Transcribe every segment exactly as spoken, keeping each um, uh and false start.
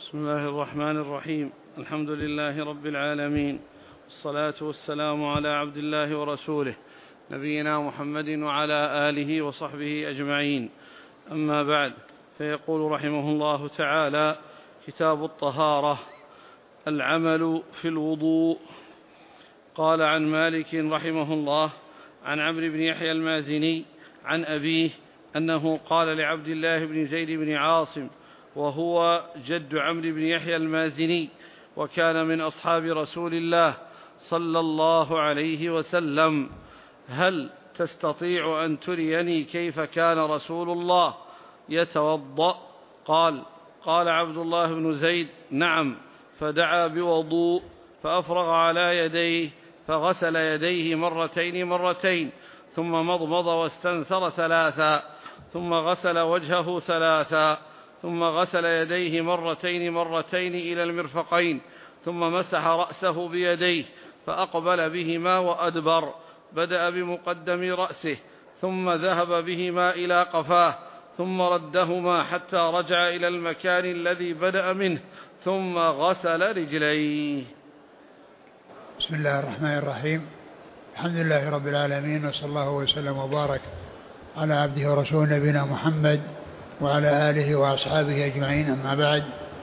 بسم الله الرحمن الرحيم. الحمد لله رب العالمين، والصلاة والسلام على عبد الله ورسوله نبينا محمد وعلى آله وصحبه أجمعين. أما بعد، فيقول رحمه الله تعالى: كتاب الطهارة. العمل في الوضوء. قال عن مالك رحمه الله عن عمرو بن يحيى المازني عن أبيه أنه قال لعبد الله بن زيد بن عاصم، وهو جد عمرو بن يحيى المازني وكان من أصحاب رسول الله صلى الله عليه وسلم: هل تستطيع أن تريني كيف كان رسول الله يتوضأ؟ قال قال عبد الله بن زيد: نعم. فدعا بوضوء فأفرغ على يديه فغسل يديه مرتين مرتين، ثم مضمض واستنثر ثلاثا، ثم غسل وجهه ثلاثا، ثم غسل يديه مرتين مرتين إلى المرفقين، ثم مسح رأسه بيديه فأقبل بهما وأدبر، بدأ بمقدم رأسه ثم ذهب بهما إلى قفاه، ثم ردهما حتى رجع إلى المكان الذي بدأ منه، ثم غسل رجليه. بسم الله الرحمن الرحيم. الحمد لله رب العالمين، وصلى الله وسلم وبارك على عبده ورسوله نبينا محمد وعلى آله وأصحابه أجمعين. أما بعد،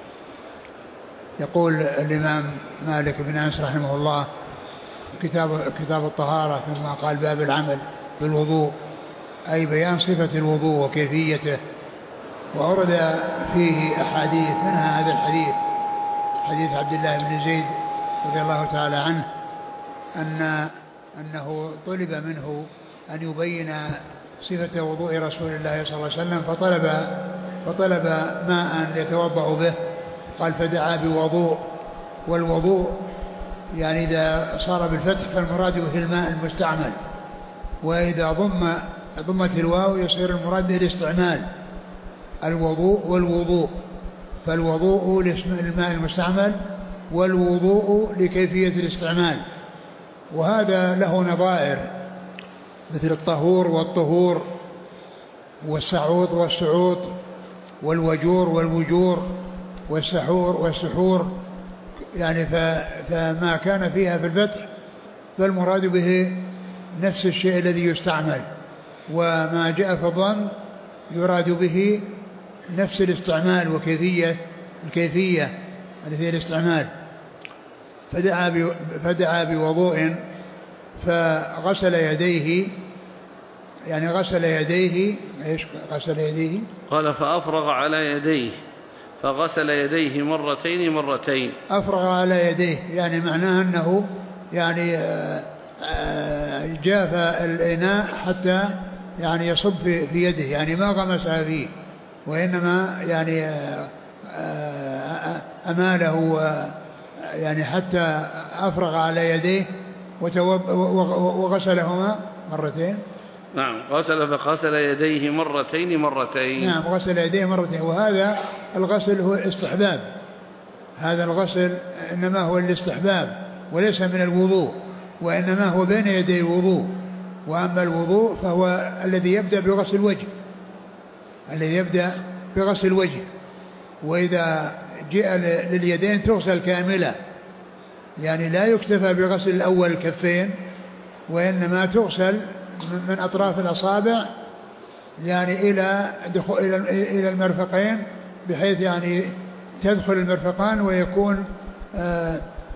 يقول الإمام مالك بن أنس رحمه الله: كتاب, كتاب الطهارة، ثم قال: باب العمل بالوضوء، أي بيان صفة الوضوء وكيفيته. وأورد فيه أحاديث، منها هذا الحديث، حديث عبد الله بن زيد رضي الله تعالى عنه، أن أنه طلب منه أن يبين صفة وضوء رسول الله صلى الله عليه وسلم، فطلب فطلب ماء يتوضأ به. قال: فدعا بوضوء. والوضوء يعني إذا صار بالفتح فالمراد به الماء المستعمل، وإذا ضم ضمت الواو يصير المراد به الاستعمال. الوضوء والوضوء، فالوضوء لاسم الماء المستعمل، والوضوء لكيفية الاستعمال. وهذا له نظائر، مثل الطهور والطهور، والسعوط والسعوط، والوجور والوجور، والسحور والسحور، يعني فما كان فيها في الفتح فالمراد به نفس الشيء الذي يستعمل، وما جاء في الضم يراد به نفس الاستعمال وكيفية الكيفية التي هي الاستعمال. فدعا فدعا بوضوء فغسل يديه، يعني غسل يديه ايش غسل يديه قال: فأفرغ على يديه فغسل يديه مرتين مرتين. أفرغ على يديه يعني معناه أنه يعني جاف الإناء حتى يعني يصب في يده، يعني ما غمسها فيه، وإنما يعني أماله يعني حتى أفرغ على يديه وغسلهما مرتين. نعم، غسل فغسل يديه مرتين مرتين. نعم، غسل يديه مرتين. وهذا الغسل هو استحباب، هذا الغسل إنما هو الاستحباب وليس من الوضوء، وإنما هو بين يدي الوضوء. وأما الوضوء فهو الذي يبدأ بغسل الوجه، الذي يبدأ بغسل الوجه. وإذا جاء لليدين تغسل كاملة، يعني لا يكتفى بغسل الأول الكفين، وإنما تغسل من أطراف الأصابع يعني إلى دخول إلى المرفقين، بحيث يعني تدخل المرفقان ويكون آه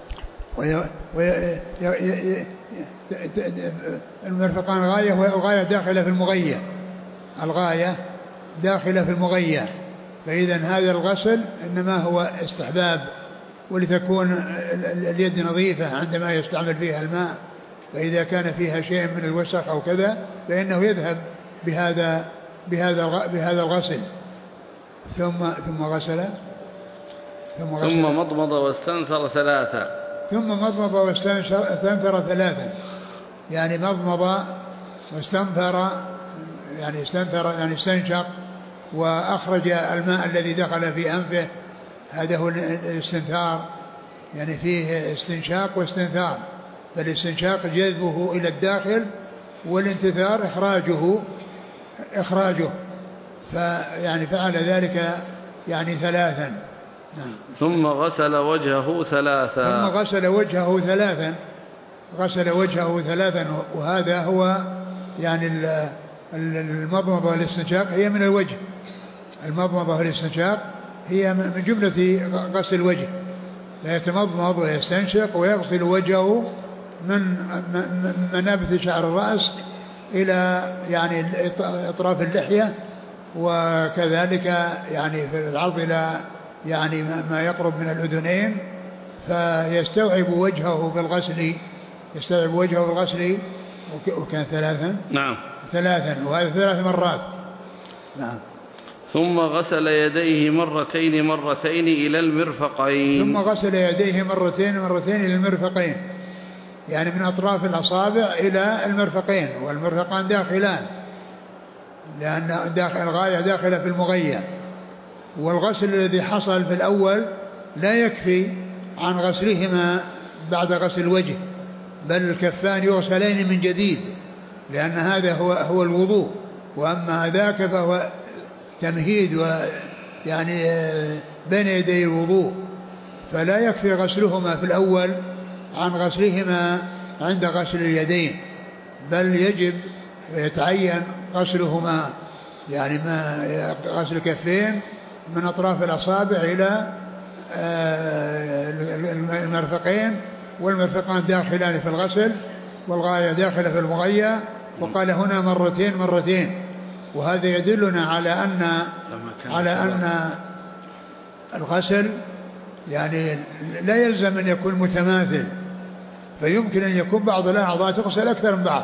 المرفقان غاية والغاية داخلة في المغية، الغاية داخلة في المغية. فإذا هذا الغسل إنما هو استحباب، ولتكون اليد نظيفة عندما يستعمل فيها الماء، فإذا كان فيها شيء من الوسخ أو كذا فإنه يذهب بهذا بهذا بهذا الغسل. ثم ثم غسل ثم, غسل ثم مضمض واستنثر ثلاثا ثم مضمض واستنثر ثلاثا يعني مضمض واستنثر، يعني استنثر يعني استنشق وأخرج الماء الذي دخل في أنفه، هذا هو الاستنثار، يعني فيه استنشاق واستنثار. فالاستنشاق جذبه إلى الداخل، والانتثار إخراجه إخراجه فيعني فعل ذلك يعني ثلاثا. نعم. ثم غسل وجهه ثلاثا. ثم غسل وجهه ثلاثا غسل وجهه ثلاثا وهذا هو يعني المضمضة والاستنشاق هي من الوجه. المضمضة والاستنشاق هي من جملة غسل الوجه، يتمضمض ويستنشق ويغسل وجهه من منابت شعر الرأس إلى يعني أطراف اللحية، وكذلك يعني في العرض إلى يعني ما يقرب من الأذنين، فيستوعب وجهه بالغسل يستوعب وجهه بالغسل وكان ثلاثا. نعم ثلاثا وهذا ثلاث مرات. نعم. ثم غسل يديه مرتين مرتين إلى المرفقين. ثم غسل يديه مرتين مرتين إلى المرفقين، يعني من أطراف الأصابع إلى المرفقين، والمرفقان داخلان لأن داخل الغاية داخلة في المغية. والغسل الذي حصل في الأول لا يكفي عن غسلهما بعد غسل الوجه، بل الكفان يغسلين من جديد، لأن هذا هو هو الوضوء، وأما ذاك فهو تمهيد ويعني بين يدي الوضوء، فلا يكفي غسلهما في الأول عن غسلهما عند غسل اليدين، بل يجب ويتعين غسلهما يعني ما غسل الكفين من أطراف الأصابع إلى المرفقين، والمرفقان داخلان في الغسل والغاية داخلة في المغية. وقال هنا مرتين مرتين، وهذا يدلنا على أن على أن الغسل يعني لا يلزم أن يكون متماثل، فيمكن أن يكون بعض الأعضاء تغسل أكثر من بعض،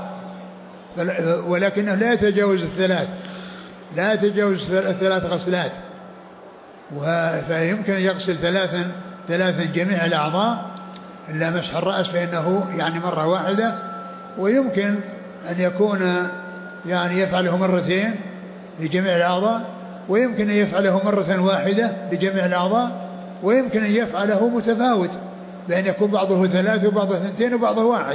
ولكنه لا يتجاوز الثلاث لا يتجاوز الثلاث غسلات، فيمكن أن يغسل ثلاثا ثلاثا جميع الأعضاء إلا مسح الرأس فإنه يعني مرة واحدة، ويمكن أن يكون يعني يفعله مرتين لجميع الأعضاء، ويمكن أن يفعله مرة واحدة لجميع الأعضاء، ويمكن أن يفعله متفاوت بأن يكون بعضه ثلاث وبعضه اثنتين وبعضه واحد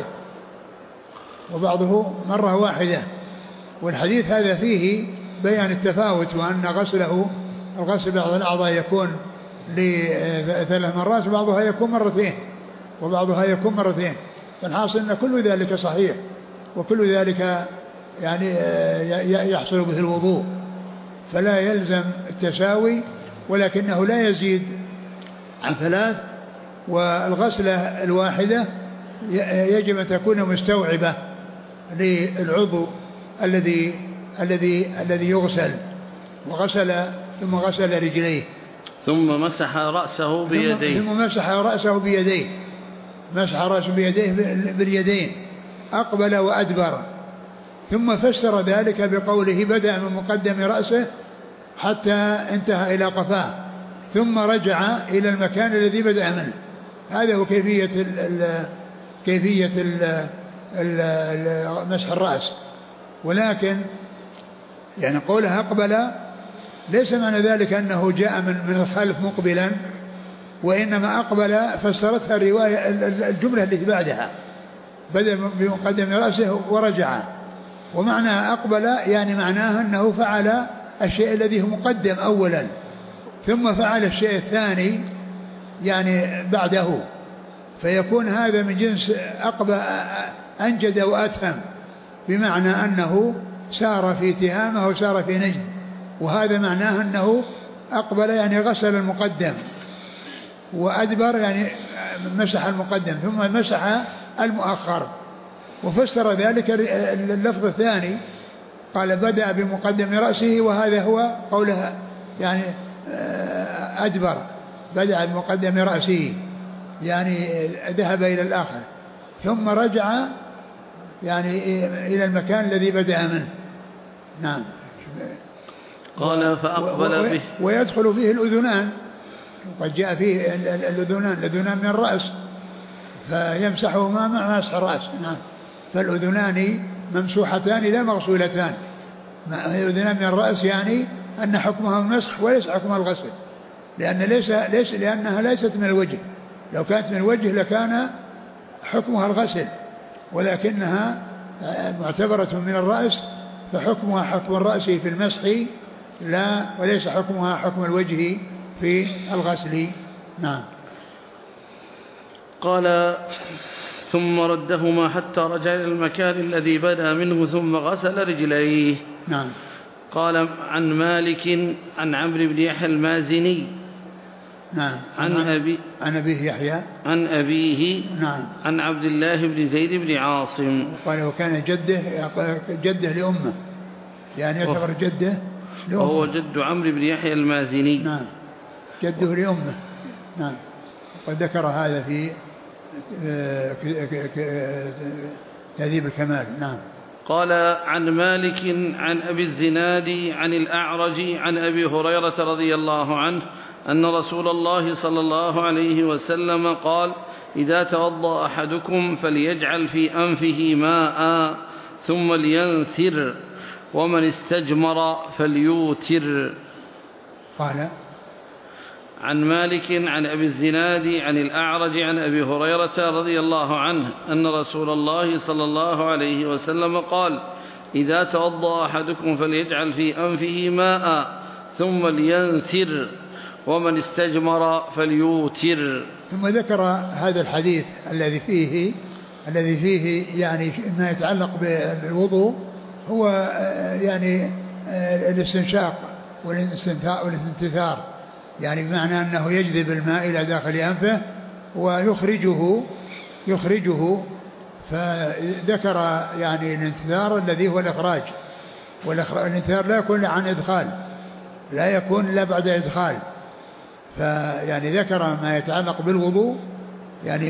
وبعضه مرة واحدة. والحديث هذا فيه بيان التفاوت، وأن غسله الغسل بعض الأعضاء يكون لثلاث مرات وبعضها يكون مرتين وبعضها يكون مرتين، فالحاصل أن كل ذلك صحيح، وكل ذلك يعني يحصل به الوضوء، فلا يلزم التساوي، ولكنه لا يزيد عن ثلاث. والغسلة الواحدة يجب أن تكون مستوعبة للعضو الذي الذي الذي يغسل. وغسل ثم غسل رجليه ثم مسح رأسه بيديه ثم مسح رأسه بيديه مسح رأسه بيديه باليدين أقبل وأدبر. ثم فسر ذلك بقوله بدأ من مقدم رأسه حتى انتهى إلى قفاه، ثم رجع إلى المكان الذي بدأ منه. هذا هو كيفية ال كيفية ال ال مسح الرأس. ولكن يعني قولها أقبل ليس معنى ذلك أنه جاء من من الخلف مقبلا، وإنما أقبل فسرتها الرواية الجملة التي بعدها بدأ بمقدم رأسه ورجع. ومعنى أقبل يعني معناه أنه فعل الشيء الذي هو مقدم أولا، ثم فعل الشيء الثاني يعني بعده، فيكون هذا من جنس أقبل أنجد وأتهم، بمعنى أنه سار في تهامه وسار في نجد. وهذا معناه أنه أقبل يعني غسل المقدم، وأدبر يعني مسح المقدم ثم مسح المؤخر. وفسر ذلك اللفظ الثاني قال بدأ بمقدم رأسه، وهذا هو قولها يعني أدبر بدأ بمقدم رأسه يعني ذهب إلى الآخر، ثم رجع يعني إلى المكان الذي بدأ منه. نعم. قال فأقبل به ويدخل فيه الأذنان، وقد جاء فيه الأذنان الأذنان من الرأس فيمسحهما مع مسح الرأس. نعم. فالأذنان ممسوحتان لا مغسولتان. الأذنان من الرأس يعني أن حكمها المسح وليس حكمها الغسل، لأن ليس ليس لأنها ليست من الوجه. لو كانت من الوجه لكان حكمها الغسل، ولكنها معتبرة من الرأس فحكمها حكم الرأس في المسح لا وليس حكمها حكم الوجه في الغسل. نعم. قال ثم ردهما حتى رجع إلى المكان الذي بدأ منه ثم غسل رجليه. نعم. قال عن مالك عن عمرو بن يحيى المازني نعم. عن, عن أبي عن أبيه يحيى عن أبيه نعم. عن عبد الله بن زيد بن عاصم قال وكان جده جده لأمه، يعني يعتبر جده لأمه، وهو جد عمرو بن يحيى المازني. نعم، جده لأمه. نعم. وقد ذكر هذا في تهذيب الكمال. نعم. قال عن مالك عن أبي الزناد عن الأعرج عن أبي هريرة رضي الله عنه أن رسول الله صلى الله عليه وسلم قال إذا توضأ أحدكم فليجعل في أنفه ماء ثم لينثر ومن استجمر فليوتر. قال عن مالك عن أبي الزناد عن الأعرج عن أبي هريرة رضي الله عنه أن رسول الله صلى الله عليه وسلم قال إذا توضأ أحدكم فليجعل في أنفه ماء ثم لينثر ومن استجمر فليوتر. ثم ذكر هذا الحديث الذي فيه الذي فيه يعني ما يتعلق بالوضوء، هو يعني الاستنشاق والاستنثار، يعني بمعنى أنه يجذب الماء إلى داخل أنفه ويخرجه يخرجه فذكر يعني الانثار الذي هو الإخراج، والانثار لا يكون عن إدخال، لا يكون إلا بعد إدخال. فيعني ذكر ما يتعلق بالوضوء يعني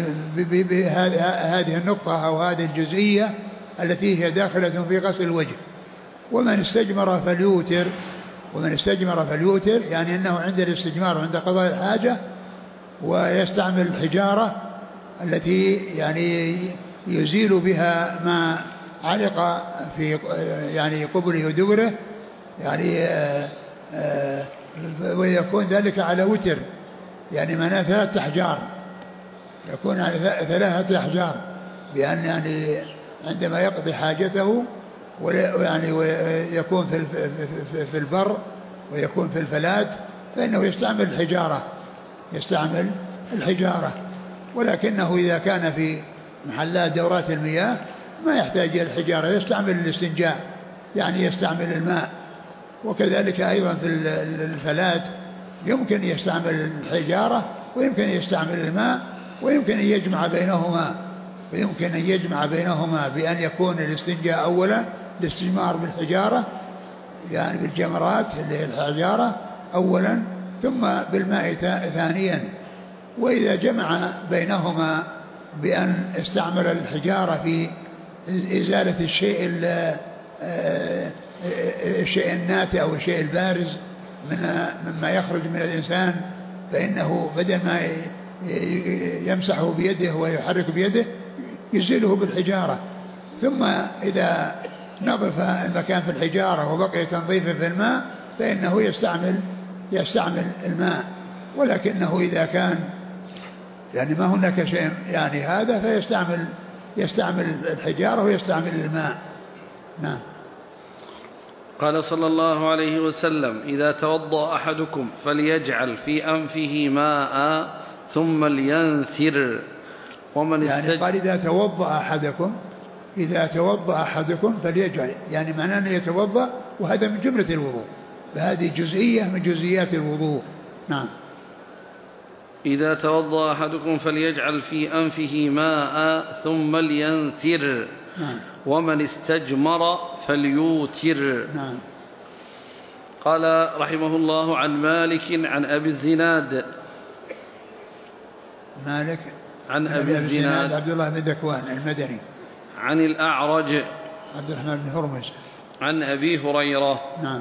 بهذه النقطة أو هذه الجزئية التي هي داخلة في غسل الوجه. ومن استجمر فليوتر، ومن استجمر فليوتر يعني أنه عند الاستجمار وعند قضاء الحاجة ويستعمل الحجارة التي يعني يزيل بها ما علق في يعني قبله ودبره، يعني آآ آآ ويكون ذلك على وتر، يعني معناه ثلاثة أحجار، يكون على ثلاثة أحجار، بأن يعني عندما يقضي حاجته ويعني ويكون في في البر ويكون في الفلات فإنه يستعمل الحجارة يستعمل الحجارة ولكنه إذا كان في محلات دورات المياه ما يحتاج إلى الحجارة، يستعمل الاستنجاء، يعني يستعمل الماء. وكذلك أيضا في الفلات يمكن يستعمل الحجارة ويمكن يستعمل الماء، ويمكن أن يجمع بينهما ويمكن أن يجمع بينهما بأن يكون الاستنجاء أولا، الاستجمار بالحجارة يعني بالجمرات اللي هي الحجارة أولا، ثم بالماء ثانيا. وإذا جمع بينهما بأن استعمل الحجارة في إزالة الشيء الشيء الناتئ أو الشيء البارز مما يخرج من الإنسان، فإنه بدل ما يمسحه بيده ويحرك بيده يزيله بالحجارة. ثم إذا نظف المكان في الحجارة وبقي تنظيفه في الماء فإنه يستعمل يستعمل الماء. ولكنه إذا كان يعني ما هناك شيء يعني هذا فيستعمل يستعمل الحجارة ويستعمل الماء. نعم. قال صلى الله عليه وسلم إذا توضأ أحدكم فليجعل في أنفه ماء ثم لينثر ومن يعني قال إذا توضأ أحدكم إذا توضأ أحدكم فليجعل، يعني معناه أنه يتوضأ، وهذا من جملة الوضوء، فهذه جزئية من جزئيات الوضوء. نعم. إذا توضأ أحدكم فليجعل في أنفه ماء ثم لينثر. نعم. ومن استجمر فليوتر. نعم. قال رحمه الله عن مالك عن أبي الزناد مالك عن أبي الزناد عبد الله بن ذكوان المدني عن الأعرج عبد الرحمن بن هرمز عن أبي هريرة. نعم.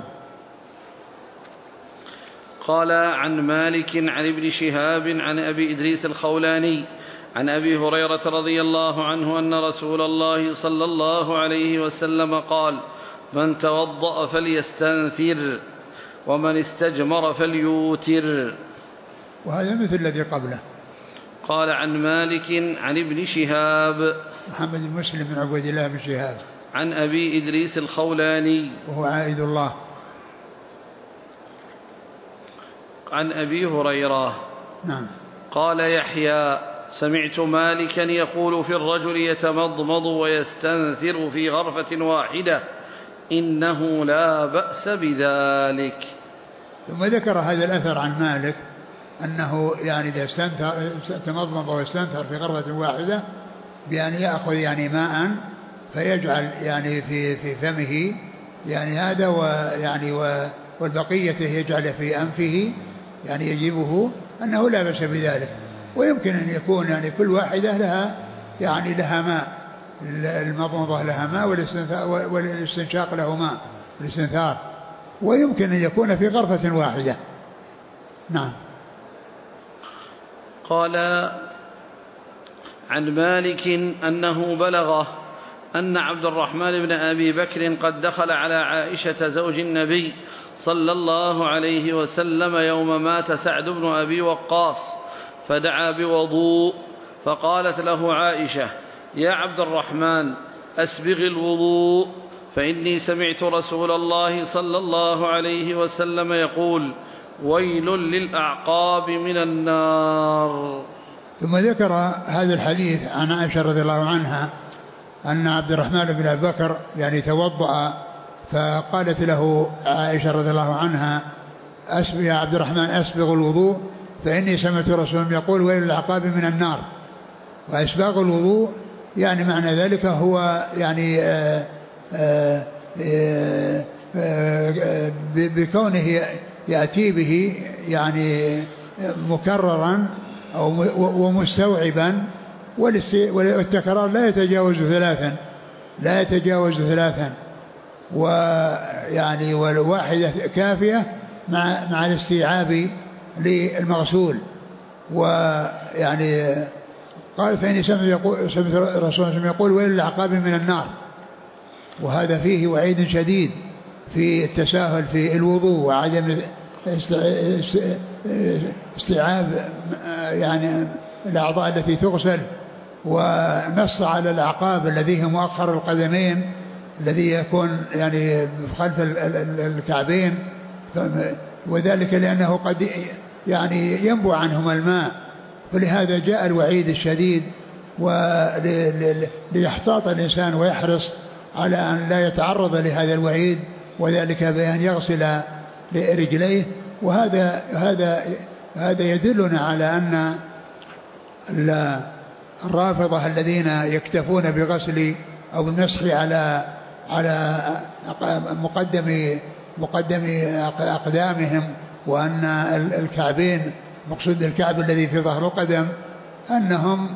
قال عن مالك عن ابن شهاب عن أبي إدريس الخولاني عن أبي هريرة رضي الله عنه أن رسول الله صلى الله عليه وسلم قال من توضأ فليستنثر ومن استجمر فليوتر. وهذا مثل الذي قبله. قال عن مالك عن ابن شهاب محمد بن مسلم بن عبد الله بن شهاب عن أبي إدريس الخولاني وهو عائد الله. عن أبي هريرة. نعم. قال يحيى سمعت مالكا يقول في الرجل يتمضمض ويستنثر في غرفة واحدة إنه لا بأس بذلك. ثم ذكر هذا الأثر عن مالك أنه يعني إذا تمضمض ويستنثر في غرفة واحدة بأن يأخذ يعني ماء فيجعل يعني في في فمه يعني هذا ويعني والبقية يجعل في أنفه يعني يجيبه أنه لا بأس بذلك. ويمكن أن يكون يعني كل واحدة لها يعني لها ماء، المضمضة لها ماء والاستنشاق له ماء الاستنثار، ويمكن أن يكون في غرفة واحدة. نعم. قال عن مالك أنه بلغه أن عبد الرحمن بن أبي بكر قد دخل على عائشة زوج النبي صلى الله عليه وسلم يوم مات سعد بن أبي وقاص فدعا بوضوء، فقالت له عائشة يا عبد الرحمن أسبغ الوضوء فإني سمعت رسول الله صلى الله عليه وسلم يقول ويل للأعقاب من النار. ثم ذكر هذا الحديث عن عائشة رضي الله عنها أن عبد الرحمن بن أبي بكر يعني توضأ، فقالت له عائشة رضي الله عنها يا عبد الرحمن أسبغ الوضوء فإني سمعت رسول يقول ويل للأعقاب من النار. وإسباغ الوضوء يعني معنى ذلك هو يعني آآ آآ آآ بكونه يأتي به يعني مكررا أو ومستوعبا، والتكرار لا يتجاوز ثلاثا لا يتجاوز ثلاثا ويعني والواحدة كافية مع مع الاستيعاب للمغسول. ويعني قال فإني سمعت يقول سمعت الرسول يقول ويل للأعقاب من النار، وهذا فيه وعيد شديد في التساهل في الوضوء وعدم استيعاب يعني الأعضاء التي تغسل، ونص على الأعقاب الذي هي مؤخر القدمين الذي يكون يعني خلف الكعبين، وذلك لأنه قد يعني ينبع عنهما الماء، فلهذا جاء الوعيد الشديد وليحتاط الإنسان ويحرص على أن لا يتعرض لهذا الوعيد، وذلك بأن يغسل رجليه. وهذا هذا هذا يدلنا على أن الرافضة الذين يكتفون بغسل أو بالمسح على على مقدم مقدم أقدامهم، وأن الكعبين مقصود الكعب الذي في ظهر القدم، أنهم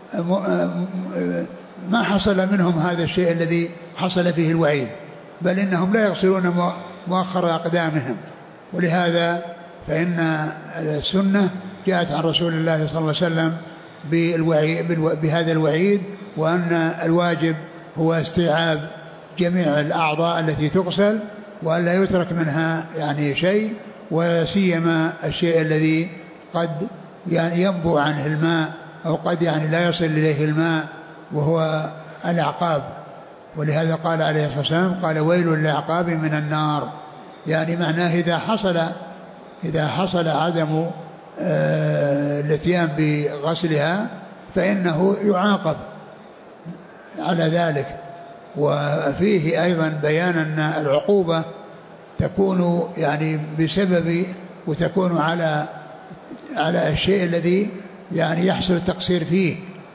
ما حصل منهم هذا الشيء الذي حصل فيه الوعيد، بل إنهم لا يغسلون مؤخر أقدامهم. ولهذا فإن السنة جاءت عن رسول الله صلى الله عليه وسلم بهذا الوعيد، وأن الواجب هو استيعاب جميع الأعضاء التي تغسل وأن لا يترك منها يعني شيء، وسيما الشيء الذي قد يعني ينبع عنه الماء أو قد يعني لا يصل إليه الماء، وهو الأعقاب. ولهذا قال عليه الصلاة والسلام قال ويل للأعقاب من النار، يعني معناه إذا حصل إذا حصل عدم الاتيان بغسلها فإنه يعاقب على ذلك. وفيه أيضا بيان أن العقوبة تكون يعني بسبب وتكون على على الشيء الذي يعني يحصل التقصير فيه.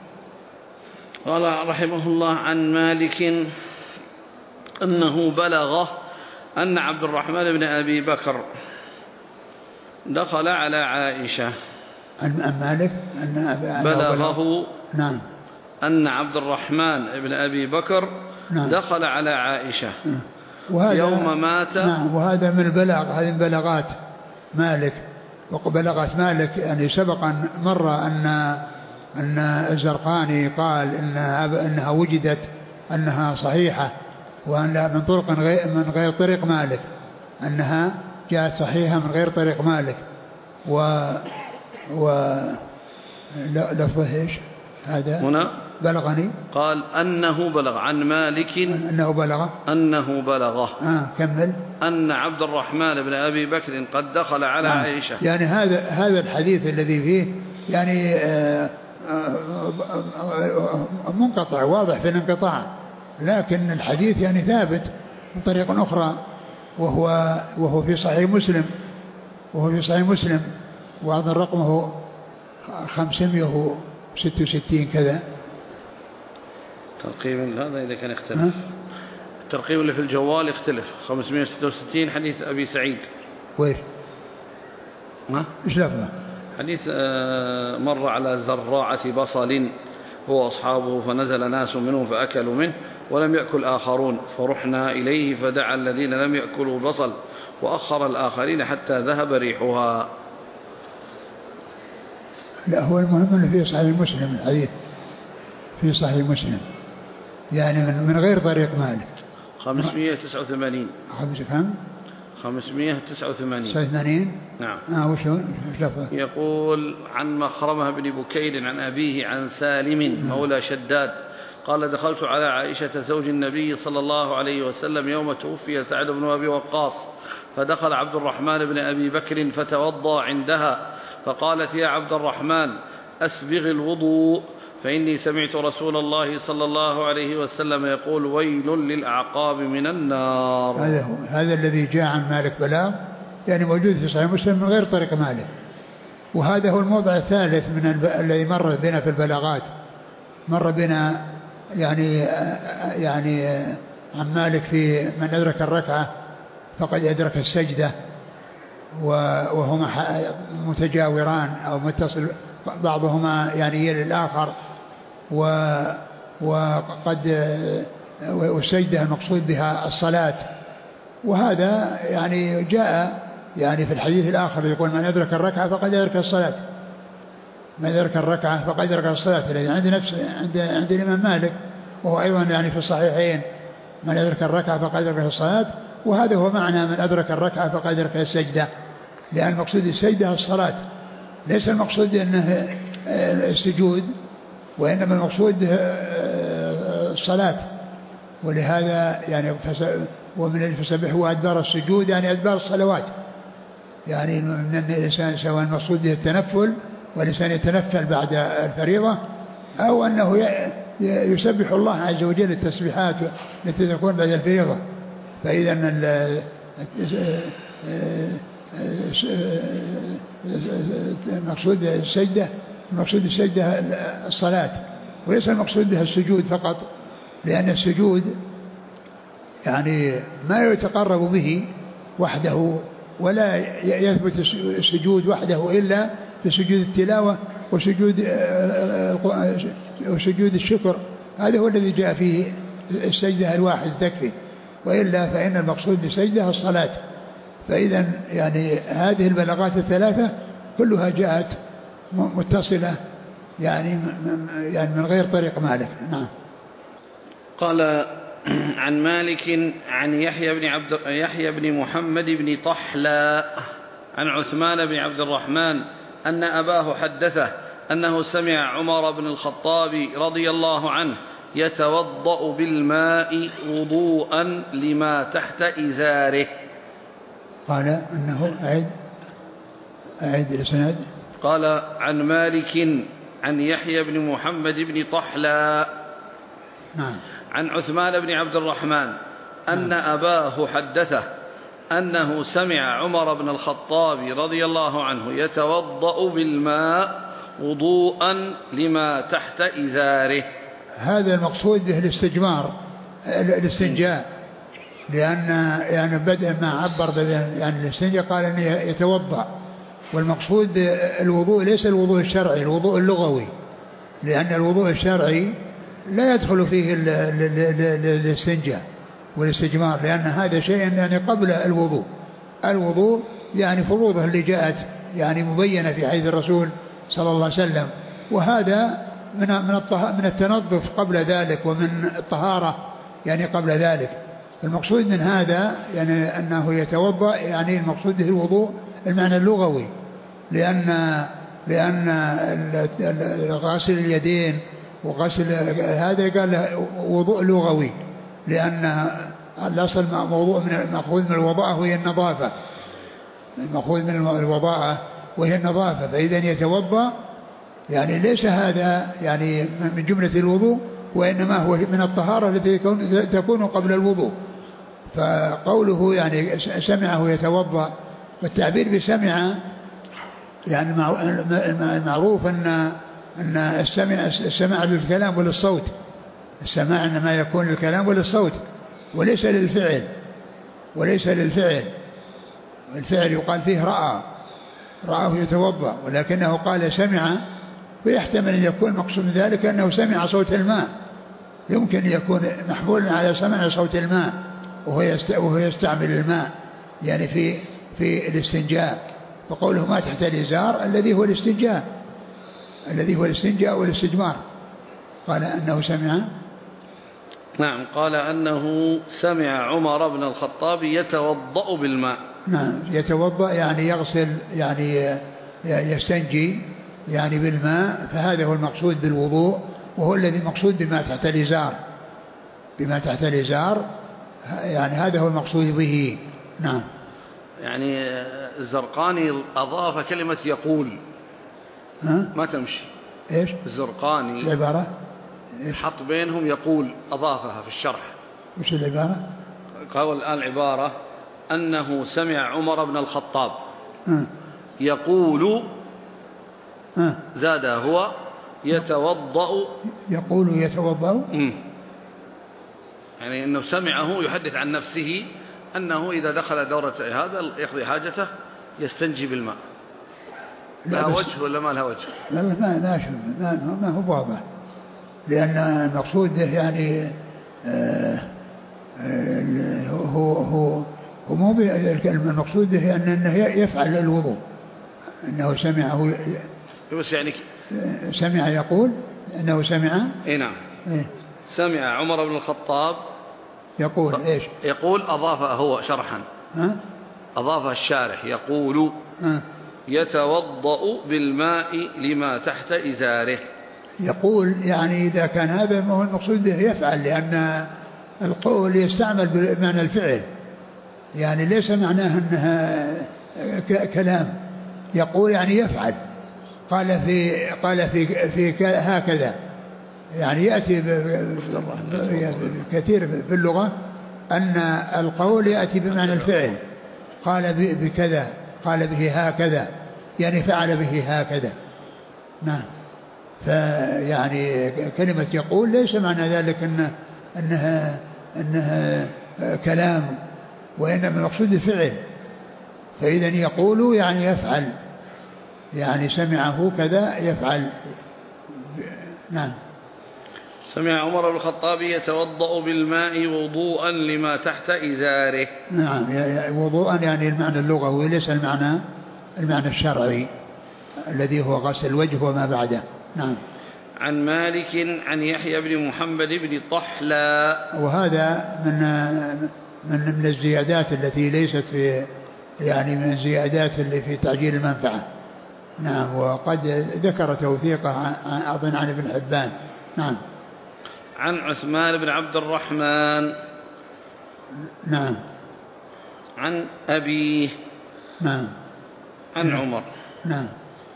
قال رحمه الله عن مالك أنه بلغه أن عبد الرحمن بن أبي بكر دخل على عائشة. عن مالك أن بلغه نعم أن عبد الرحمن بن أبي بكر نعم دخل على عائشة وهذا يوم مات. نعم وهذا من البلاغ، هذه من بلاغات مالك. وبلغت مالك يعني سبقا مرة أن أن الزرقاني قال إنها انها وجدت انها صحيحة، وأنها من طرق غير من غير طريق مالك، أنها جاءت صحيحة من غير طريق مالك. و و لفظه ايش هذا هنا بلغني قال أنه بلغ عن مالك أنه بلغ أنه بلغه آه كمل أن عبد الرحمن بن أبي بكر قد دخل على آه عائشة. يعني هذا هذا الحديث الذي فيه يعني آه منقطع واضح في الانقطاع، لكن الحديث يعني ثابت من طريق أخرى، وهو وهو في صحيح مسلم وهو في صحيح مسلم وأظن رقمه خمسمائة وستة وستين كذا. ترقيم هذا إذا كان يختلف، الترقيم اللي في الجوال يختلف. خمسمائة وستة وستين حديث أبي سعيد. وين؟ ها؟ إيش لفظه؟ حديث مر على زراعة بصل هو أصحابه فنزل ناس منهم فأكلوا منه ولم يأكل آخرون فرحنا إليه فدعا الذين لم يأكلوا البصل وأخر الآخرين حتى ذهب ريحها. لا هو المهم أنه في صحيح مسلم، الحديث في صحيح مسلم يعني من, من غير طريق مالك. خمسمائة وتسعة وثمانين خمسة كم؟ خمسمائة وتسعة وثمانين. تسعة وثمانين. نعم. آه وشو لفظه؟ يقول عن مخرمة بن بكير عن أبيه عن سالم مولى شداد قال دخلت على عائشة زوج النبي صلى الله عليه وسلم يوم توفي سعد بن أبي وقاص فدخل عبد الرحمن بن أبي بكر فتوضأ عندها فقالت يا عبد الرحمن أسبغ الوضوء فإني سمعت رسول الله صلى الله عليه وسلم يقول ويل للأعقاب من النار. هذا هو هذا الذي جاء عن مالك بلاغ يعني موجود في صحيح مسلم من غير طريق مالك، وهذا هو الموضع الثالث من الب... الذي مر بنا في البلاغات. مر بنا يعني يعني عن مالك في من أدرك الركعة فقد أدرك السجدة، وهما متجاوران أو متصل بعضهما يعني يلي الآخر، وقد والسجدة المقصود بها الصلاة. وهذا يعني جاء يعني في الحديث الآخر يقول من أدرك الركعة فقد أدرك الصلاة، من أدرك الركعة فقد أدرك الصلاة الذي عند نفس عند عند الإمام مالك، وهو أيضا يعني في الصحيحين من أدرك الركعة فقد أدرك الصلاة. وهذا هو معنى من أدرك الركعة فقد أدرك السجدة، لأن المقصود السجدة الصلاة، ليس المقصود أنه السجود، وإنما المقصود الصلاة. ولهذا يعني ومن فسبحوا أدبار السجود يعني أدبار الصلوات، يعني من الإنسان سواء المقصود به التنفل والإنسان يتنفل بعد الفريضة، أو أنه يسبح الله عز وجل التسبيحات التي تكون بعد الفريضة. فإذا المقصود السجدة المقصود السجدة الصلاة، وليس المقصود بها السجود فقط، لأن السجود يعني ما يتقرب به وحده، ولا يثبت السجود وحده إلا في سجود التلاوة وسجود وسجود الشكر. هذا هو الذي جاء فيه السجدة الواحد تكفي، وإلا فإن المقصود بالسجدة الصلاة. فإذا يعني هذه البلاغات الثلاثة كلها جاءت متصلة يعني يعني من غير طريق مالك. نعم. قال عن مالك عن يحيى بن عبد يحيى بن محمد بن طحلا عن عثمان بن عبد الرحمن أن أباه حدثه أنه سمع عمر بن الخطاب رضي الله عنه يتوضأ بالماء وضوءا لما تحت إزاره. قال أنه أعد أعد الإسناد. قال عن مالك عن يحيى بن محمد بن طحلا نعم. عن عثمان بن عبد الرحمن أن نعم. أباه حدثه أنه سمع عمر بن الخطاب رضي الله عنه يتوضأ بالماء وضوءا لما تحت إزاره. هذا المقصود به الاستجمار الاستنجاء، لأن يعني بدء ما عبر بدء يعني الاستنجاء قال أنه يتوضأ، والمقصود بالوضوء ليس الوضوء الشرعي، الوضوء اللغوي، لأن الوضوء الشرعي لا يدخل فيه الاستنجاء والاستجمار، لأن هذا شيء يعني قبل الوضوء. الوضوء يعني فروضه اللي جاءت يعني مبينة في حديث الرسول صلى الله عليه وسلم، وهذا من من من التنظف قبل ذلك، ومن الطهارة يعني قبل ذلك. المقصود من هذا يعني أنه يتوضأ، يعني المقصود به الوضوء المعنى اللغوي، لأن لأن غسل اليدين وغسل هذا قال له وضوء لغوي، لأن الأصل موضوع من مأخوذ من الوضاءة وهي النظافة، المأخوذ من الوضاءة وهي النظافة، فإذا يتوضأ يعني ليس هذا يعني من جملة الوضوء، وإنما هو من الطهارة التي تكون قبل الوضوء. فقوله يعني سمعه يتوضأ، والتعبير بسمع يعني المعروف أن أن السمع السمع للكلام وللصوت، السماع إنما يكون للكلام وللصوت وليس للفعل، وليس للفعل. الفعل يقال فيه رأى، رآه يتوضأ، ولكنه قال سمع، ويحتمل أن يكون مقصود ذلك أنه سمع صوت الماء، يمكن يكون محمولا على سمع صوت الماء وهو يستعمل الماء يعني في في الاستنجاء، فقوله ما تحت الإزار الذي هو الاستنجاء، الذي هو الاستنجاء والاستجمار. قال أنه سمع، نعم، قال أنه سمع عمر بن الخطاب يتوضأ بالماء. نعم، يتوضأ يعني يغسل، يعني يستنجي يعني بالماء، فهذا هو المقصود بالوضوء، وهو الذي مقصود بما تحت الإزار، بما تحت الإزار يعني هذا هو المقصود به. نعم. يعني الزرقاني أضاف كلمة يقول، ها؟ ما تمشي. إيش الزرقاني العبارة؟ حط بينهم يقول، أضافها في الشرح. وش العبارة؟ قال الآن العبارة أنه سمع عمر بن الخطاب ها. يقول، ها. زاد هو يتوضأ، يقول يتوضأ، يعني أنه سمعه يحدث عن نفسه أنه إذا دخل دورة هذا يقضي حاجته يستنجي بالماء. لها وجه ولا ما لها وجه؟ لا لا ما ما ما هو واضح، لأن المقصود يعني آه آه هو هو هو مو المقصود به أنه يفعل الوضوء، أنه سمعه بس يعني سمع يقول أنه سمع. إيه نعم. إيه؟ سمع عمر بن الخطاب يقول ف... إيش؟ يقول، أضاف هو شرحا، ها؟ أضاف الشارح يقول ها؟ يتوضأ بالماء لما تحت إزاره. يقول يعني إذا كان هذا ما هو المقصود به يفعل، لأن القول يستعمل بمعنى الفعل، يعني ليس معناه أنها ك... كلام. يقول يعني يفعل. قال في قال في في هكذا، يعني يأتي كثير في اللغة أن القول يأتي بمعنى الفعل، قال بكذا، قال به هكذا، يعني فعل به هكذا. نعم. فيعني كلمة يقول ليس معنى ذلك أنه أنها أنها كلام، وإنما المقصود الفعل. فإذا يقول يعني يفعل، يعني سمعه كذا يفعل. نعم. سمع عمر بن الخطاب يتوضأ بالماء وضوءا لما تحت إزاره. نعم، وضوءا يعني المعنى اللغوي وليس المعنى المعنى الشرعي الذي هو غسل الوجه وما بعده. نعم. عن مالك عن يحيى بن محمد بن طحلى، وهذا من من من الزيادات التي ليست في يعني من الزيادات اللي في تعجيل المنفعة. نعم. وقد ذكر توثيقه أظن عن ابن حبان. نعم. عن عثمان بن عبد الرحمن. نعم. عن أبيه. نعم. عن نعم. عمر. نعم.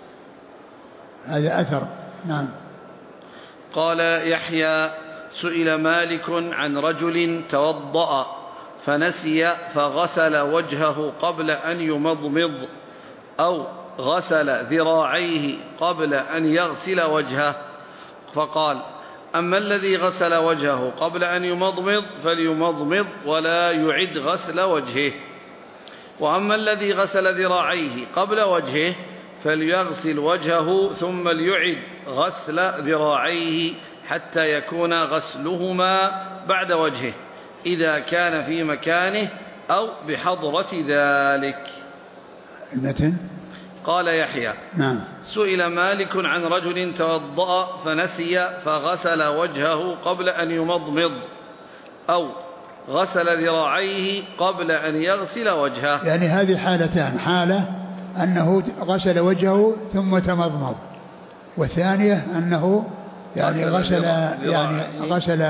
هذا أثر. نعم. قال يحيى سئل مالك عن رجل توضأ فنسي فغسل وجهه قبل أن يمضمض أو غسل ذراعيه قبل أن يغسل وجهه، فقال أما الذي غسل وجهه قبل أن يمضمض فليمضمض ولا يعد غسل وجهه، وأما الذي غسل ذراعيه قبل وجهه فليغسل وجهه ثم ليعد غسل ذراعيه حتى يكون غسلهما بعد وجهه إذا كان في مكانه أو بحضرة ذلك. المتن. قال يحيى نعم. سئل مالك عن رجل توضأ فنسي فغسل وجهه قبل أن يمضمض أو غسل ذراعيه قبل أن يغسل وجهه. يعني هذه حالتان، حالة أنه غسل وجهه ثم تمضمض، والثانية أنه يعني غسل يعني غسل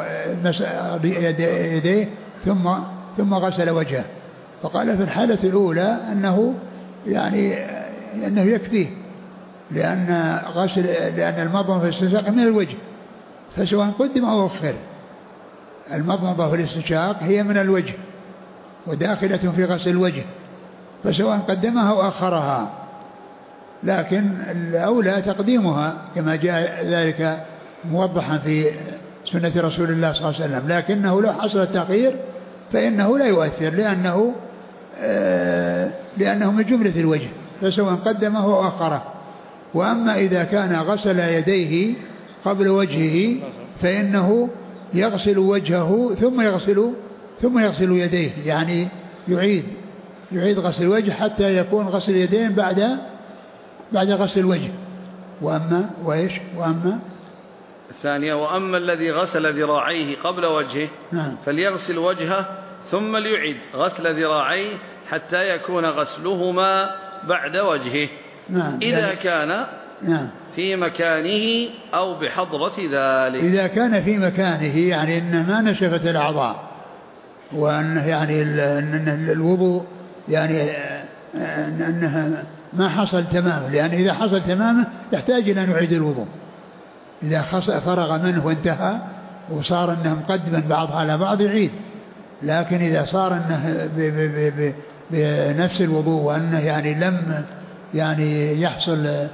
يديه ثم ثم غسل وجهه. فقال في الحالة الأولى أنه يعني أنه يكفيه، لأن غسل لأن المضمضة في الاستنشاق من الوجه، فسواء قدم أو أخر. المضمضة في الاستنشاق هي من الوجه وداخلة في غسل الوجه، فسواء قدمها أو أخرها، لكن الأولى تقديمها كما جاء ذلك موضحا في سنة رسول الله صلى الله عليه وسلم. لكنه لو حصل التغيير فإنه لا يؤثر، لأنه آه لأنه من جملة الوجه، فسواء قدمه أو أخره. وأما إذا كان غسل يديه قبل وجهه فإنه يغسل وجهه ثم يغسل ثم يغسل يديه، يعني يعيد يعيد غسل الوجه حتى يكون غسل اليدين بعد بعد غسل الوجه. وأما وإيش وأما الثانية وأما الذي غسل ذراعيه قبل وجهه نعم. فليغسل وجهه ثم ليعيد غسل ذراعيه حتى يكون غسلهما بعد وجهه نعم. إذا يعني كان نعم. في مكانه أو بحضرة ذلك. إذا كان في مكانه يعني إنه ما نشفت الأعضاء، وأنه يعني أن الوضوء يعني أنها ما حصل تماما، لأن إذا حصل تماما يحتاج إلى أن يعيد الوضوء. إذا فرغ منه وانتهى وصار أنه مقدما بعض على بعض يعيد، لكن إذا صار أنه بنفس الوضوء وأنه يعني لم يعني يحصل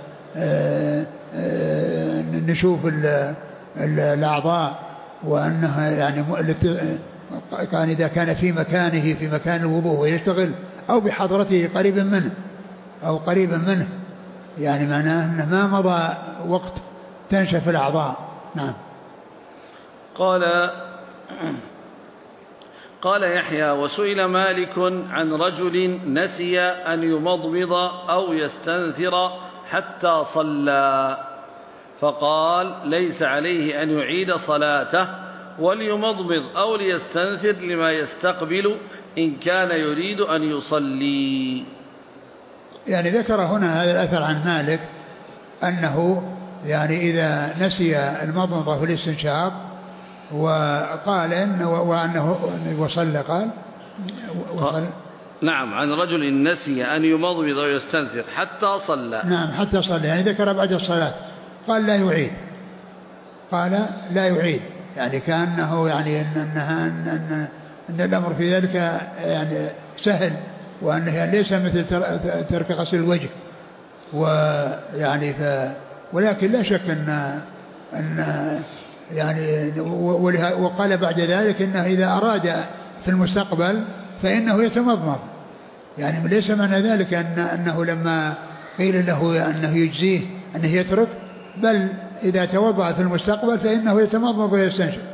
نشوف الأعضاء، وأنها يعني كان إذا كان في مكانه في مكان الوضوء ويشتغل أو بحضرته قريبا منه أو قريبا منه، يعني معناه أنه ما مضى وقت تنشف الأعضاء. نعم. قال قال يحيى وسئل مالك عن رجل نسي أن يمضمض أو يستنثر حتى صلى، فقال ليس عليه أن يعيد صلاته وليمضمض أو ليستنثر لما يستقبل إن كان يريد أن يصلي. يعني ذكر هنا هذا الأثر عن مالك أنه يعني إذا نسي المضمضة في الاستنشاق وقال إن وأنه وصلى قال وصل نعم عن رجل نسي أن يمضمض ويستنثر حتى صلى. نعم حتى صلى، يعني ذكر بعد الصلاة قال لا يعيد، قال لا يعيد، يعني كأنه يعني إن, إنها إن, إن, إن الأمر في ذلك يعني سهل، وأنه ليس مثل ترك غسل الوجه. ويعني ف ولكن لا شك أن أن يعني وقال بعد ذلك إنه إذا أراد في المستقبل فإنه يتمضمض، يعني ليس معنى ذلك أن أنه لما قيل له أنه يجزيه أنه يترك، بل إذا توضأ في المستقبل فإنه يتمضمض ويستنشق.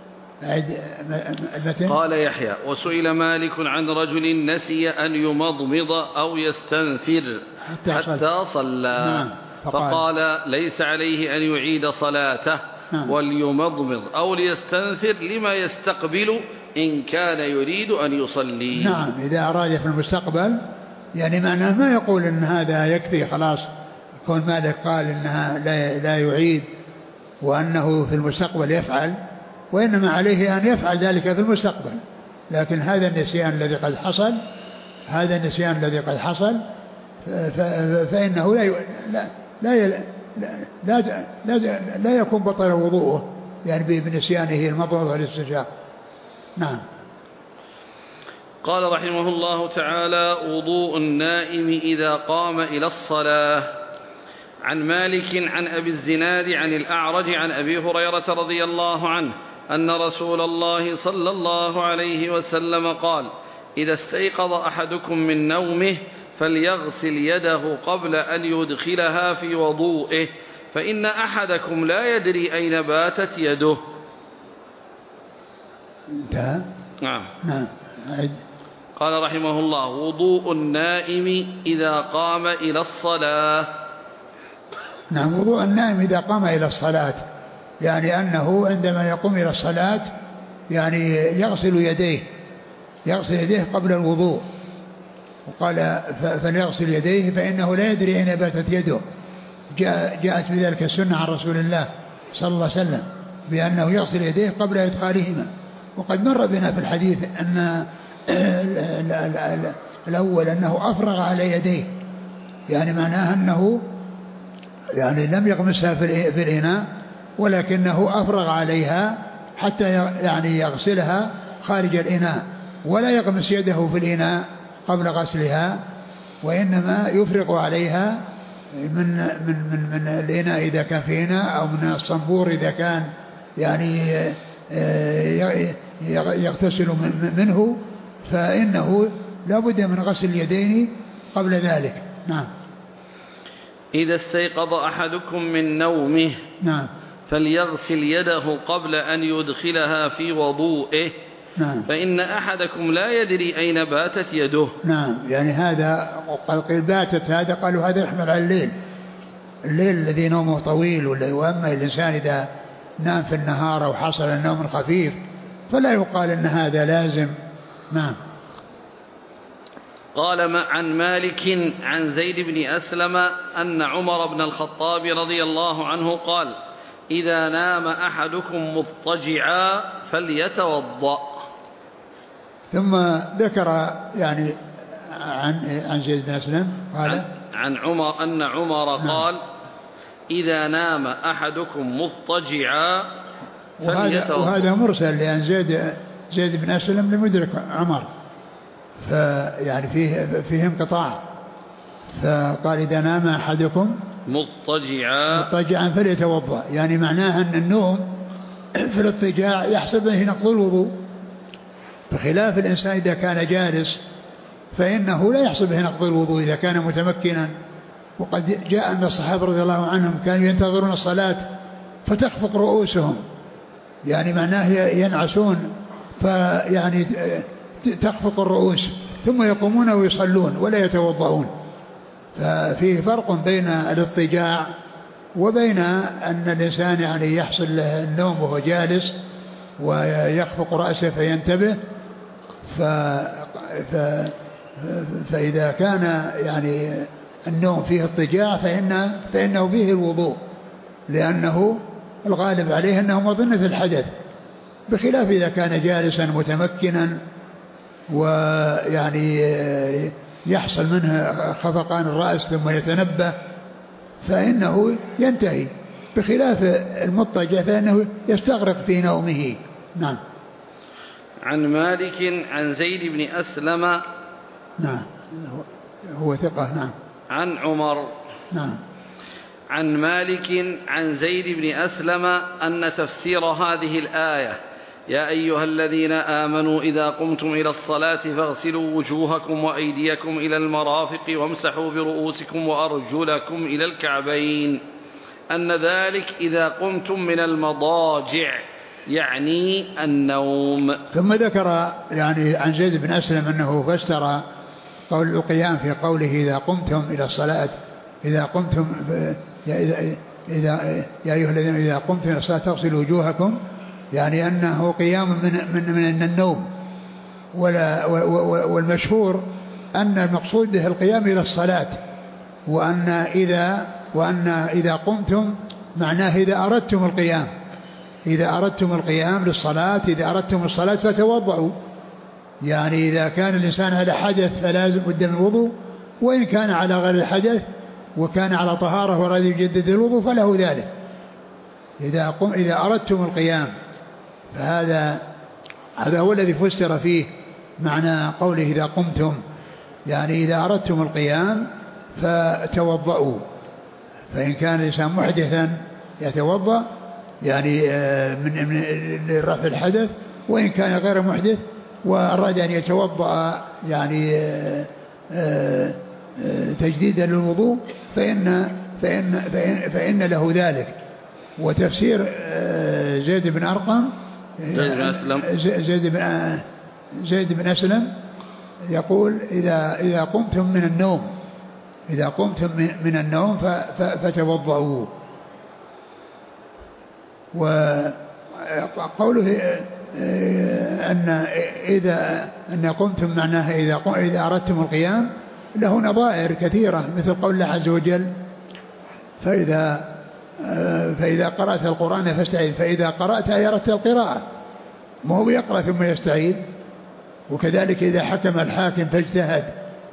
قال يحيى وسئل مالك عن رجل نسي أن يمضمض أو يستنثر حتى, حتى صلى. نعم. فقال, فقال ليس عليه أن يعيد صلاته. نعم. وليمضمض أو ليستنثر لما يستقبل إن كان يريد أن يصلي. نعم إذا أراد في المستقبل، يعني معناه ما يقول إن هذا يكفي خلاص، كون مالك قال إنها لا, لا يعيد وأنه في المستقبل يفعل، وإنما عليه أن يفعل ذلك في المستقبل. لكن هذا النسيان الذي قد حصل هذا النسيان الذي قد حصل فإنه لا لا لا لا, لا, لا يكون بطل وضوءه يعني بنسيانه المضمضة والاستنشاق. نعم. قال رحمه الله تعالى وضوء النائم إذا قام إلى الصلاة. عن مالك عن أبي الزناد عن الأعرج عن أبي هريرة رضي الله عنه أن رسول الله صلى الله عليه وسلم قال إذا استيقظ أحدكم من نومه فليغسل يده قبل أن يدخلها في وضوئه فإن أحدكم لا يدري أين باتت يده. انتهى. نعم. نعم. قال رحمه الله وضوء النائم إذا قام إلى الصلاة. نعم وضوء النائم إذا قام إلى الصلاة، يعني أنه عندما يقوم إلى الصلاة يعني يغسل يديه يغسل يديه قبل الوضوء. وقال فليغسل يديه فإنه لا يدري أين باتت يده. جاء جاءت بذلك السنة عن رسول الله صلى الله عليه وسلم بأنه يغسل يديه قبل إدخالهما. وقد مر بنا في الحديث أن الأول أنه أفرغ على يديه، يعني معناها أنه يعني لم يغمسها في الإناء ولكنه أفرغ عليها حتى يعني يغسلها خارج الإناء، ولا يغمس يده في الإناء قبل غسلها، وإنما يفرغ عليها من من من من الإناء إذا كان في إناء، أو من الصنبور إذا كان يعني يغتسل منه، فإنه لا بد من غسل اليدين قبل ذلك. نعم. إذا استيقظ أحدكم من نومه نعم فليغسل يده قبل أن يدخلها في وضوئه. نعم. فإن أحدكم لا يدري أين باتت يده. نعم، يعني هذا قال باتت، هذا قالوا هذا يحمل على الليل، الليل الذي نومه طويل، وأما الإنسان إذا نام في النهار أو حصل النوم الخفيف فلا يقال أن هذا لازم. نعم. قال عن مالك عن زيد بن أسلم أن عمر بن الخطاب رضي الله عنه قال: إذا نام أحدكم مضطجعا فليتوضأ. ثم ذكر يعني عن عن زيد بن أسلم قال عن, عن عمر أن عمر نعم. قال: إذا نام أحدكم مضطجعا فليتوضأ. وهذا, وهذا مرسل، لأن زيد زيد بن أسلم لم يدرك عمر، فيعني فيه فيه انقطاع، فقال إذا نام أحدكم مضطجعا مضطجعا فليتوضأ، يعني معناها أن النوم في الاضطجاع يحسب به نقض الوضوء، بخلاف الإنسان إذا كان جالس فإنه لا يحسب به نقض الوضوء إذا كان متمكنا. وقد جاء أن الصحابة رضي الله عنهم كانوا ينتظرون الصلاة فتخفق رؤوسهم، يعني معناه ينعسون فيعني تخفق الرؤوس، ثم يقومون ويصلون ولا يتوضؤون. ففيه فرق بين الاضطجاع وبين أن الإنسان يعني يحصل له النوم وهو جالس ويخفق رأسه فينتبه. ف... ف... فإذا كان يعني النوم فيه اضطجاع فإن... فإنه فيه الوضوء، لأنه الغالب عليه أنه مظنة الحدث، بخلاف إذا كان جالسا متمكنا ويعني يحصل منه خفقان الرأس ثم يتنبه فإنه ينتهي، بخلاف المضطجع فإنه يستغرق في نومه. نعم. عن مالك عن زيد بن أسلم نعم هو ثقة. نعم. عن عمر نعم. عن مالك عن زيد بن أسلم أن تفسير هذه الآية: يا أيها الذين آمنوا إذا قمتم إلى الصلاة فاغسلوا وجوهكم وأيديكم إلى المرافق وامسحوا برؤوسكم وأرجلكم إلى الكعبين، أن ذلك إذا قمتم من المضاجع، يعني النوم. ثم ذكر يعني عن زيد بن أسلم أنه فسر قول القيام في قوله إذا قمتم إلى الصلاة إذا قمتم إذا إذا يا أيها الذين إذا قمتم إلى الصلاة فاغسلوا وجوهكم، يعني أنه قيام من من من النوم. ولا والمشهور أن المقصود به القيام إلى الصلاة، وأن إذا وأن إذا قمتم معناه إذا أردتم القيام، إذا أردتم القيام للصلاة، إذا أردتم الصلاة فتوضؤوا، يعني إذا كان الإنسان على حدث فلازم بد من الوضوء، وإن كان على غير الحدث وكان على طهارة وأراد يجدد الوضوء فله ذلك. إذا قم إذا أردتم القيام، فهذا هذا هو الذي فسر فيه معنى قوله إذا قمتم، يعني إذا أردتم القيام فتوضؤوا. فإن كان الإنسان محدثا يتوضأ يعني من من رفع الحدث، وإن كان غير محدث وأراد أن يتوضأ يعني تجديدا للوضوء فإن فإن فإن, فإن له ذلك. وتفسير زيد بن أرقم زيد بن أسلم زيد بن زيد بن أسلم يقول إذا إذا قمتم من النوم إذا قمتم من النوم فتوضؤوا. وقوله أن إذا أن قمتم معناها إذا إذا أردتم القيام له نظائر كثيرة، مثل قول الله عز وجل: فإذا فإذا قرأت القرآن فاستعيذ، فإذا قرأت أردت القراءة، ما هو يقرأ ثم يستعيذ. وكذلك إذا حكم الحاكم فاجتهد،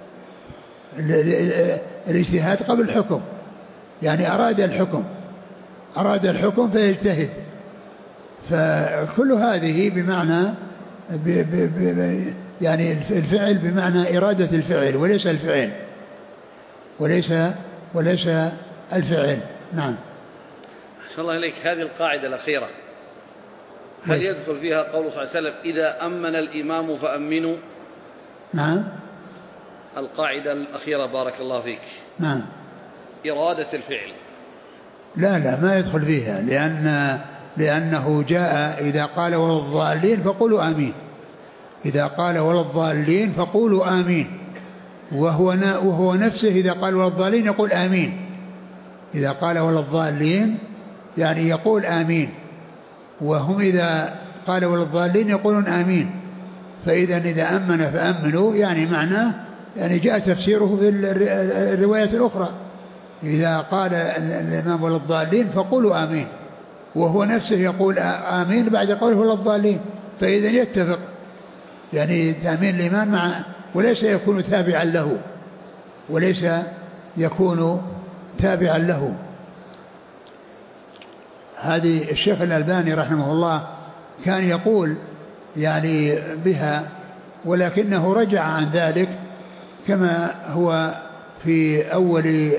الاجتهاد قبل الحكم، يعني أراد الحكم أراد الحكم فيجتهد. فكل هذه بمعنى ب ب ب يعني الفعل بمعنى إرادة الفعل وليس الفعل وليس وليس الفعل. نعم. أحسن الله إليك. هذه القاعدة الأخيرة هل يدخل فيها قوله صلى الله عليه وسلم إذا أمن الإمام فأمنوا؟ نعم. القاعدة الأخيرة بارك الله فيك. نعم. إرادة الفعل. لا لا ما يدخل فيها، لأن لأنه جاء إذا قال ولا الضالين فقولوا آمين، إذا قال ولا الضالين فقولوا آمين، وهو وهو نفسه إذا قال ولا الضالين يقول آمين، إذا قال ولا الضالين يعني يقول آمين، وهم إذا قال ولا الضالين يقولون آمين. فإذا إذا أمن فأمنوا يعني معناه يعني جاء تفسيره في الرواية الأخرى، إذا قال الإمام ولا الضالين فقولوا آمين، وهو نفسه يقول آمين بعد قوله ولا الضالين، فإذا يتفق يعني تأمين الإمام مع وليس يكون تابعا له وليس يكون تابعا له. هذه الشيخ الألباني رحمه الله كان يقول يعني بها، ولكنه رجع عن ذلك كما هو في أول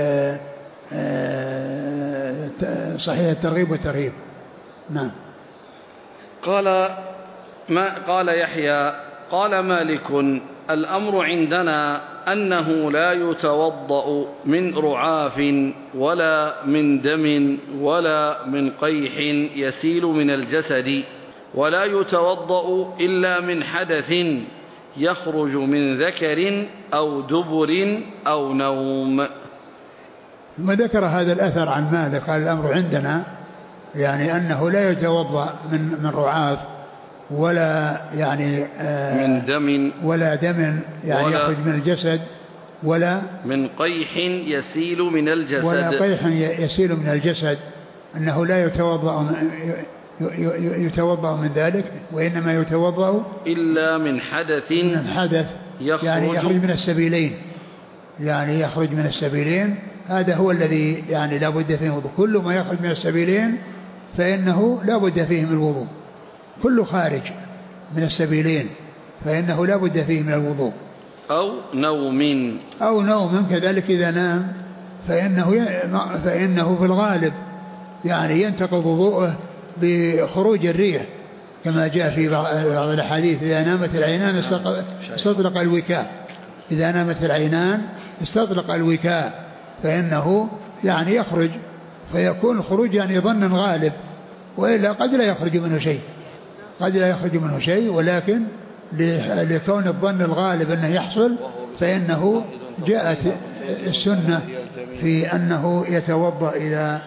صحيح الترغيب والترهيب. نعم. قال ما قال يحيى قال مالك الأمر عندنا أنه لا يتوضأ من رعاف ولا من دم ولا من قيح يسيل من الجسد، ولا يتوضأ إلا من حدث يخرج من ذكر أو دبر أو نوم. ثم ذكر هذا الأثر عن مالك قال الأمر عندنا يعني أنه لا يتوضأ من من رعاف ولا يعني آه من دم ولا دم يعني يخرج من الجسد، ولا من قيح يسيل من الجسد ولا قيح يسيل من الجسد، أنه لا يتوضأ يتوضأ من ذلك، وإنما يتوضأ إلا من حدث من حدث يخرج يعني يخرج من السبيلين، يعني يخرج من السبيلين، هذا هو الذي يعني لا بد فيه الوضوء. كل ما يخرج من السبيلين فإنه لا بد فيه من الوضوء، كل خارج من السبيلين فإنه لا بد فيه من الوضوء. أو نوم أو نوم كذلك إذا نام فإنه فإنه في الغالب يعني ينتقض وضوءه بخروج الريح كما جاء في بعض الأحاديث إذا نامت العينان استطلق الوكاء، إذا نامت العينان استطلق الوكاء، فإنه يعني يخرج فيكون الخروج يعني ظنا غالب، وإلا قد لا يخرج منه شيء قد لا يخرج منه شيء ولكن لكون الظن الغالب أنه يحصل فإنه جاءت السنة في أنه يتوضأ إذا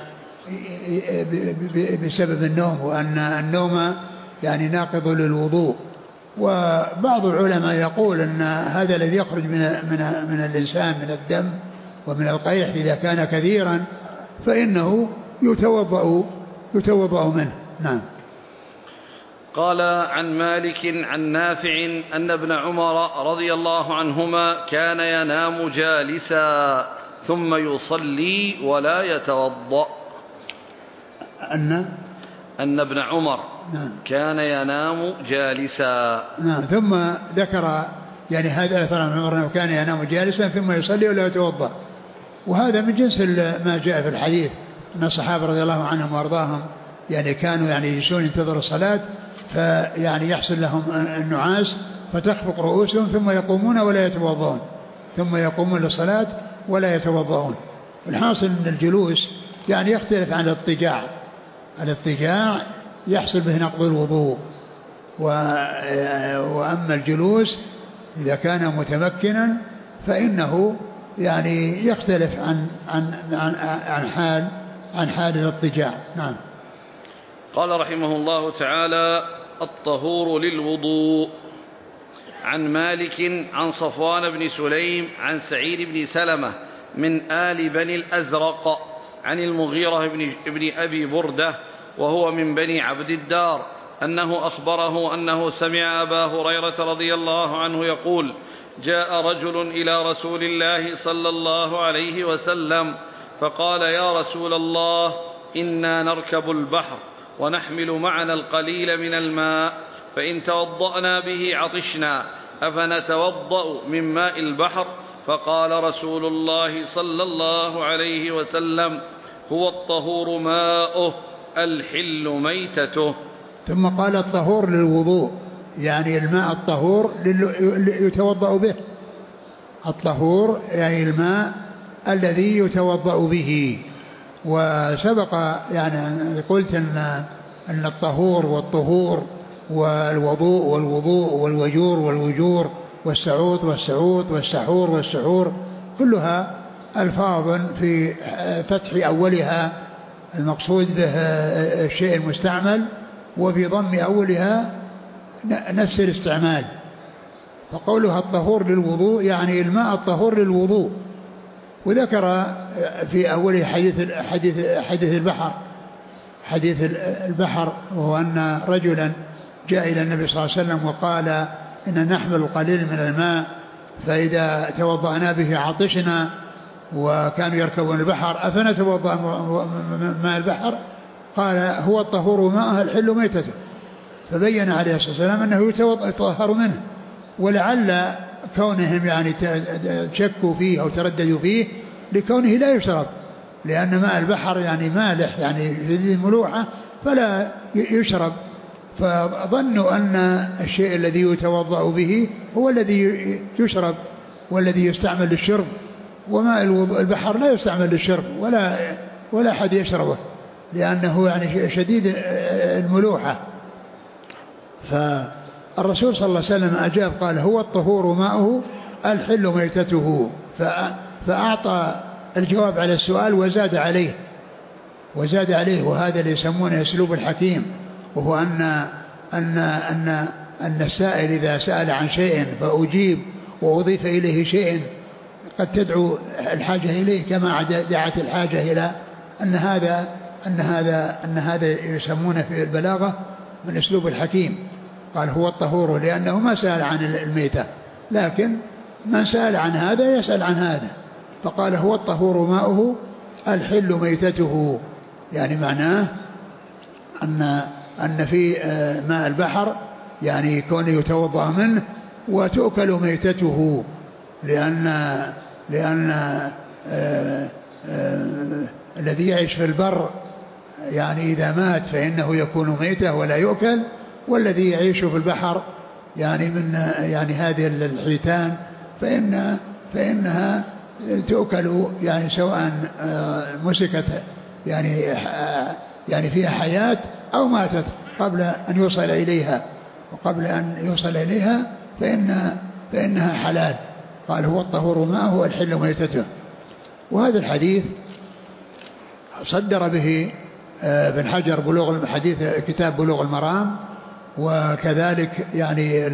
بسبب النوم، وأن النوم يعني ناقض للوضوء. وبعض العلماء يقول أن هذا الذي يخرج من من من الإنسان من الدم ومن القيح إذا كان كثيرا فإنه يتوضأ يتوضأ منه. نعم. قال عن مالك عن نافع أن ابن عمر رضي الله عنهما كان ينام جالسا ثم يصلي ولا يتوضأ. أن أن ابن عمر نعم. كان ينام جالسا. نعم. ثم ذكر يعني هذا الأثر عن عمر كان ينام جالسا ثم يصلي ولا يتوضأ، وهذا من جنس ما جاء في الحديث أن الصحابة رضي الله عنهم وأرضاهم يعني كانوا يعني يجلسون ينتظروا الصلاة فيعني يحصل لهم النعاس فتخفق رؤوسهم ثم يقومون ولا يتوضؤون ثم يقومون للصلاة ولا يتوضؤون. الحاصل أن الجلوس يعني يختلف عن الاضطجاع، الاضطجاع يحصل به نقض الوضوء، وأما الجلوس إذا كان متمكنا فإنه يعني يختلف عن عن عن, عن حال عن حال الاضطجاع. نعم. قال رحمه الله تعالى: الطهور للوضوء. عن مالك عن صفوان بن سليم عن سعيد بن سلمة من آل بني الأزرق عن المغيرة بن, بن أبي بردة وهو من بني عبد الدار أنه أخبره أنه سمع أبا هريرة رضي الله عنه يقول: جاء رجل إلى رسول الله صلى الله عليه وسلم فقال: يا رسول الله، إنا نركب البحر ونحمل معنا القليل من الماء، فإن توضأنا به عطشنا، أفنتوضأ من ماء البحر؟ فقال رسول الله صلى الله عليه وسلم: هو الطهور ماؤه الحل ميتته. ثم قال: الطهور للوضوء، يعني الماء الطهور يتوضأ به. الطهور يعني الماء الذي يتوضأ به. وسبق يعني قلت أن أن الطهور والطهور والوضوء والوضوء والوجور والوجور والسعود والسعود والسحور والسحور كلها ألفاظ في فتح أولها المقصود به الشيء المستعمل، وفي ضم أولها نفس الاستعمال. فقولها الطهور للوضوء يعني الماء الطهور للوضوء. وذكر في أول حديث حديث حديث البحر حديث البحر وهو أن رجلا جاء إلى النبي صلى الله عليه وسلم وقال: إن نحمل القليل من الماء، فإذا توضأنا به عطشنا، وكانوا يركبون البحر، أفنتوضأ ماء البحر؟ قال: هو الطهور ماءه الحل ميتته. فبين عليه الصلاة والسلام أنه يتطهر منه، ولعل كونهم يعني شكوا فيه أو ترددوا فيه لكونه لا يشرب، لأن ماء البحر يعني مالح يعني شديد الملوحة فلا يشرب، فظنوا أن الشيء الذي يتوضأ به هو الذي يشرب والذي يستعمل للشرب، وماء البحر لا يستعمل للشرب ولا ولا أحد يشربه لأنه يعني شديد الملوحة. فالرسول صلى الله عليه وسلم أجاب قال: هو الطهور ماؤه الحل ميتته، فأعطى الجواب على السؤال وزاد عليه وزاد عليه وهذا اللي يسمونه أسلوب الحكيم، وهو أن أن أن أن السائل إذا سأل عن شيء فأجيب وأضيف إليه شيء قد تدعو الحاجة إليه كما دعت الحاجة إلى أن هذا أن هذا أن هذا يسمونه في البلاغة من أسلوب الحكيم. قال: هو الطهور، لأنه ما سأل عن الميتة، لكن من سأل عن هذا يسأل عن هذا، فقال: هو الطهور ماؤه الحل ميتته، يعني معناه أن أن في ماء البحر يعني يكون يتوضأ منه وتؤكل ميتته، لأن لأن آآ آآ الذي يعيش في البر يعني إذا مات فإنه يكون ميتة ولا يؤكل، والذي يعيش في البحر يعني من يعني هذه الحيتان فإن فإنها تؤكل يعني سواء مسكت يعني يعني فيها حياة أو ماتت قبل أن يوصل إليها، وقبل أن يوصل إليها فإن فإنها حلال. قال: هو الطهور ماؤه الحل ميتته. وهذا الحديث صدر به ابن حجر بلوغ الحديث كتاب بلوغ المرام، وكذلك يعني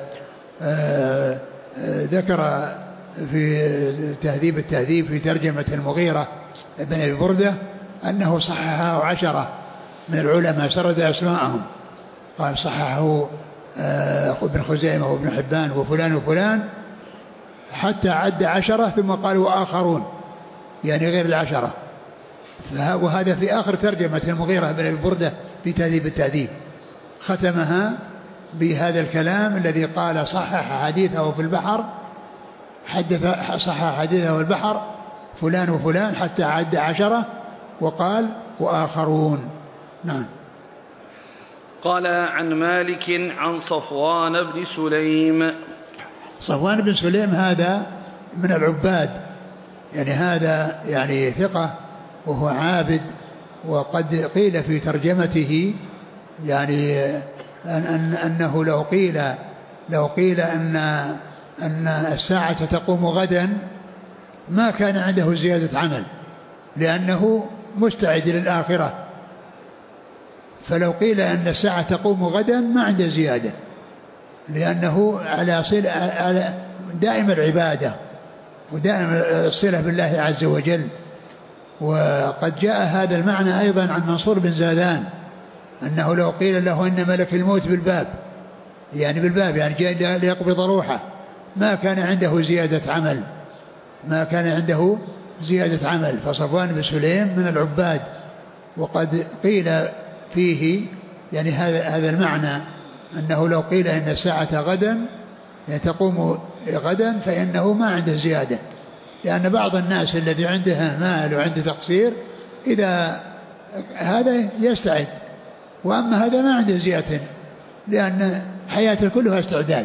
ذكر في تهذيب التهذيب في ترجمة المغيرة بن أبي بردة أنه صححه عشرة من العلماء سرد أسماءهم، قال صححه ابن خزيمة وابن حبان وفلان وفلان حتى عد عشرة، ثم قال وآخرون يعني غير العشرة. وهذا في آخر ترجمة المغيرة بن أبي بردة في تهذيب التهذيب، ختمها بهذا الكلام الذي قال صحح حديثه في البحر حدث صحح حديثه في البحر فلان وفلان حتى عد عشرة، وقال وآخرون. نعم. قال: عن مالك عن صفوان بن سليم. صفوان بن سليم هذا من العباد، يعني هذا يعني ثقة وهو عابد، وقد قيل في ترجمته يعني أن أن أنه لو قيل لو قيل أن أن الساعة تقوم غدا ما كان عنده زيادة عمل، لأنه مستعد للآخرة، فلو قيل أن الساعة تقوم غدا ما عنده زيادة، لأنه على صلة على دائم العبادة ودائم الصلة بالله عز وجل، وقد جاء هذا المعنى أيضا عن منصور بن زادان أنه لو قيل له إن ملك الموت بالباب، يعني بالباب يعني جاء ليقبض روحه، ما كان عنده زيادة عمل، ما كان عنده زيادة عمل. فصفوان بن سليم من العباد، وقد قيل فيه يعني هذا هذا المعنى أنه لو قيل إن الساعة غدا يعني تقوم غدا فإنه ما عنده زيادة، لأن بعض الناس الذي عنده مال وعنده تقصير إذا هذا يستعد، وأما هذا ما عنده زيادة، لأن حياته كلها استعداد،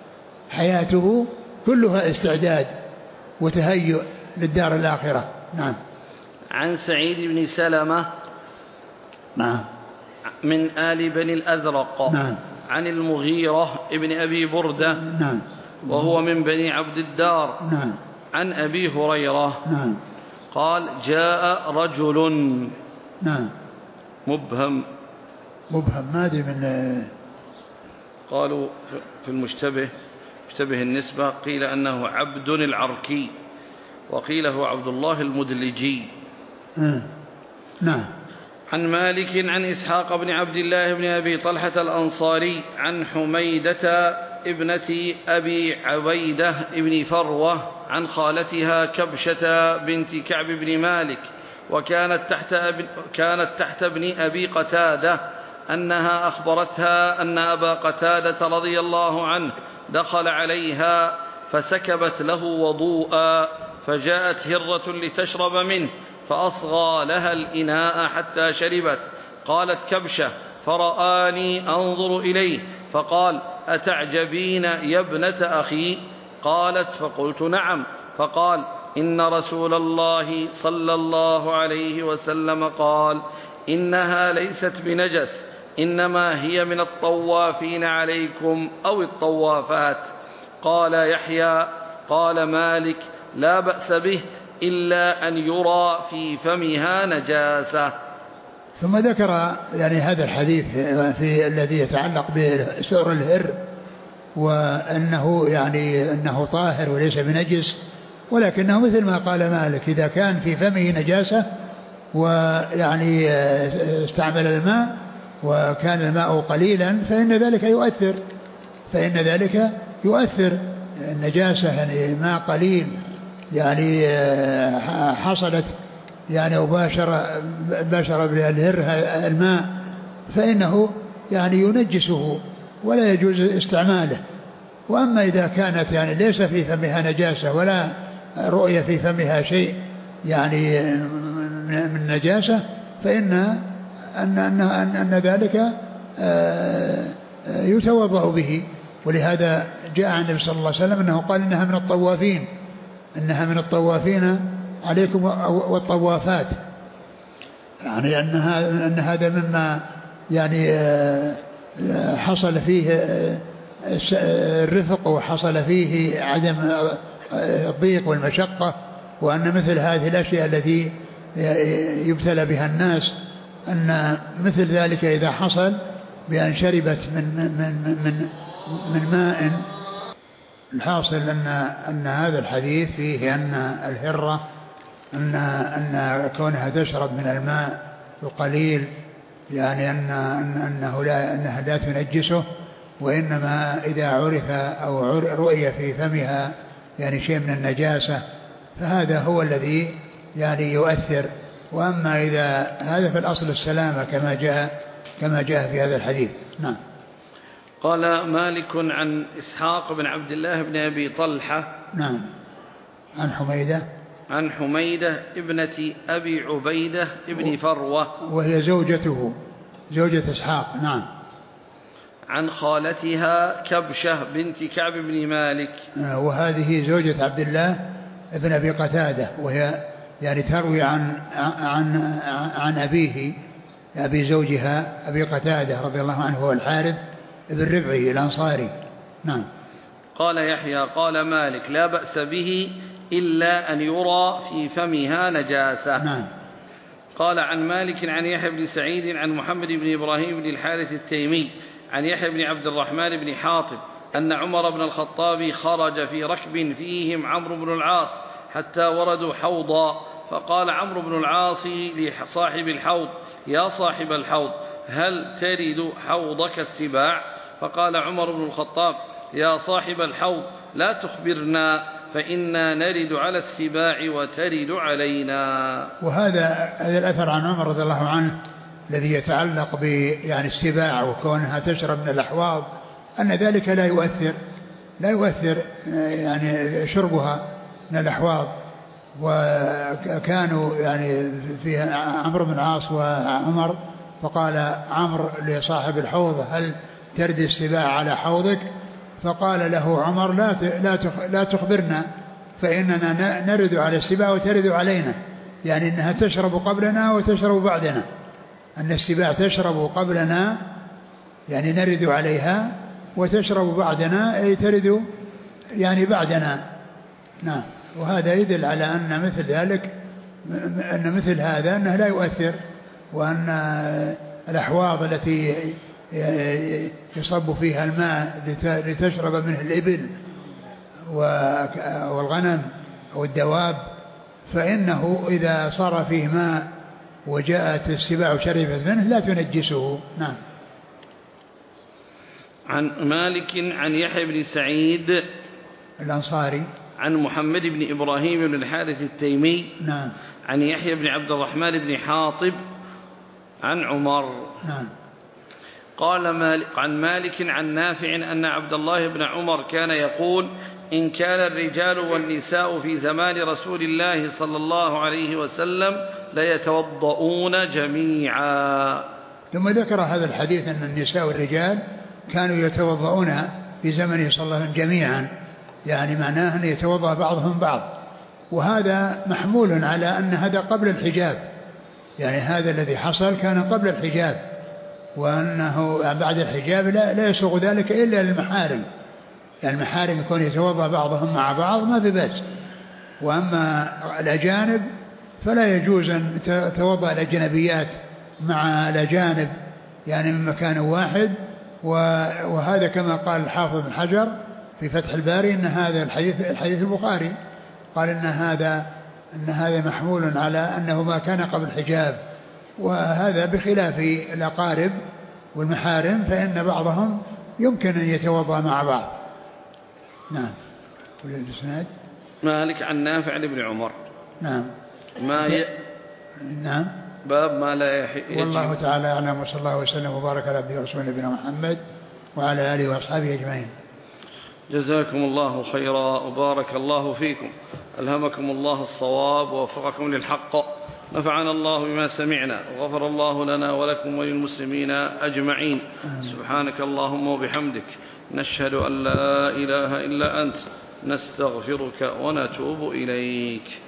حياته كلها استعداد وتهيؤ للدار الآخرة. نعم. عن سعيد بن سلمة نعم من آل بني الأزرق نعم عن المغيرة ابن أبي بردة نعم وهو من بني عبد الدار نعم عن أبي هريرة نعم قال جاء رجل نعم مبهم مبهم ما أدري من قالوا في المشتبه مشتبه النسبة قيل أنه عبد العركي وقيل هو عبد الله المدلجي. آه. نعم. عن مالك عن إسحاق بن عبد الله بن أبي طلحة الأنصاري عن حميدة ابنة أبي عبيدة ابن فروة عن خالتها كبشة بنت كعب بن مالك وكانت تحت, أب... كانت تحت ابن أبي قتادة أنها أخبرتها أن أبا قتادة رضي الله عنه دخل عليها فسكبت له وضوءا فجاءت هرة لتشرب منه فأصغى لها الإناء حتى شربت. قالت كبشة فرآني أنظر إليه فقال أتعجبين يا ابنة أخي؟ قالت فقلت نعم. فقال إن رسول الله صلى الله عليه وسلم قال إنها ليست بنجس إنما هي من الطوافين عليكم أو الطوافات. قال يحيى قال مالك لا بأس به إلا أن يرى في فمها نجاسة. ثم ذكر يعني هذا الحديث في الذي يتعلق بسؤر الهر وأنه يعني أنه طاهر وليس بنجس، ولكنه مثل ما قال مالك إذا كان في فمه نجاسة ويعني استعمل الماء وكان الماء قليلا فإن ذلك يؤثر فإن ذلك يؤثر النجاسة يعني ماء قليل يعني حصلت يعني وباشر باشر بالهر الماء فإنه يعني ينجسه ولا يجوز استعماله. وأما إذا كانت يعني ليس في فمها نجاسة ولا رؤية في فمها شيء يعني من نجاسة فإن أن, أن, أن, أن ذلك يتوضأ به. ولهذا جاء عن النبي صلى الله عليه وسلم أنه قال إنها من الطوافين إنها من الطوافين عليكم والطوافات، يعني أنها أن هذا مما يعني حصل فيه الرفق وحصل فيه عدم الضيق والمشقة، وأن مثل هذه الأشياء التي يبتلى بها الناس أن مثل ذلك إذا حصل بأن شربت من من من من ماء. الحاصل أن أن هذا الحديث فيه أن الهرة أن أن كونها تشرب من الماء القليل يعني أن أنه لا أنها لا تنجسه، وإنما إذا عرف أو رؤي في فمها يعني شيء من النجاسة فهذا هو الذي يعني يؤثر. وأما إذا هذا في الأصل السلامة كما جاء كما جاء في هذا الحديث. نعم. قال مالك عن إسحاق بن عبد الله بن أبي طلحة نعم عن حميدة عن حميدة ابنة أبي عبيدة ابن فروة وهي زوجته زوجة إسحاق. نعم. عن خالتها كبشة بنت كعب بن مالك وهذه زوجة عبد الله ابن أبي قتادة، وهي يعني تروي عن عن عن أبيه أبي زوجها أبي قتادة رضي الله عنه هو الحارث ابن ربعي الأنصاري. نعم. قال يحيى قال مالك لا بأس به إلا أن يرى في فمها نجاسة. نعم. قال عن مالك عن يحيى بن سعيد عن محمد بن إبراهيم بن الحارث التيمي عن يحيى بن عبد الرحمن بن حاطب أن عمر بن الخطاب خرج في ركب فيهم عمرو بن العاص حتى وردوا حوضا فقال عمرو بن العاص لصاحب الحوض: يا صاحب الحوض، هل ترد حوضك السباع؟ فقال عمر بن الخطاب: يا صاحب الحوض، لا تخبرنا، فإنا نرد على السباع وترد علينا. وهذا هذا الأثر عن عمر رضي الله عنه الذي يتعلق ب يعني السباع وكونها تشرب من الأحواض، أن ذلك لا يؤثر لا يؤثر يعني شربها من الأحواض. وكانوا يعني في عمرو بن العاص وعمر، فقال عمرو لصاحب الحوض: هل ترد السباع على حوضك؟ فقال له عمر: لا لا تخبرنا، فإننا نرد على السباع وترد علينا، يعني أنها تشرب قبلنا وتشرب بعدنا، أن السباع تشرب قبلنا يعني نرد عليها، وتشرب بعدنا أي ترد يعني بعدنا. نعم. وهذا يدل على أن مثل ذلك أن مثل هذا أنه لا يؤثر، وأن الأحواض التي يصب فيها الماء لتشرب منه الإبل والغنم أو الدواب، فإنه إذا صار فيه ماء وجاءت السباع وشربت منه لا تنجسه. نعم. عن مالك عن يحيى بن سعيد الأنصاري عن محمد بن إبراهيم بن الحارث التيمي نعم. عن يحيى بن عبد الرحمن بن حاطب عن عمر نعم. قال مالك عن مالك عن نافع أن عبد الله بن عمر كان يقول: إن كان الرجال والنساء في زمان رسول الله صلى الله عليه وسلم ليتوضؤون جميعا. ثم ذكر هذا الحديث أن النساء والرجال كانوا يتوضؤون في زمنه صلى الله عليه وسلم جميعا، يعني معناه أن يتوضأ بعضهم بعض، وهذا محمول على أن هذا قبل الحجاب، يعني هذا الذي حصل كان قبل الحجاب، وأنه بعد الحجاب لا, لا يسوغ ذلك إلا للمحارم، يعني المحارم يكون يتوضأ بعضهم مع بعض ما في بأس. وأما الأجانب فلا يجوز أن يتوضأ الأجنبيات مع الأجانب يعني من مكان واحد. وهذا كما قال الحافظ بن حجر في فتح الباري أن هذا الحديث الحديث البخاري قال إن هذا أن هذا محمول على أنه ما كان قبل الحجاب، وهذا بخلاف الأقارب والمحارم فإن بعضهم يمكن أن يتوضأ مع بعض. نعم. والإسناد مالك عن نافع لابن عمر. نعم. ما ي... نعم. باب ما لا يحيي. والله تعالى أعلم، وصلى الله وسلم وبارك على عبده ورسوله نبينا محمد وعلى آله وأصحابه أجمعين. جزاكم الله خيرا وبارك الله فيكم، ألهمكم الله الصواب ووفقكم للحق، نفعنا الله بما سمعنا، وغفر الله لنا ولكم وللمسلمين أجمعين. سبحانك اللهم وبحمدك، نشهد أن لا إله إلا أنت، نستغفرك ونتوب إليك.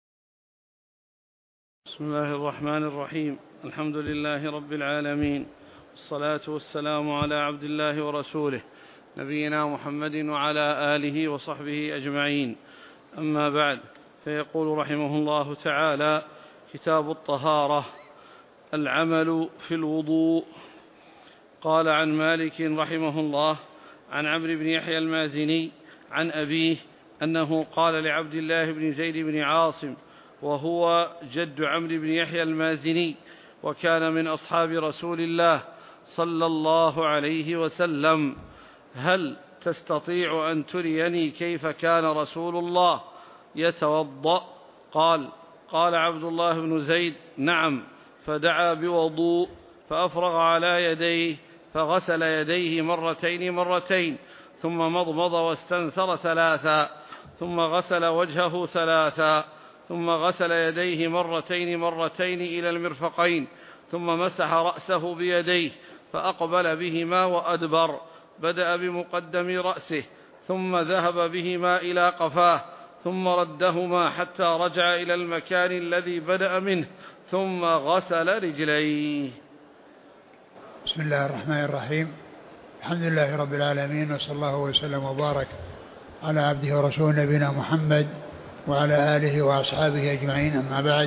بسم الله الرحمن الرحيم، الحمد لله رب العالمين، والصلاة والسلام على عبد الله ورسوله نبينا محمد وعلى آله وصحبه أجمعين. أما بعد، فيقول رحمه الله تعالى: كتاب الطهارة، العمل في الوضوء. قال عن مالك رحمه الله عن عمرو بن يحيى المازني عن أبيه أنه قال لعبد الله بن زيد بن عاصم، وهو جد عمرو بن يحيى المازني وكان من أصحاب رسول الله صلى الله عليه وسلم: هل تستطيع أن تريني كيف كان رسول الله يتوضأ؟ قال قال عبد الله بن زيد: نعم. فدعا بوضوء فأفرغ على يديه فغسل يديه مرتين مرتين، ثم مضمض واستنثر ثلاثا، ثم غسل وجهه ثلاثا، ثم غسل يديه مرتين مرتين إلى المرفقين، ثم مسح رأسه بيديه فأقبل بهما وأدبر، بدأ بمقدم رأسه ثم ذهب بهما إلى قفاه، ثم ردهما حتى رجع إلى المكان الذي بدأ منه، ثم غسل رجليه. بسم الله الرحمن الرحيم، الحمد لله رب العالمين، وصلى الله وسلم وبارك على عبده ورسوله نبينا محمد وعلى آله وأصحابه أجمعين. أما بعد،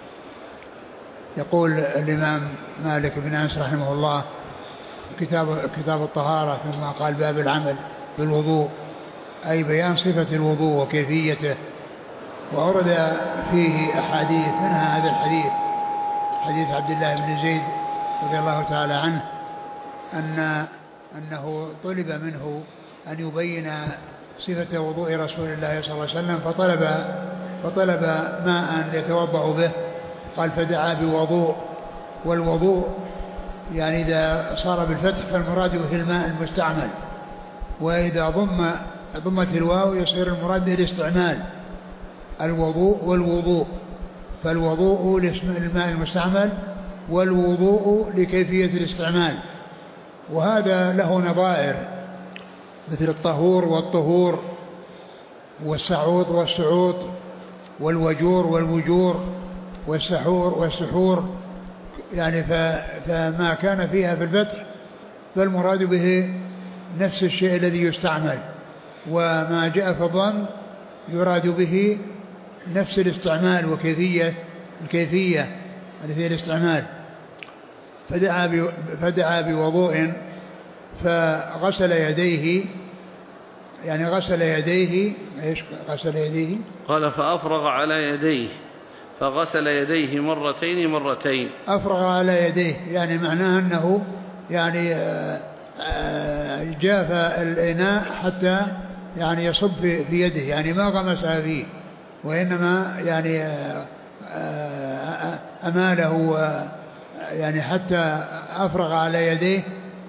يقول الإمام مالك بن أنس رحمه الله: كتاب, كتاب الطهارة، ثم قال: باب العمل بالوضوء، أي بيان صفة الوضوء وكيفيته وأورد فيه أحاديث، منها هذا الحديث حديث عبد الله بن زيد رضي الله تعالى عنه أن أنه طلب منه أن يبين صفة وضوء رسول الله صلى الله عليه وسلم، فطلب فطلب ماء يتوضأ به، قال فدعا بوضوء. والوضوء يعني إذا صار بالفتح فالمراد به الماء المستعمل، وإذا ضم ضمت الواو يصير المراد به الاستعمال، الوضوء والوضوء. فالوضوء للماء المستعمل والوضوء لكيفية الاستعمال. وهذا له نظائر مثل الطهور والطهور والسعوط والسعوط والوجور والوجور والسحور والسحور، يعني فما كان فيها في الفتح فالمراد به نفس الشيء الذي يستعمل، وما جاء في الضم يراد به نفس الاستعمال وكيفية الكيفية التي هي الاستعمال. فدعا فدعا بوضوء فغسل يديه، يعني غسل يديه. ايش غسل يديه؟ قال فأفرغ على يديه فغسل يديه مرتين مرتين. أفرغ على يديه يعني معناه أنه يعني جاف الإناء حتى يعني يصب في يده، يعني ما غمسها فيه، وإنما يعني أماله يعني حتى أفرغ على يديه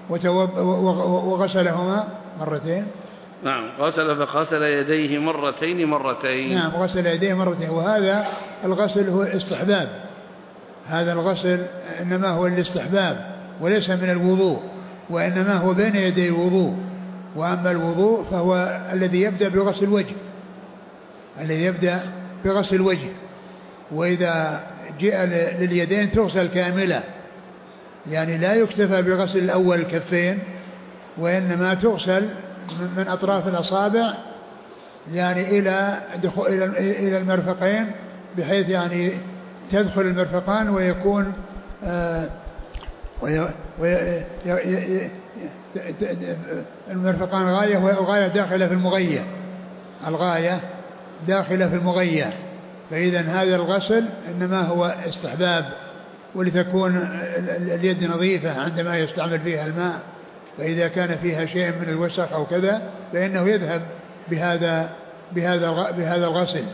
وغسلهما مرتين. نعم، غسل فغسل يديه مرتين مرتين. نعم، غسل يديه مرتين. وهذا الغسل هو استحباب، هذا الغسل إنما هو الاستحباب وليس من الوضوء، وإنما هو بين يدي الوضوء. وأما الوضوء فهو الذي يبدأ بغسل الوجه، الذي يبدأ بغسل الوجه. وإذا جاء لليدين تغسل كاملة، يعني لا يكتفى بغسل الأول الكفين، وإنما تغسل من أطراف الأصابع يعني إلى دخول إلى المرفقين، بحيث يعني تدخل المرفقان ويكون آه المرفقان غاية والغاية داخلة في المغية، الغاية داخلة في المغية. فإذا هذا الغسل إنما هو استحباب، ولتكون اليد نظيفة عندما يستعمل فيها الماء، فإذا كان فيها شيء من الوسخ أو كذا فإنه يذهب بهذا بهذا بهذا الغسل.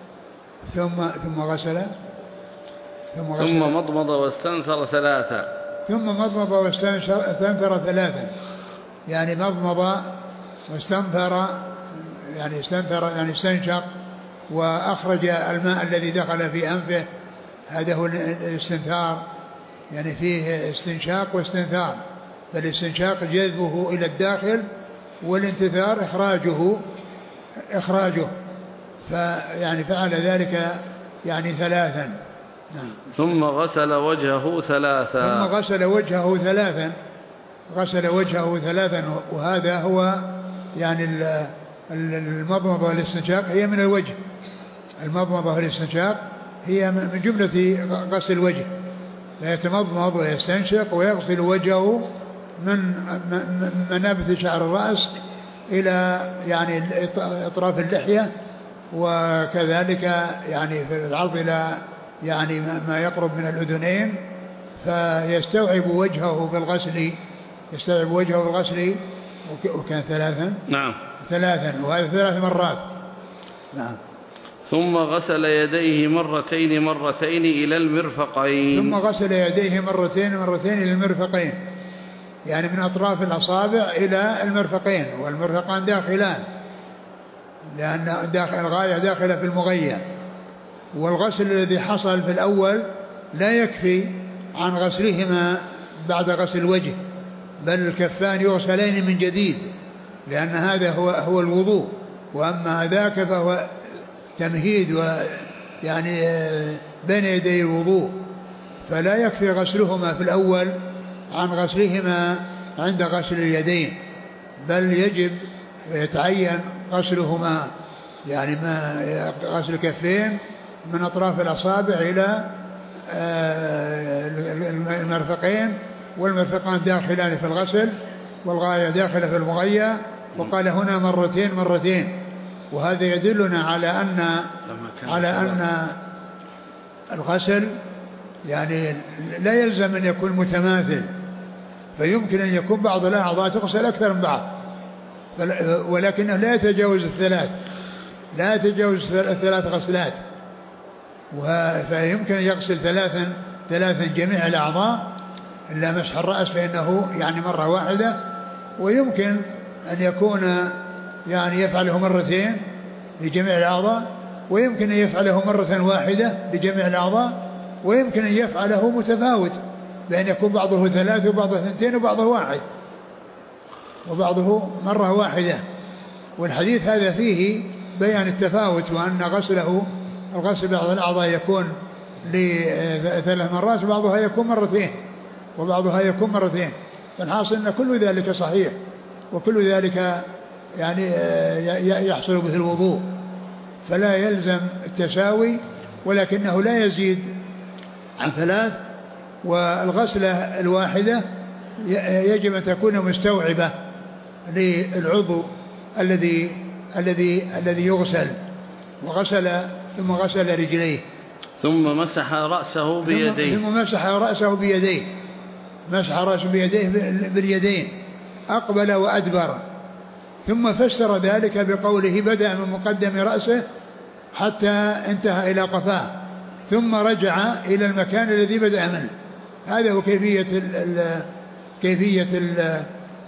ثم ثم غسل ثم, غسل ثم مضمض واستنثر ثلاثة ثم مضمض واستنثر ثلاثا يعني مضمض واستنثر يعني استنثر يعني استنشق وأخرج الماء الذي دخل في أنفه، هذا هو الاستنثار، يعني فيه استنشاق واستنثار. فالاستنشاق جذبه إلى الداخل، والانتثار إخراجه إخراجه فيعني فعل ذلك يعني ثلاثا. نعم. ثم غسل وجهه ثلاثا ثم غسل وجهه ثلاثا غسل وجهه ثلاثا وهذا هو يعني المضمضة والاستنشاق هي من الوجه، المضمضة والاستنشاق هي من جملة غسل الوجه، فيتمضمض ويستنشق ويغسل وجهه من منابت شعر الرأس إلى يعني أطراف اللحية، وكذلك يعني في العرض إلى يعني ما يقرب من الأذنين، فيستوعب وجهه بالغسل يستوعب وجهه بالغسل. وكان ثلاثا. نعم ثلاثا وهذا ثلاث مرات. نعم. ثم غسل يديه مرتين مرتين إلى المرفقين. ثم غسل يديه مرتين مرتين إلى المرفقين، يعني من أطراف الأصابع إلى المرفقين، والمرفقان داخلان لأن داخل الغاية داخلة في المغية. والغسل الذي حصل في الأول لا يكفي عن غسلهما بعد غسل الوجه، بل الكفان يغسلين من جديد، لأن هذا هو هو الوضوء. وأما ذاك فهو تمهيد ويعني بين يدي الوضوء، فلا يكفي غسلهما في الأول عن غسلهما عند غسل اليدين، بل يجب ويتعين غسلهما، يعني ما غسل الكفين من أطراف الأصابع إلى المرفقين، والمرفقان داخلان في الغسل والغاية داخلة في المغية. وقال هنا مرتين مرتين، وهذا يدلنا على أن على أن الغسل يعني لا يلزم أن يكون متماثل، فيمكن أن يكون بعض الأعضاء تغسل أكثر من بعض، ولكنه لا يتجاوز الثلاث لا يتجاوز الثلاث غسلات، فيمكن أن يغسل ثلاثا ثلاثا جميع الأعضاء إلا مسح الرأس فإنه يعني مرة واحدة، ويمكن أن يكون يعني يفعله مرتين لجميع الأعضاء، ويمكن أن يفعله مرة واحدة لجميع الأعضاء، ويمكن أن يفعله متفاوت بأن يكون بعضه ثلاث وبعضه اثنتين وبعضه واحد وبعضه مرة واحدة. والحديث هذا فيه بيان التفاوت، وأن غسله الغسل بعض الأعضاء يكون لثلاث مرات وبعضها يكون مرتين وبعضها يكون مرتين، فالحاصل أن كل ذلك صحيح وكل ذلك يعني يحصل به الوضوء، فلا يلزم التساوي، ولكنه لا يزيد عن ثلاث. والغسلة الواحدة يجب أن تكون مستوعبة للعضو الذي الذي الذي يغسل، وغسل ثم غسل رجليه ثم مسح رأسه بيديه ثم مسح رأسه بيديه مسح رأسه بيديه باليدين أقبل وأدبر، ثم فسر ذلك بقوله بدأ من مقدم رأسه حتى انتهى إلى قفاه ثم رجع إلى المكان الذي بدأ منه. هذا هو كيفية ال ال كيفية ال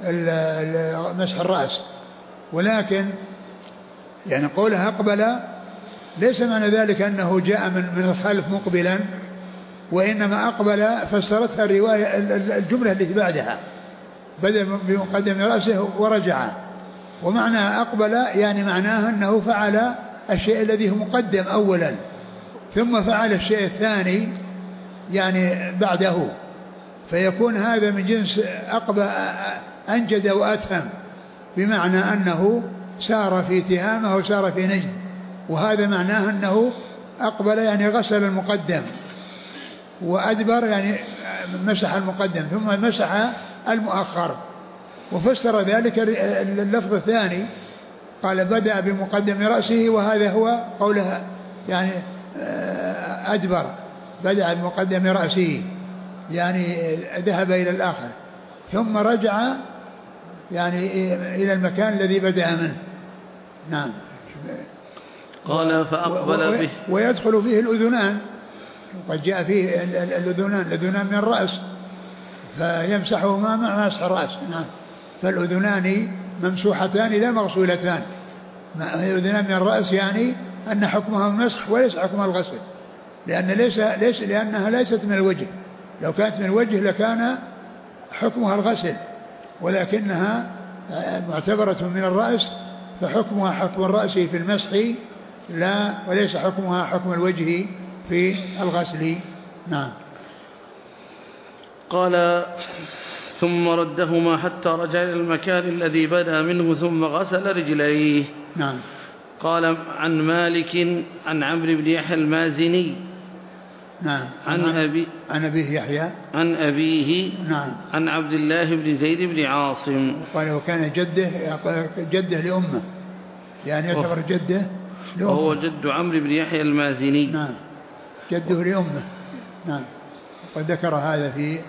ال مسح الرأس. ولكن يعني قولها أقبل ليس معنى ذلك أنه جاء من من الخلف مقبلا، وإنما أقبل فسرتها الرواية الجملة التي بعدها بدأ بمقدم رأسه ورجع، ومعنى أقبل يعني معناه أنه فعل الشيء الذي هو مقدم أولا ثم فعل الشيء الثاني يعني بعده، فيكون هذا من جنس أقبل أنجد وأتهم، بمعنى أنه سار في تهامه وسار في نجد، وهذا معناه أنه أقبل يعني غسل المقدم، وأدبر يعني مسح المقدم ثم مسح المؤخر. وفسر ذلك اللفظ الثاني قال بدأ بمقدم رأسه، وهذا هو قوله يعني أدبر بدأ بمقدم رأسه يعني ذهب إلى الآخر ثم رجع يعني إلى المكان الذي بدأ منه. نعم. قال فأقبل به ويدخل فيه الأذنان، قد جاء فيه الأذنان الأذنان من الرأس فيمسحهما مع مسح الرأس. نعم. فالأذنان ممسوحتان لا مغسولتان، الأذنان من الرأس يعني أن حكمها المسح وليس حكمها الغسل، لأن ليس ليس لأنها ليست من الوجه، لو كانت من الوجه لكان حكمها الغسل، ولكنها معتبرة من الرأس فحكمها حكم الرأس في المسح لا وليس حكمها حكم الوجه في الغسل. نعم. قال ثم ردهما حتى رجع إلى المكان الذي بدأ منه ثم غسل رجليه. نعم. قال عن مالك عن عمرو بن يحيى المازني. نعم. عن أبي عن أبيه يحيى عن أبيه. نعم. عن عبد الله بن زيد بن عاصم قال وكان جده جده لأمه، يعني يعتبر جده لأمه، وهو جد عمرو بن يحيى المازني. نعم. جده لأمه. نعم. قد ذكر هذا في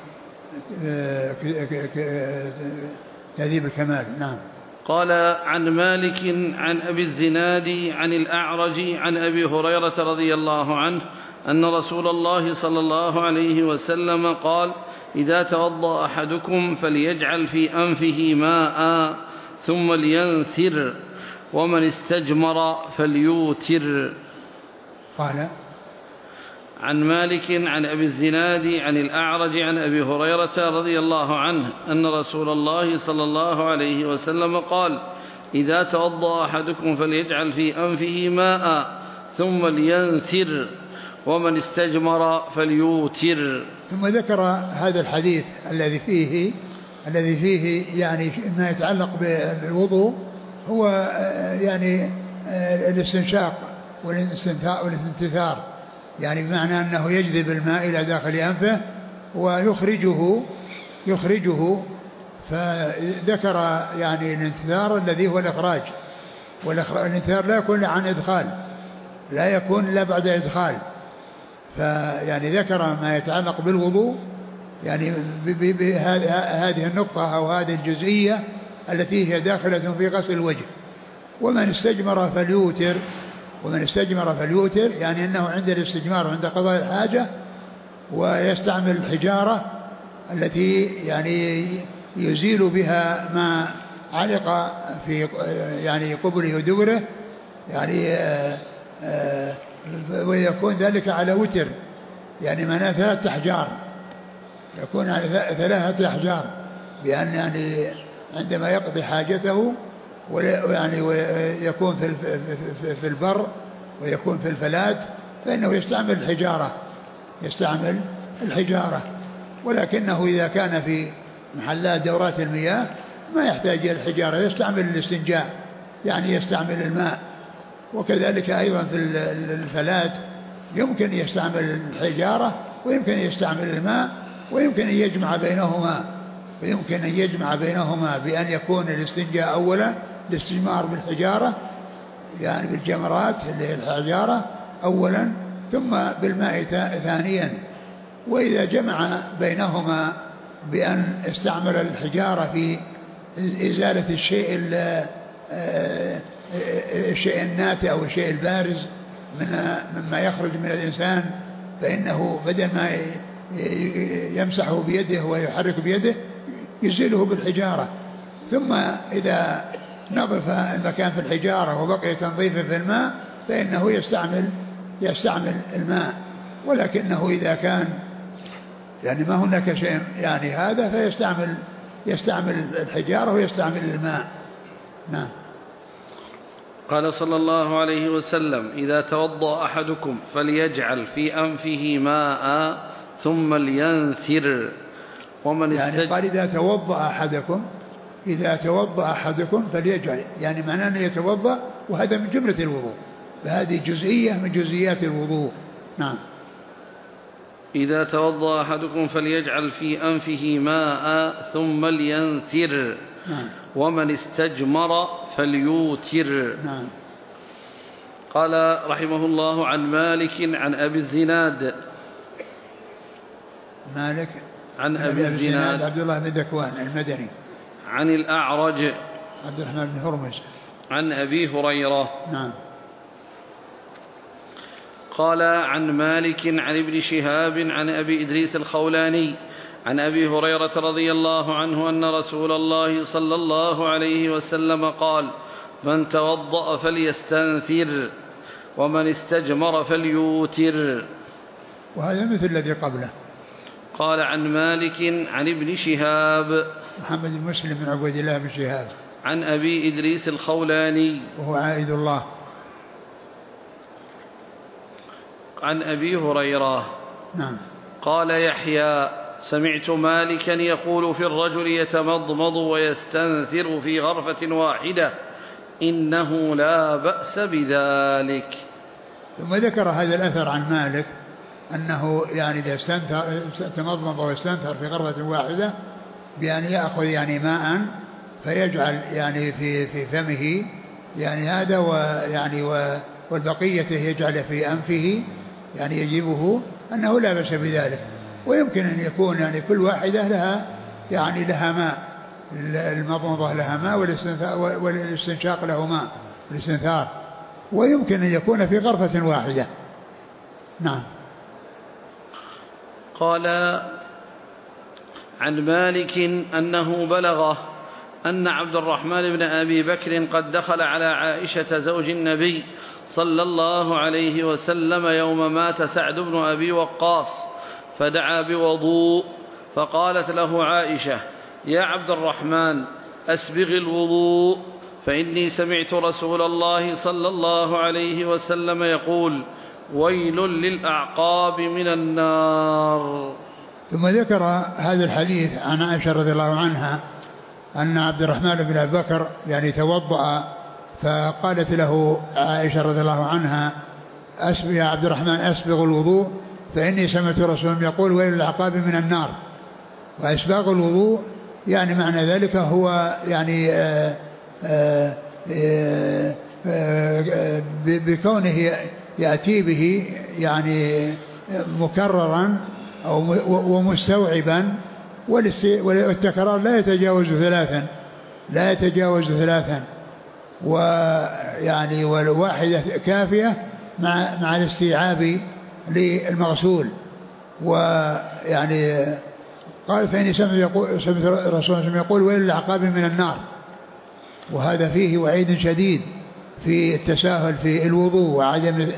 تهذيب الكمال. نعم. قال عن مالك عن أبي الزناد عن الأعرج عن أبي هريرة رضي الله عنه أن رسول الله صلى الله عليه وسلم قال إذا توضأ أحدكم فليجعل في أنفه ماء ثم لينثر ومن استجمر فليوتر. قال عن مالك عن أبي الزناد عن الأعرج عن أبي هريرة رضي الله عنه أن رسول الله صلى الله عليه وسلم قال إذا توضأ أحدكم فليجعل في أنفه ماء ثم لينثر ومن استجمر فليوتر. ثم ذكر هذا الحديث الذي فيه الذي فيه يعني ما يتعلق بالوضوء، هو يعني الاستنشاق والاستنثار، يعني بمعنى أنه يجذب الماء إلى داخل أنفه ويخرجه يخرجه فذكر يعني الانثار الذي هو الإخراج، والانثار لا يكون عن إدخال، لا يكون إلا بعد إدخال. فيعني ذكر ما يتعلق بالوضوء يعني بهذه النقطة أو هذه الجزئية التي هي داخلة في غسل الوجه. ومن استجمر فليوتر، ومن استجمر فليوتر يعني أنه عند الاستجمار وعند قضاء الحاجة ويستعمل الحجارة التي يعني يزيل بها ما علق في يعني قبله ودبره يعني آآ آآ ويكون ذلك على وتر، يعني معناه ثلاثة أحجار، يكون على ثلاثة أحجار، بأن يعني عندما يقضي حاجته ويعني ويكون في في البر ويكون في الفلات فإنه يستعمل الحجارة، يستعمل الحجارة. ولكنه إذا كان في محلات دورات المياه ما يحتاج إلى الحجارة، يستعمل الاستنجاء يعني يستعمل الماء. وكذلك أيضا في الفلات يمكن يستعمل الحجارة ويمكن يستعمل الماء، ويمكن أن يجمع بينهما، ويمكن أن يجمع بينهما بأن يكون الاستنجاء أولا الاستجمار بالحجارة يعني بالجمرات اللي هي الحجارة أولا ثم بالماء ثانيا. وإذا جمع بينهما بأن استعمل الحجارة في إزالة الشيء الشيء الناتئ أو الشيء البارز مما يخرج من الإنسان، فإنه بدل ما يمسحه بيده ويحرك بيده يزيله بالحجارة. ثم إذا نظف المكان في الحجارة وبقي تنظيفه في الماء فإنه يستعمل يستعمل الماء. ولكنه إذا كان يعني ما هناك شيء يعني هذا فيستعمل يستعمل الحجارة ويستعمل الماء. نعم. قال صلى الله عليه وسلم: إذا توضأ أحدكم فليجعل في أنفه ماء ثم لينثر ومن يعني قال إذا توضأ أحدكم إذا توضأ أحدكم فليجعل، يعني معناه أنه يتوضأ، وهذا من جملة الوضوء، فهذه جزئية من جزئيات الوضوء. نعم. إذا توضأ أحدكم فليجعل في أنفه ماء ثم لينثر. نعم. ومن استجمر فليوتر. نعم. قال رحمه الله: عن مالك عن أبي الزناد مالك عن أبي الزناد عبد الله بن ذكوان المدني عن الأعرج عبد الرحمن بن هرمز عن أبي هريرة. نعم. قال: عن مالك عن ابن شهاب عن أبي إدريس الخولاني عن أبي هريرة رضي الله عنه أن رسول الله صلى الله عليه وسلم قال: من توضأ فليستنثر ومن استجمر فليوتر. وهذا مثل الذي قبله. قال: عن مالك عن ابن شهاب محمد بن مسلم بن عبيد الله بن شهاب عن أبي إدريس الخولاني وهو عائد الله عن أبي هريرة. نعم. قال يحيى: سمعت مالكا يقول في الرجل يتمضمض ويستنثر في غرفة واحدة إنه لا بأس بذلك. ثم ذكر هذا الأثر عن مالك أنه يعني إذا تمضمض ويستنثر في غرفة واحدة بأن يأخذ يعني ماء فيجعل يعني في في فمه يعني هذا ويعني والبقية يجعل في أنفه يعني يجيبه، أنه لا بأس بذلك. ويمكن أن يكون يعني كل واحدة لها يعني لها ماء، المضمضة لها ماء والاستنشاق له ماء الاستنثار، ويمكن أن يكون في غرفة واحدة. نعم. قال: عن مالك أنه بلغه أن عبد الرحمن بن أبي بكر قد دخل على عائشة زوج النبي صلى الله عليه وسلم يوم مات سعد بن أبي وقاص فدعا بوضوء، فقالت له عائشة: يا عبد الرحمن أسبغ الوضوء، فإني سمعت رسول الله صلى الله عليه وسلم يقول: ويل للأعقاب من النار. ثم ذكر هذا الحديث عن عائشة رضي الله عنها أن عبد الرحمن بن أبي بكر يعني توضأ، فقالت له عائشة رضي الله عنها: أسبغ يا عبد الرحمن أسبغ الوضوء، فإني سمعت رسول الله يقول: ويل للأعقاب من النار. وإسباغ الوضوء يعني معنى ذلك هو يعني آآ آآ بكونه يأتي به يعني مكررا أو ومستوعبا، والتكرار لا يتجاوز ثلاثا لا يتجاوز ثلاثا ويعني والواحدة كافية مع مع الاستيعاب للمغسول. ويعني قال فإني سمعت يقول سمعت الرسول صلى الله عليه وسلم يقول ويل للعقاب من النار، وهذا فيه وعيد شديد في التساهل في الوضوء وعدم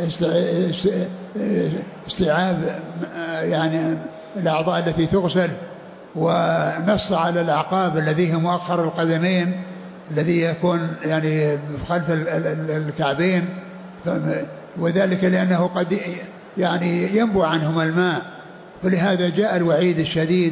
استيعاب يعني الأعضاء التي تغسل، ونص على الأعقاب الذي هي مؤخر القدمين الذي يكون يعني خلف الكعبين، وذلك لأنه قد يعني ينبع عنهما الماء، فلهذا جاء الوعيد الشديد،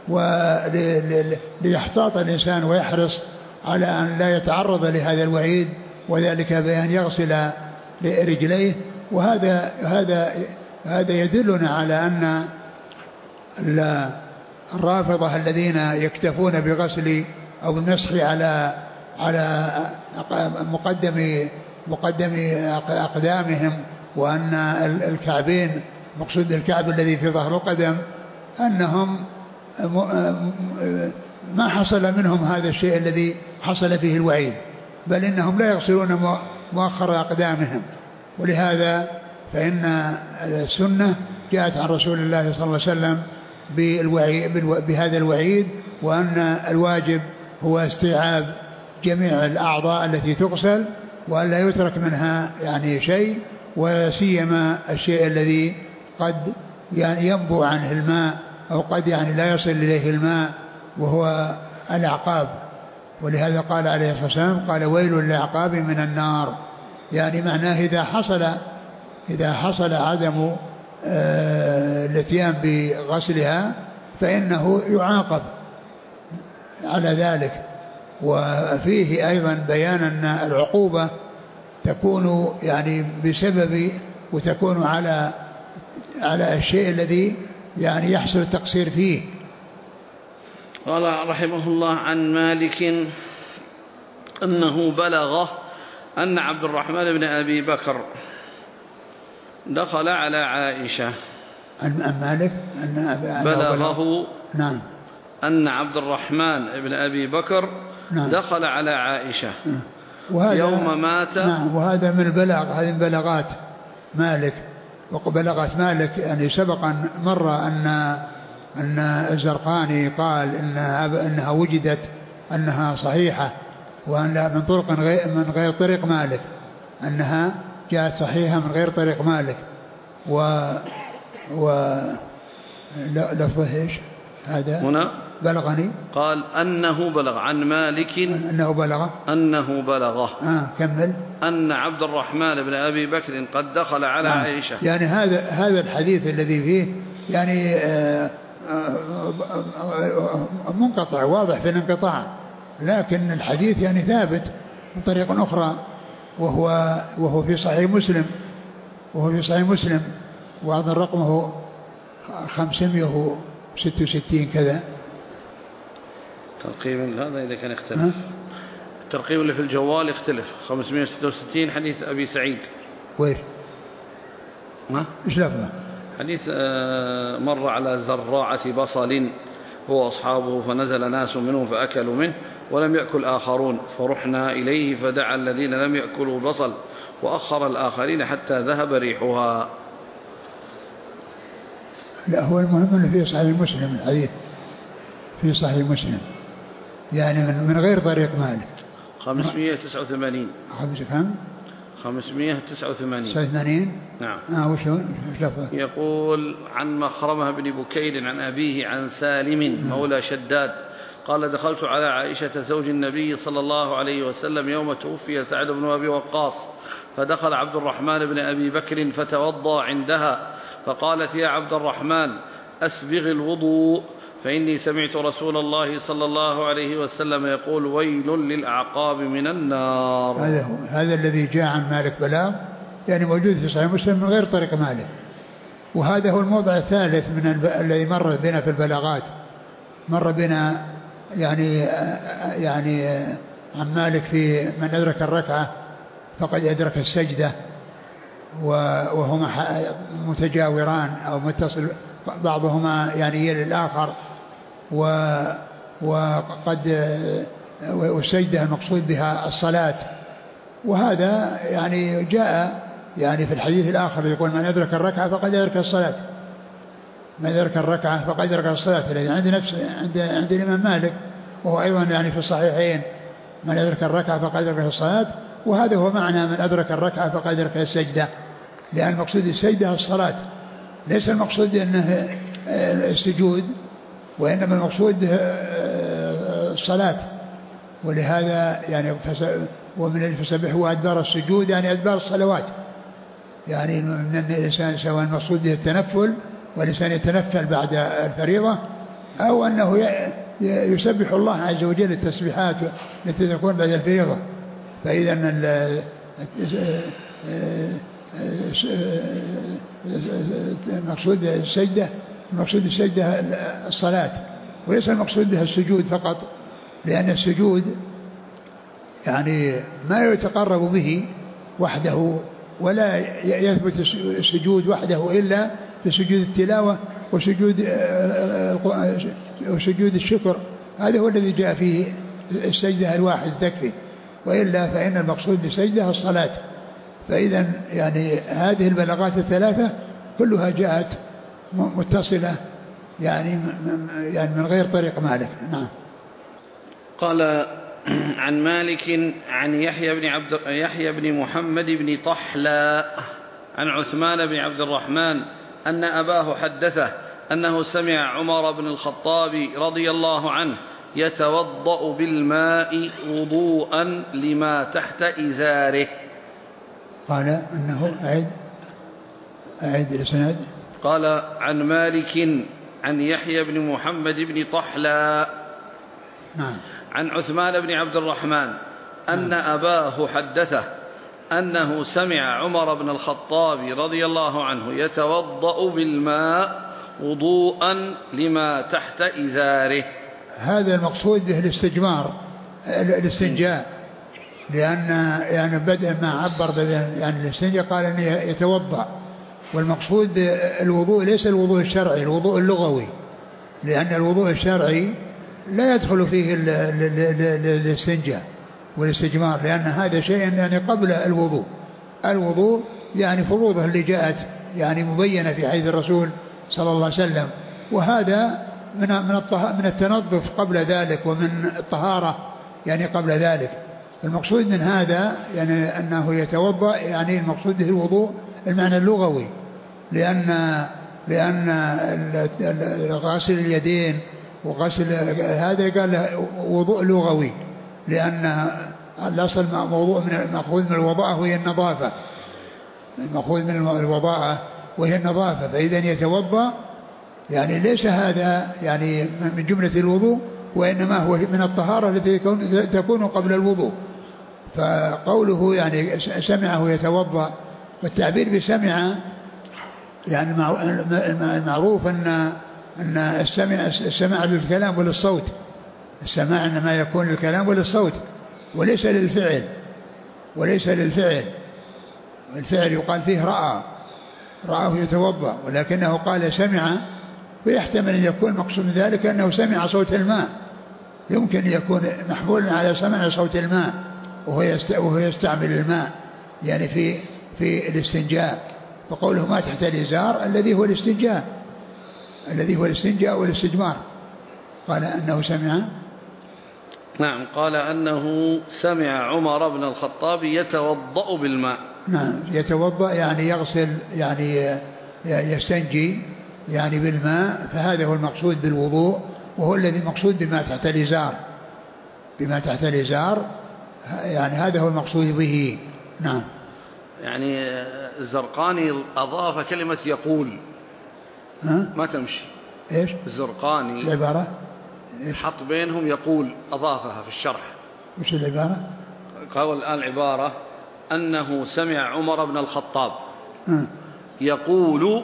وليحتاط الإنسان ويحرص على أن لا يتعرض لهذا الوعيد، وذلك بأن يغسل رجليه. وهذا هذا هذا يدلنا على أن الرافضة الذين يكتفون بغسل أو المسح على على مقدم مقدم أقدامهم، وأن الكعبين مقصود الكعب الذي في ظهر القدم، أنهم ما حصل منهم هذا الشيء الذي حصل فيه الوعيد، بل إنهم لا يغسلون مؤخر أقدامهم. ولهذا فإن السنة جاءت عن رسول الله صلى الله عليه وسلم بهذا الوعيد، وأن الواجب هو استيعاب جميع الأعضاء التي تغسل، وأن لا يترك منها يعني شيء، وسيما الشيء الذي قد يعني ينبع عنه الماء أو قد يعني لا يصل إليه الماء، وهو الأعقاب. ولهذا قال عليه الصلاة والسلام قال ويل للأعقاب من النار، يعني معناه إذا حصل إذا حصل عدم الاتيان بغسلها فإنه يعاقب على ذلك. وفيه أيضا بيان أن العقوبة تكون يعني بسبب وتكون على على الشيء الذي يعني يحصل التقصير فيه. قال رحمه الله عن مالك أنه بلغه أن عبد الرحمن بن أبي بكر دخل على عائشة. عن مالك أن بلغه نعم أن عبد الرحمن بن أبي بكر نعم دخل على عائشة يوم مات. نعم وهذا من البلاغ، هذه من بلاغات مالك. وبلغت مالك يعني سبقا مرة أن أن الزرقاني قال إنها, إنها وجدت أنها صحيحة، وأنها من طرق غير من غير طريق مالك، أنها جاءت صحيحة من غير طريق مالك. و و لفظه ايش هذا هنا بلغني قال أنه بلغ عن مالك أنه بلغ أنه بلغه آه كمل أن عبد الرحمن بن أبي بكر قد دخل على آه عائشة. يعني هذا هذا الحديث الذي فيه يعني آه منقطع واضح في الانقطاع، لكن الحديث يعني ثابت من طريق أخرى، وهو وهو في صحيح مسلم وهو في صحيح مسلم وأظن رقمه خمسمائة وستة وستين كذا ترقيم. هذا إذا كان يختلف الترقيم اللي في الجوال يختلف. خمسمائة وستة وستين حديث أبي سعيد. وين ما إيش لفظه؟ حديث مر على زراعة بصل هو وأصحابه فنزل ناس منهم فأكلوا منه ولم يأكل آخرون فرحنا إليه فدعا الذين لم يأكلوا بصل وأخر الآخرين حتى ذهب ريحها. لا هو المهم أنه في صحيح مسلم، الحديث في صحيح مسلم يعني من غير طريق مالك. خمسمائة وتسعة وثمانين خمسة كم؟ خمسمائة وتسعة وثمانين تسعة وثمانين نعم. آه وشو لفظه؟ يقول عن مخرمة بن بكير عن أبيه عن سالم مولى شداد قال دخلت على عائشة زوج النبي صلى الله عليه وسلم يوم توفي سعد بن أبي وقاص، فدخل عبد الرحمن بن أبي بكر فتوضأ عندها فقالت يا عبد الرحمن أسبغ الوضوء فإني سمعت رسول الله صلى الله عليه وسلم يقول ويل للأعقاب من النار. هذا هو هذا الذي جاء عن مالك بلاغ يعني موجود في صحيح مسلم من غير طريق مالك. وهذا هو الموضع الثالث من الب... الذي مر بنا في البلاغات. مر بنا يعني يعني عن مالك في من أدرك الركعة فقد أدرك السجدة، وهما متجاوران أو متصل بعضهما يعني يلي الآخر، وقد والسجدة المقصود بها الصلاة. وهذا يعني جاء يعني في الحديث الآخر يقول من أدرك الركعة فقد أدرك الصلاة، من أدرك الركعة فقد أدرك الصلاة، الذي عند نفس عند عند الإمام مالك، وهو أيضا يعني في الصحيحين من أدرك الركعة فقد أدرك الصلاة. وهذا هو معنى من أدرك الركعة فقد أدرك السجدة، لأن المقصود السجدة الصلاة، ليس المقصود أنه السجود، وإنما المقصود الصلاة. ولهذا يعني ومن فسبحوا أدبار السجود يعني أدبار الصلوات، يعني من الإنسان سواء المقصود به التنفل والإنسان يتنفل بعد الفريضة، أو أنه يسبح الله عز وجل التسبيحات التي تكون بعد الفريضة. فإذا المقصود السجدة المقصود السجدة الصلاة، وليس المقصود بها السجود فقط، لأن السجود يعني ما يتقرب به وحده، ولا يثبت السجود وحده إلا في سجود التلاوة وسجود وسجود الشكر، هذا هو الذي جاء فيه السجدة الواحد تكفي، وإلا فإن المقصود بالسجدة الصلاة. فإذا يعني هذه البلاغات الثلاثة كلها جاءت متصلة يعني يعني من غير طريق مالك. نعم. قال عن مالك عن يحيى بن عبد يحيى بن محمد بن طحلى عن عثمان بن عبد الرحمن أن أباه حدثه أنه سمع عمر بن الخطاب رضي الله عنه يتوضأ بالماء وضوءا لما تحت إزاره. قال أنه أعد أعد الإسناد. قال عن مالك عن يحيى بن محمد بن طحلى نعم. عن عثمان بن عبد الرحمن أن أباه حدثه أنه سمع عمر بن الخطاب رضي الله عنه يتوضأ بالماء وضوءا لما تحت إزاره. هذا المقصود به الاستجمار الاستنجاء، لأن يعني بدأ ما عبر بدأ يعني الاستنجاء قال أنه يتوضأ، والمقصود بالوضوء ليس الوضوء الشرعي، الوضوء اللغوي، لأن الوضوء الشرعي لا يدخل فيه الاستنجاء والاستجمار، لأن هذا شيء يعني قبل الوضوء. الوضوء يعني فروضه اللي جاءت يعني مبينة في حديث الرسول صلى الله عليه وسلم، وهذا من من من التنظف قبل ذلك، ومن الطهارة يعني قبل ذلك. المقصود من هذا يعني أنه يتوضأ، يعني المقصود به الوضوء المعنى اللغوي، لأن لأن غسل اليدين وغسل هذا قال له وضوء لغوي، لأن الأصل موضوع من المأخوذ من الوضاءة وهي النظافة، المأخوذ من الوضاءة وهي النظافة. فإذا يتوضأ يعني ليس هذا يعني من جملة الوضوء، وإنما هو من الطهارة التي تكون قبل الوضوء. فقوله يعني سمعه يتوضأ، والتعبير بسمع يعني المعروف أن أن السمع السماع للكلام وللصوت، السماع إنما يكون للكلام وللصوت وليس للفعل، وليس للفعل. الفعل يقال فيه رأى، رآه يتوضأ، ولكنه قال سمع، ويحتمل أن يكون مقصود ذلك أنه سمع صوت الماء، يمكن أن يكون محمولا على سمع صوت الماء وهو يستعمل الماء يعني في في الاستنجاء. فقوله ما تحت الإزار الذي هو الاستنجاء، الذي هو الاستنجاء والاستجمار. قال أنه سمع نعم قال أنه سمع عمر بن الخطاب يتوضأ بالماء. نعم يتوضأ يعني يغسل يعني يستنجي يعني بالماء، فهذا هو المقصود بالوضوء، وهو الذي مقصود بما تحت الإزار، بما تحت الإزار يعني هذا هو المقصود به. نعم. يعني الزرقاني أضاف كلمة يقول ها؟ ما تمشي. إيش الزرقاني العبارة حط بينهم يقول أضافها في الشرح. وش العبارة؟ قال الآن العبارة أنه سمع عمر بن الخطاب ها. يقول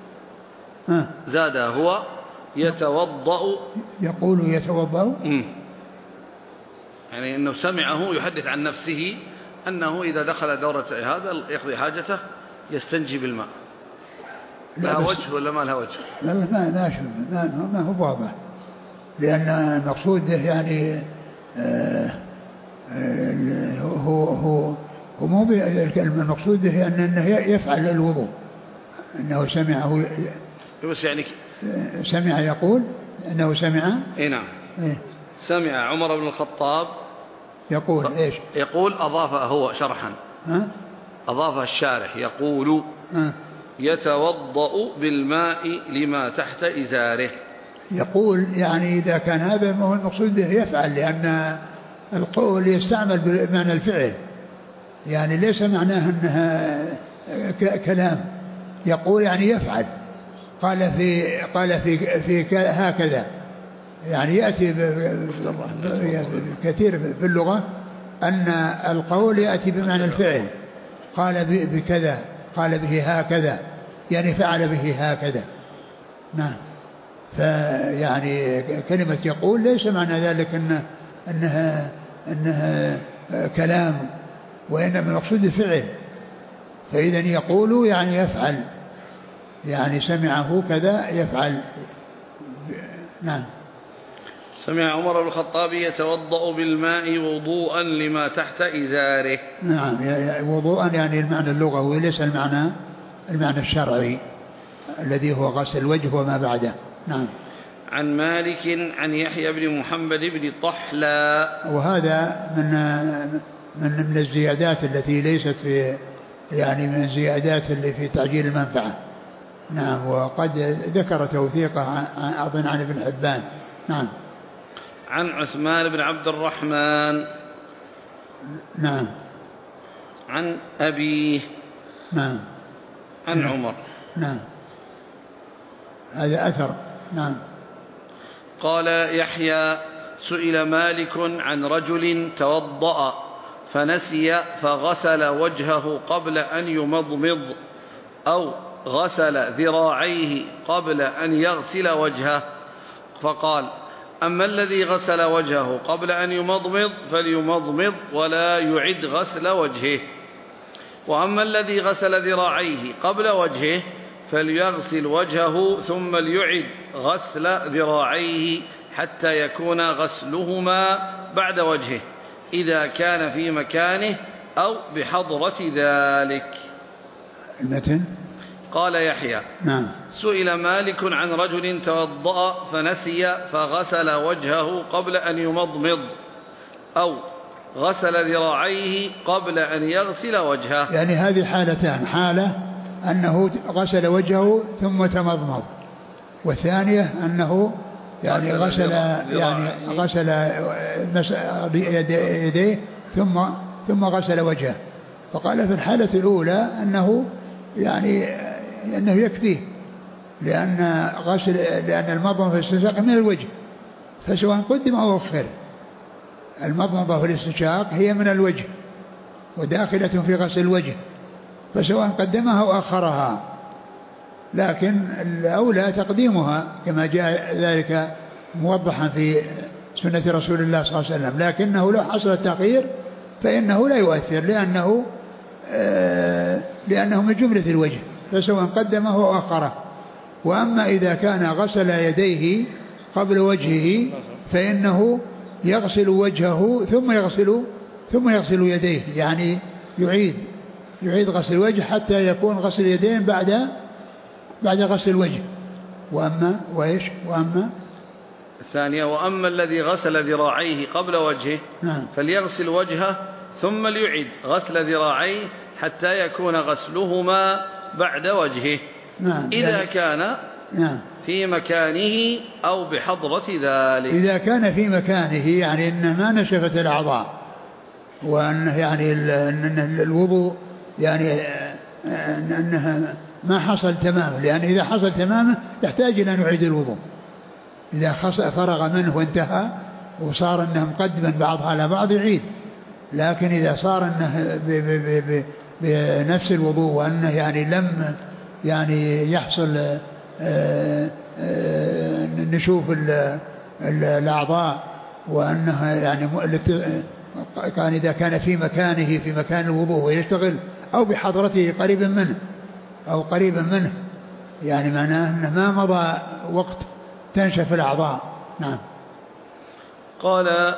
ها. زاد هو يتوضأ، يقول يتوضأ يعني أنه سمعه يحدث عن نفسه أنه إذا دخل دورة هذا يقضي حاجته يستنجي بالماء، لها وجه ولا ما لها وجه؟ لا ما ما ما, ما هو واضح، لأن المقصود يعني آه آه هو هو هو مو المقصود به أنه يفعل الوضوء، أنه سمعه بس يعني سمع يقول أنه سمع إيه نعم إيه؟ سمع عمر بن الخطاب يقول إيش؟ يقول أضاف هو شرحا ها؟ أضاف الشارح يقول ها؟ يتوضأ بالماء لما تحت إزاره. يقول يعني إذا كان هذا ما هو المقصود به يفعل، لأن القول يستعمل بمعنى الفعل، يعني ليس معناه أنها كلام، يقول يعني يفعل. قال في قال في في هكذا، يعني يأتي كثير في اللغة أن القول يأتي بمعنى الفعل، قال بكذا قال به هكذا، يعني فعل به هكذا. نعم. فيعني كلمة يقول ليس معنى ذلك أنه أنها أنها كلام، وإنما المقصود الفعل. فإذا يقول يعني يفعل، يعني سمعه كذا يفعل. نعم. سمع عمر بن الخطاب يتوضأ بالماء وضوءا لما تحت إزاره. نعم، وضوءا يعني المعنى اللغوي ليس المعنى المعنى الشرعي الذي هو غسل الوجه وما بعده. نعم. عن مالك عن يحيى بن محمد بن طحلى، وهذا من من من الزيادات التي ليست في يعني من الزيادات اللي في تعجيل المنفعة. نعم. وقد ذكر توثيقه أظن عن ابن حبان. نعم. عن عثمان بن عبد الرحمن. نعم. عن أبيه. نعم. عن نعم. عمر. نعم. هذا أثر. نعم. قال يحيى سئل مالك عن رجل توضأ فنسي فغسل وجهه قبل أن يمضمض أو غسل ذراعيه قبل أن يغسل وجهه، فقال أما الذي غسل وجهه قبل أن يمضمض فليمضمض ولا يعد غسل وجهه، وأما الذي غسل ذراعيه قبل وجهه فليغسل وجهه ثم ليعد غسل ذراعيه حتى يكون غسلهما بعد وجهه إذا كان في مكانه أو بحضرة ذلك. المتن. قال يحيى نعم. سئل مالك عن رجل توضأ فنسي فغسل وجهه قبل أن يمضمض أو غسل ذراعيه قبل أن يغسل وجهه. يعني هذه حالتان، حالة أنه غسل وجهه ثم تمضمض، والثانية أنه يعني غسل يعني غسل يديه ثم ثم غسل وجهه. فقال في الحالة الأولى أنه يعني أنه يكفيه، لأن غسل لأن المضمضة والاستنشاق من الوجه، فسواء قدم أو أخر. المضمضة والاستنشاق هي من الوجه وداخلة في غسل الوجه، فسواء قدمها أو أخرها، لكن الأولى تقديمها كما جاء ذلك موضحا في سنة رسول الله صلى الله عليه وسلم، لكنه لو حصل التغيير فإنه لا يؤثر، لأنه آه لأنه من جملة الوجه، فسواء قدمه أو أخره. وأما إذا كان غسل يديه قبل وجهه فإنه يغسل وجهه ثم يغسل ثم يغسل يديه، يعني يعيد يعيد غسل الوجه حتى يكون غسل اليدين بعد بعد غسل الوجه. وأما وإيش وأما الثانية وأما الذي غسل ذراعيه قبل وجهه نعم. فليغسل وجهه ثم ليعيد غسل ذراعيه حتى يكون غسلهما بعد وجهه نعم. إذا يعني كان نعم. في مكانه أو بحضرة ذلك. إذا كان في مكانه يعني إن ما نشفت الأعضاء، وأن يعني أن الوضوء يعني أنها ما حصل تماما، لأن إذا حصل تماما يحتاج إلى أن يعيد الوضوء. إذا فرغ منه وانتهى وصار أنه مقدما بعضها على بعض يعيد، لكن إذا صار أنه بنفس الوضوء وأنه يعني لم يعني يحصل نشوف الأعضاء وأنها يعني كان إذا كان في مكانه في مكان الوضوء ويشتغل أو بحضرته قريبا منه أو قريبا منه يعني معناه أنه ما مضى وقت تنشف الأعضاء. نعم. قال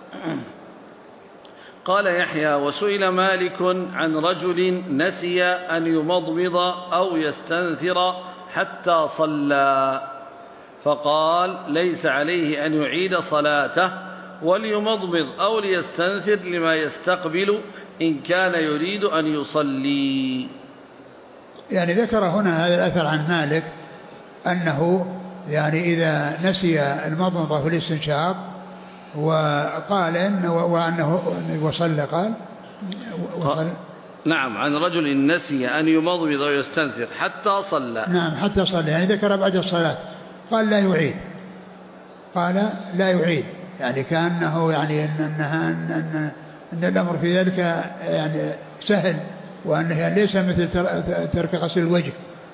قال يحيى وسئل مالك عن رجل نسي أن يمضمض أو يستنثر حتى صلى فقال ليس عليه أن يعيد صلاته وليمضمض أو ليستنثر لما يستقبل إن كان يريد أن يصلي. يعني ذكر هنا هذا الأثر عن مالك أنه يعني إذا نسي المضمضة في الاستنشاق وقال إنه وأنه وصلى قال وصل نعم عن رجل نسي أن يمضمض ويستنثر حتى صلى. نعم حتى صلى يعني ذكر بعد الصلاة قال لا يعيد قال لا يعيد يعني كأنه يعني إن, إنها إن, إن, إن الأمر في ذلك يعني سهل وأنه ليس مثل ترك غسل الوجه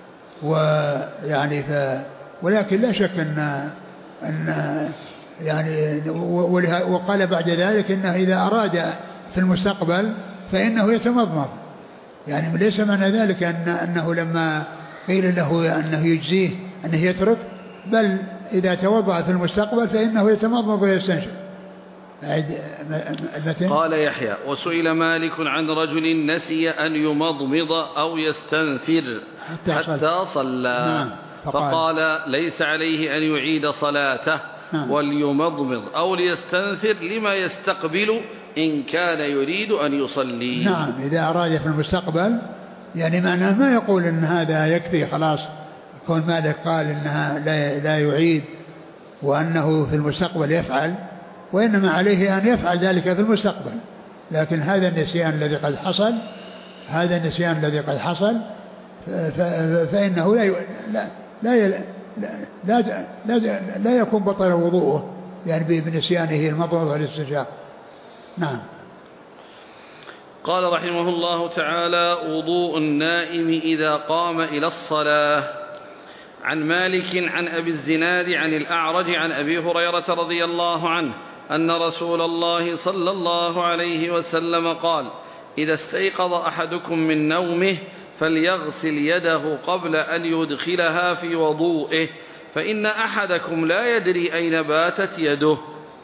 ويعني ف ولكن لا شك أن أن يعني وقال بعد ذلك إنه إذا أراد في المستقبل فإنه يتمضمض يعني ليس معنى ذلك أن أنه لما قيل له أنه يجزيه أنه يترك بل إذا توضأ في المستقبل فإنه يتمضمض ويستنشق. قال يحيى وسئل مالك عن رجل نسي أن يمضمض أو يستنثر حتى, حتى صلى نعم. فقال, فقال ليس عليه أن يعيد صلاته نعم. وليمضمض أو ليستنثر لما يستقبل إن كان يريد أن يصلي. نعم إذا أراد في المستقبل يعني معناه ما يقول إن هذا يكفي خلاص كون مالك قال إنها لا, لا يعيد وأنه في المستقبل يفعل وإنما عليه أن يفعل ذلك في المستقبل لكن هذا النسيان الذي قد حصل هذا النسيان الذي قد حصل فإنه لا لا لا لا, لا, لا يكون بطل وضوءه يعني بنسيانه المضمضة والاستنشاق. نعم. قال رحمه الله تعالى وضوء النائم إذا قام إلى الصلاة. عن مالك عن أبي الزناد عن الأعرج عن أبي هريرة رضي الله عنه أن رسول الله صلى الله عليه وسلم قال إذا استيقظ أحدكم من نومه فليغسل يده قبل أن يدخلها في وضوئه فإن أحدكم لا يدري أين باتت يده.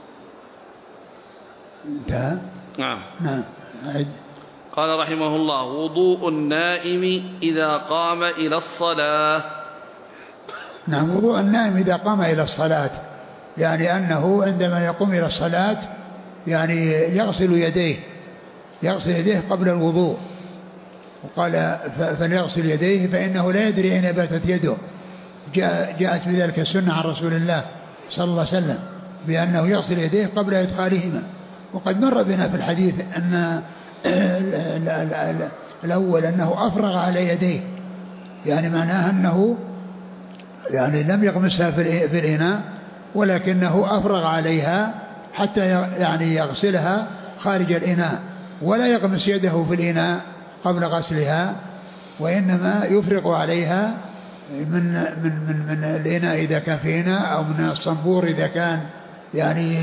انتهى. نعم. نعم. قال رحمه الله وضوء النائم إذا قام إلى الصلاة. نعم وضوء النائم إذا قام إلى الصلاة يعني أنه عندما يقوم إلى الصلاة يعني يغسل يديه يغسل يديه قبل الوضوء وقال فليغسل يديه فإنه لا يدري أين باتت يده. جاء جاءت بذلك السنة عن رسول الله صلى الله عليه وسلم بأنه يغسل يديه قبل إدخالهما وقد مر بنا في الحديث أن الأول أنه أفرغ على يديه يعني معناه أنه يعني لم يغمسها في الإناء ولكنه أفرغ عليها حتى يعني يغسلها خارج الإناء ولا يغمس يده في الإناء قبل غسلها وإنما يفرغ عليها من من من من الإناء إذا كان في إناء أو من الصنبور إذا كان يعني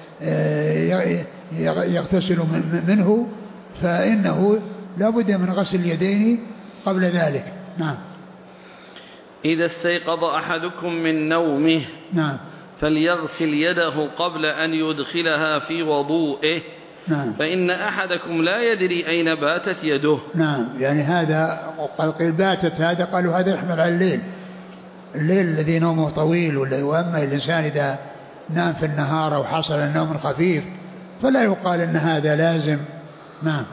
يغتسل منه فإنه لا بد من غسل اليدين قبل ذلك. نعم. إذا استيقظ أحدكم من نومه نعم فليغسل يده قبل أن يدخلها في وضوئه نعم. فإن أحدكم لا يدري أين باتت يده. نعم يعني هذا قال باتت هذا قالوا هذا يحمل على الليل الليل الذي نومه طويل وأما الإنسان إذا نام في النهار أو حصل النوم خفيف فلا يقال أن هذا لازم. نعم.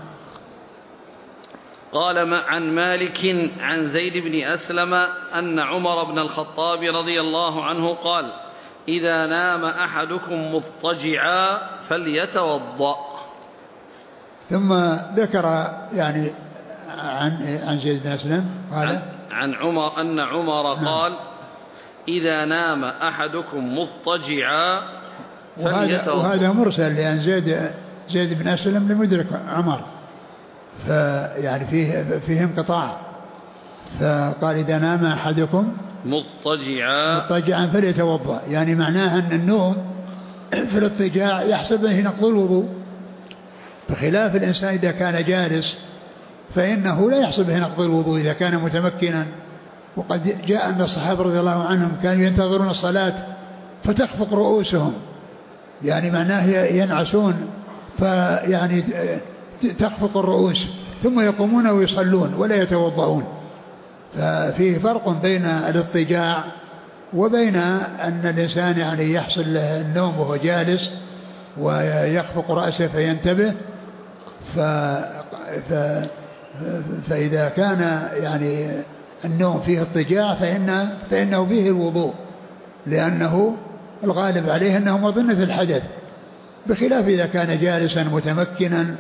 قال عن مالك عن زيد بن أسلم أن عمر بن الخطاب رضي الله عنه قال إذا نام أحدكم مضطجعا فليتوضأ. ثم ذكر يعني عن عن زيد بن أسلم قال عن, عن عمر أن عمر نعم. قال إذا نام أحدكم مضطجعا وهذا, وهذا مرسل لأن زيد زيد بن أسلم لم يدرك عمر فيعني فيه فيه انقطاع فقال إذا نام أحدكم مضطجعا مضطجعا فليتوضأ يعني معناها أن النوم في الاضطجاع يحسب أنه نقض الوضوء بخلاف الإنسان إذا كان جالس فإنه لا يحصل به نقض الوضوء إذا كان متمكنا. وقد جاء أن الصحابة رضي الله عنهم كانوا ينتظرون الصلاة فتخفق رؤوسهم، يعني معناه ينعسون فيعني تخفق الرؤوس ثم يقومون ويصلون ولا يتوضؤون. ففيه فرق بين الاضطجاع وبين أن الإنسان يعني يحصل له النوم وهو جالس ويخفق رأسه فينتبه. ف... ف... فإذا كان يعني النوم فيه اضطجاع فإن... فإنه فيه الوضوء، لأنه الغالب عليه أنه مظنة الحدث، بخلاف إذا كان جالسا متمكنا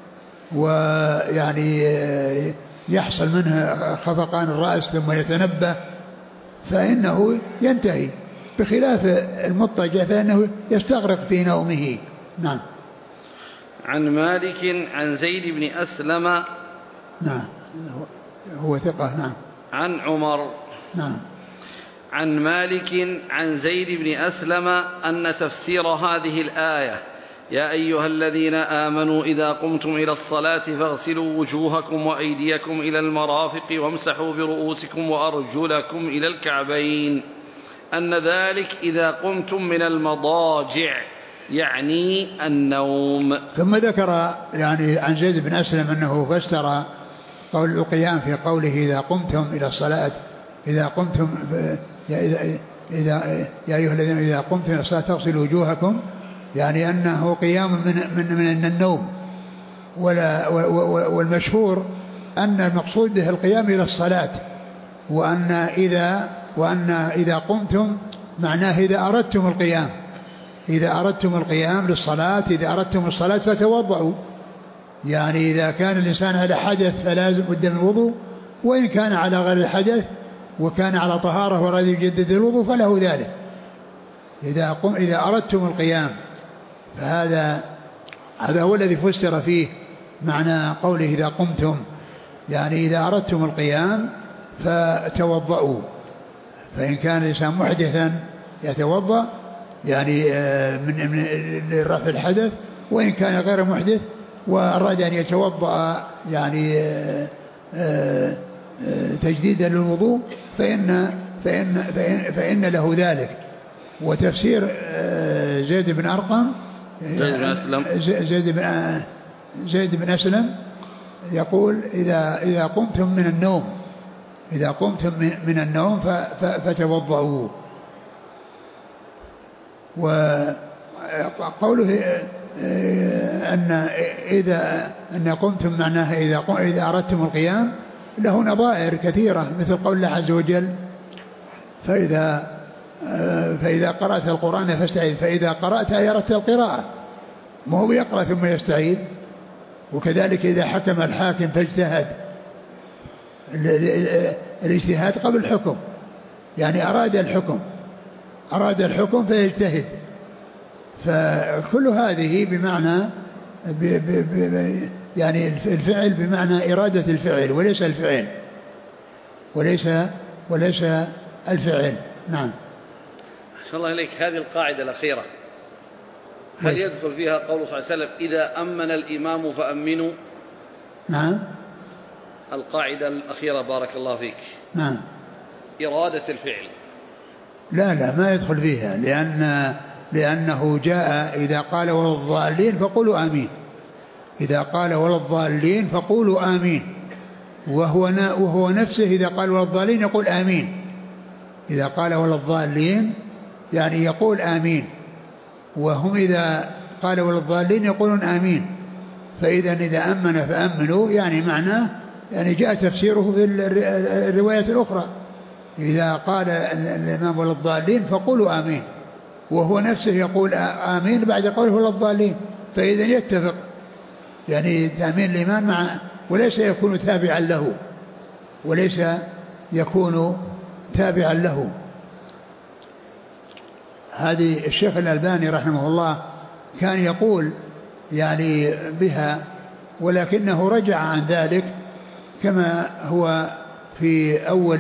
ويعني يحصل منه خفقان الرأس ثم يتنبه فإنه ينتهي، بخلاف المضطجع فإنه يستغرق في نومه. نعم. عن مالك عن زيد بن أسلم. نعم هو ثقة. نعم. عن عمر. نعم. عن مالك عن زيد بن أسلم أن تفسير هذه الآية يا أيها الذين آمنوا إذا قمتم إلى الصلاة فاغسلوا وجوهكم وأيديكم إلى المرافق وامسحوا برؤوسكم وأرجلكم إلى الكعبين أن ذلك إذا قمتم من المضاجع، يعني النوم. ثم ذكر يعني عن زيد بن أسلم أنه فسر قول القيام في قوله إذا قمتم إلى الصلاة إذا قمتم إذا إذا يا أيها الذين إذا قمتم إلى الصلاة فاغسلوا وجوهكم، يعني أنه قيام من من من النوم. ولا والمشهور أن المقصود به القيام إلى الصلاة، وأن إذا وأن إذا قمتم معناه إذا أردتم القيام، إذا أردتم القيام للصلاة، إذا أردتم الصلاة فتوضؤوا، يعني إذا كان الإنسان على حدث فلازم بد من الوضوء، وإن كان على غير الحدث وكان على طهارة وأراد يجدد الوضوء فله ذلك. إذا قم إذا أردتم القيام، فهذا هذا هو الذي فسر فيه معنى قوله إذا قمتم، يعني إذا أردتم القيام فتوضؤوا. فإن كان الإنسان محدثا يتوضأ يعني من من رفع الحدث، وإن كان غير محدث وأراد أن يتوضأ يعني تجديدا للوضوء فإن فإن فإن, فإن له ذلك. وتفسير زيد بن أرقم زيد بن أسلم زيد بن زيد بن أسلم يقول إذا إذا قمتم من النوم إذا قمتم من النوم فتوضؤوا. وقوله أن إذا أن قمتم معناها إذا إذا أردتم القيام له نظائر كثيرة، مثل قول الله عز وجل فإذا فإذا قرأت القرآن فاستعيذ، فإذا قرأت أردت القراءة، ما هو يقرأ ثم يستعيذ. وكذلك إذا حكم الحاكم فاجتهد، الاجتهاد قبل الحكم، يعني أراد الحكم أراد الحكم فيجتهد. فكل هذه بمعنى ب ب ب يعني الفعل بمعنى إرادة الفعل وليس الفعل وليس وليس الفعل. نعم. أحسن الله إليك. هذه القاعدة الأخيرة هل يدخل فيها قوله صلى الله عليه وسلم إذا أمن الإمام فأمنوا؟ نعم. القاعدة الأخيرة بارك الله فيك. نعم. إرادة الفعل. لا لا ما يدخل فيها، لأن لأنه جاء إذا قال ولا الضالين فقولوا آمين، إذا قال ولا الضالين فقولوا آمين، وهو وهو نفسه إذا قال ولا الضالين يقول آمين، إذا قال ولا الضالين يعني يقول آمين، وهم إذا قال ولا الضالين يقولون آمين. فإذا إذا أمن فأمنوا يعني معناه يعني جاء تفسيره في الرواية الأخرى إذا قال الإمام ولا الضالين فقولوا آمين، وهو نفسه يقول آمين بعد قوله ولا الضالين، فإذا يتفق يعني تأمين الإمام مع وليس يكون تابعا له وليس يكون تابعا له. هذه الشيخ الألباني رحمه الله كان يقول يعني بها، ولكنه رجع عن ذلك كما هو في أول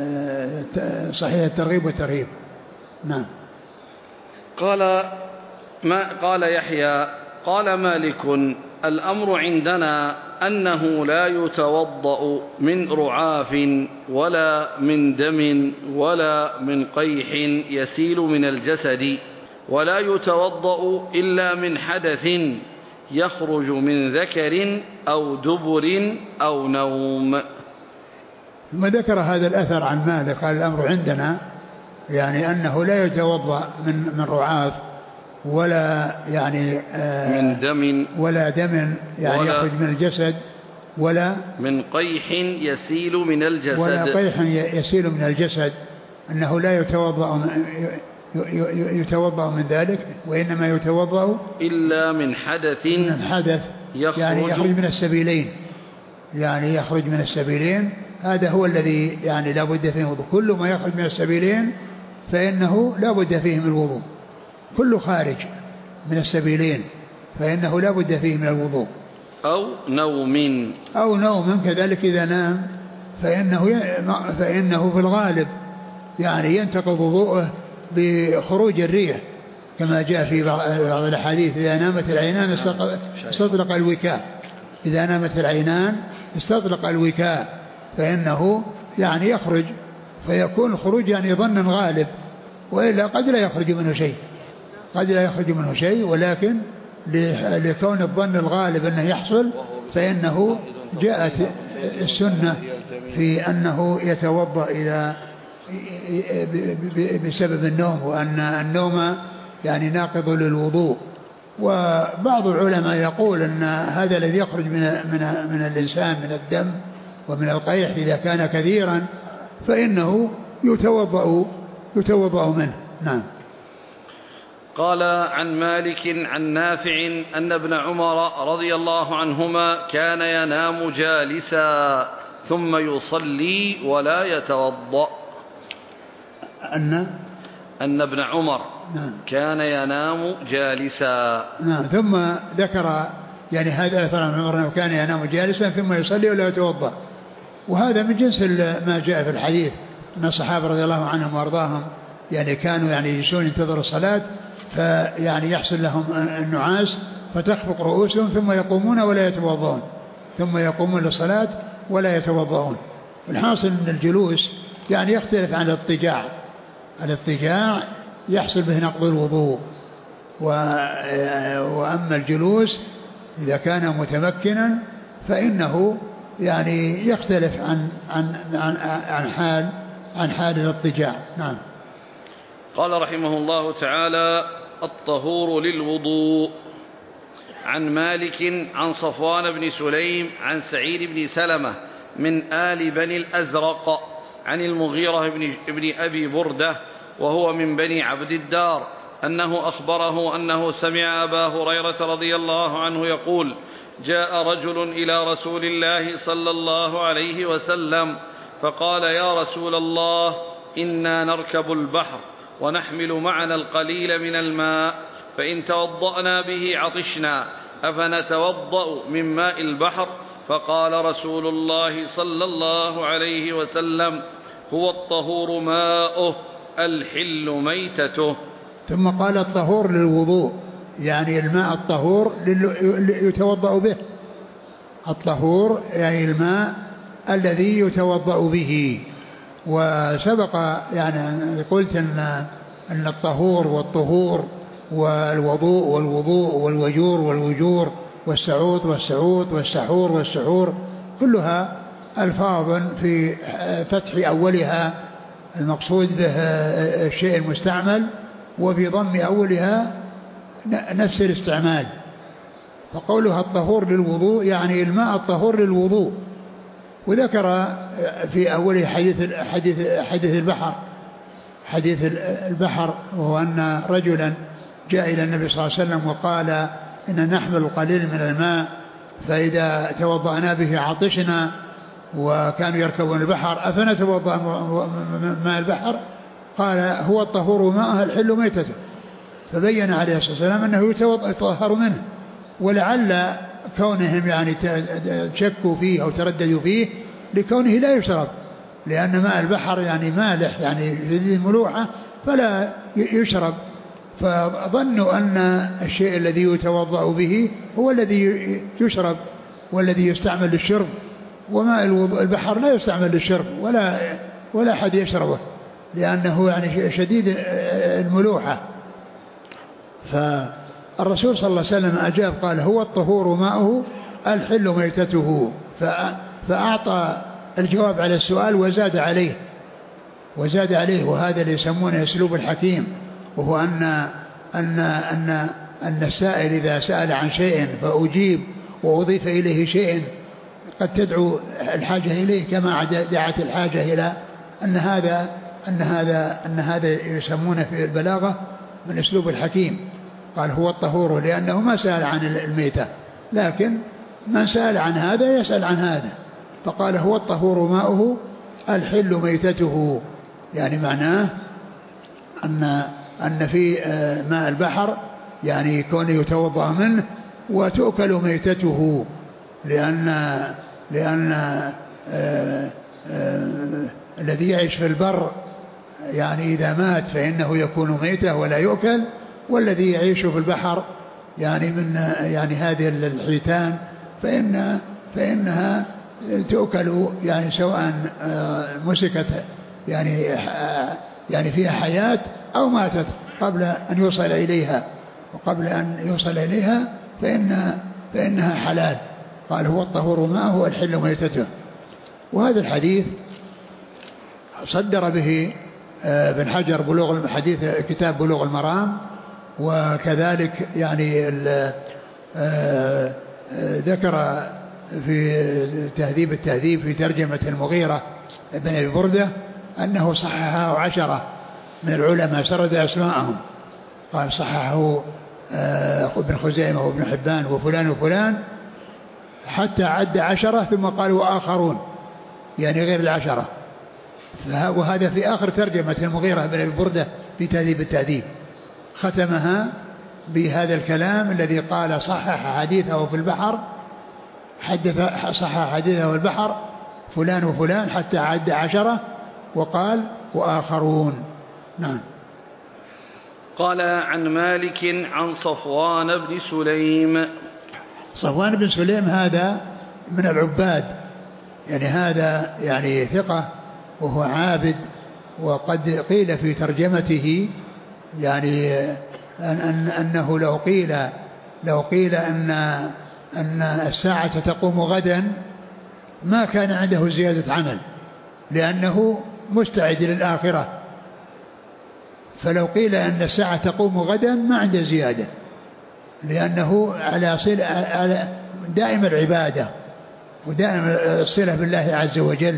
صحيح الترغيب والترهيب. نعم. قال ما قال يحيى قال مالك الأمر عندنا أنه لا يتوضأ من رعاف ولا من دم ولا من قيح يسيل من الجسد، ولا يتوضأ إلا من حدث يخرج من ذكر أو دبر أو نوم. ثم ذكر هذا الأثر عن مالك قال الأمر عندنا يعني أنه لا يتوضأ من من رعاف ولا يعني آه من دم ولا دم يعني يخرج من الجسد، ولا من قيح يسيل من الجسد ولا قيح يسيل من الجسد، أنه لا يتوضأ يتوضأ من ذلك، وإنما يتوضأ إلا من حدث من حدث يخرج يعني يخرج من السبيلين، يعني يخرج من السبيلين، هذا هو الذي يعني لا بد فيه الوضوء. كل ما يخرج من السبيلين فإنه لا بد فيه من الوضوء، كل خارج من السبيلين فإنه لا بد فيه من الوضوء. أو نوم أو نوم كذلك إذا نام فإنه فإنه في الغالب يعني ينتقض وضوءه بخروج الريح كما جاء في بعض الأحاديث: إذا نامت العينان استطلق الوكاء، إذا نامت العينان استطلق الوكاء، فإنه يعني يخرج، فيكون الخروج يعني ظن غالب، وإلا قد لا يخرج منه شيء، قد لا يخرج منه شيء، ولكن لكون الظن الغالب أنه يحصل فإنه جاءت السنة في أنه يتوضأ إذا بسبب النوم، وأن النوم يعني ناقض للوضوء. وبعض العلماء يقول أن هذا الذي يخرج من من من الإنسان من الدم ومن القيح إذا كان كثيرا فإنه يتوضأ يتوضأ منه. نعم. قال عن مالك عن نافع أن ابن عمر رضي الله عنهما كان ينام جالسا ثم يصلي ولا يتوضأ. أن أن ابن عمر نعم. كان ينام جالسا. نعم. ثم ذكر يعني هذا الأثر عن عمر كان ينام جالسا ثم يصلي ولا يتوضأ، وهذا من جنس ما جاء في الحديث أن الصحابة رضي الله عنهم وأرضاهم يعني كانوا يعني يجلسون ينتظروا الصلاة فيعني يحصل لهم النعاس فتخفق رؤوسهم ثم يقومون ولا يتوضؤون، ثم يقومون للصلاة ولا يتوضؤون. الحاصل أن الجلوس يعني يختلف عن الاضطجاع، الاضطجاع يحصل به نقض الوضوء، وأما الجلوس إذا كان متمكنا فإنه يعني يختلف عن عن عن عن حال عن حال الاضطجاع. نعم. قال رحمه الله تعالى: الطهور للوضوء. عن مالك عن صفوان بن سليم عن سعيد بن سلمة من آل بني الأزرق عن المغيرة بن, بن أبي بردة وهو من بني عبد الدار أنه أخبره أنه سمع أبا هريرة رضي الله عنه يقول: جاء رجل إلى رسول الله صلى الله عليه وسلم فقال: يا رسول الله، إنا نركب البحر ونحمل معنا القليل من الماء، فإن توضأنا به عطشنا، أفنتوضأ من ماء البحر؟ فقال رسول الله صلى الله عليه وسلم: هو الطهور ماؤه الحل ميتته. ثم قال: الطهور للوضوء، يعني الماء الطهور يتوضأ به، الطهور يعني الماء الذي يتوضأ به. وسبق يعني قلت أن أن الطهور والطهور والوضوء والوضوء والوجور والوجور والسعود والسعود والسحور والسحور كلها ألفاظ في فتح أولها المقصود به الشيء المستعمل، وفي ضم أولها نفس الاستعمال. فقولها الطهور للوضوء يعني الماء الطهور للوضوء. وذكر في أول حديث حديث حديث البحر حديث البحر وهو أن رجلا جاء إلى النبي صلى الله عليه وسلم وقال: إن نحمل القليل من الماء فإذا توضأنا به عطشنا، وكانوا يركبون البحر، أفنتوضأ ماء البحر؟ قال: هو الطهور ماءه الحل ميتته. فبين عليه الصلاة والسلام أنه يتطهر منه، ولعل كونهم يعني شكوا فيه أو ترددوا فيه لكونه لا يشرب، لأن ماء البحر يعني مالح يعني شديد الملوحة فلا يشرب، فظنوا أن الشيء الذي يتوضأ به هو الذي يشرب والذي يستعمل للشرب، وماء البحر لا يستعمل للشرب ولا ولا أحد يشربه لأنه يعني شديد الملوحة. فالرسول صلى الله عليه وسلم أجاب قال هو الطهور ماؤه الحل ميتته، فأعطى الجواب على السؤال وزاد عليه وزاد عليه وهذا اللي يسمونه أسلوب الحكيم، وهو أن أن أن أن السائل إذا سأل عن شيء فأجيب وأضيف إليه شيء قد تدعو الحاجة إليه كما دعت الحاجة إلى أن هذا أن هذا أن هذا يسمونه في البلاغة من أسلوب الحكيم. قال هو الطهور لأنه ما سأل عن الميتة، لكن من سأل عن هذا يسأل عن هذا، فقال هو الطهور ماؤه الحل ميتته، يعني معناه أن أن في ماء البحر يعني يكون يتوضأ منه وتؤكل ميتته، لأن لأن آآ آآ الذي يعيش في البر يعني إذا مات فإنه يكون ميتة ولا يؤكل، والذي يعيش في البحر يعني من يعني هذه الحيتان فإن فإنها تؤكل يعني سواء مسكت يعني يعني فيها حياة أو ماتت قبل أن يوصل إليها، وقبل أن يوصل إليها فإن فإنها حلال. قال هو الطهور ماؤه الحل ميتته. وهذا الحديث صدر به ابن حجر بلوغ الحديث كتاب بلوغ المرام، وكذلك يعني ذكر في تهذيب التهذيب في ترجمة المغيرة ابن أبي بردة أنه صححه عشرة من العلماء سرد أسماءهم، قال صححه ابن خزيمة وابن حبان وفلان وفلان حتى عد عشرة ثم قال وآخرون يعني غير العشرة، وهذا في آخر ترجمة المغيرة بن أبي بردة في تهذيب التهذيب، ختمها بهذا الكلام الذي قال صحح حديثه في البحر حدث صحح حديثه في البحر فلان وفلان حتى عد عشرة وقال وآخرون. نعم. قال عن مالك عن صفوان بن سليم. صفوان بن سليم هذا من العباد، يعني هذا يعني ثقة وهو عابد، وقد قيل في ترجمته يعني أن أن أنه لو قيل لو قيل أن أن الساعة تقوم غدا ما كان عنده زيادة عمل لأنه مستعد للآخرة، فلو قيل أن الساعة تقوم غدا ما عنده زيادة لأنه على صلة على دائم العبادة ودائم الصلة بالله عز وجل.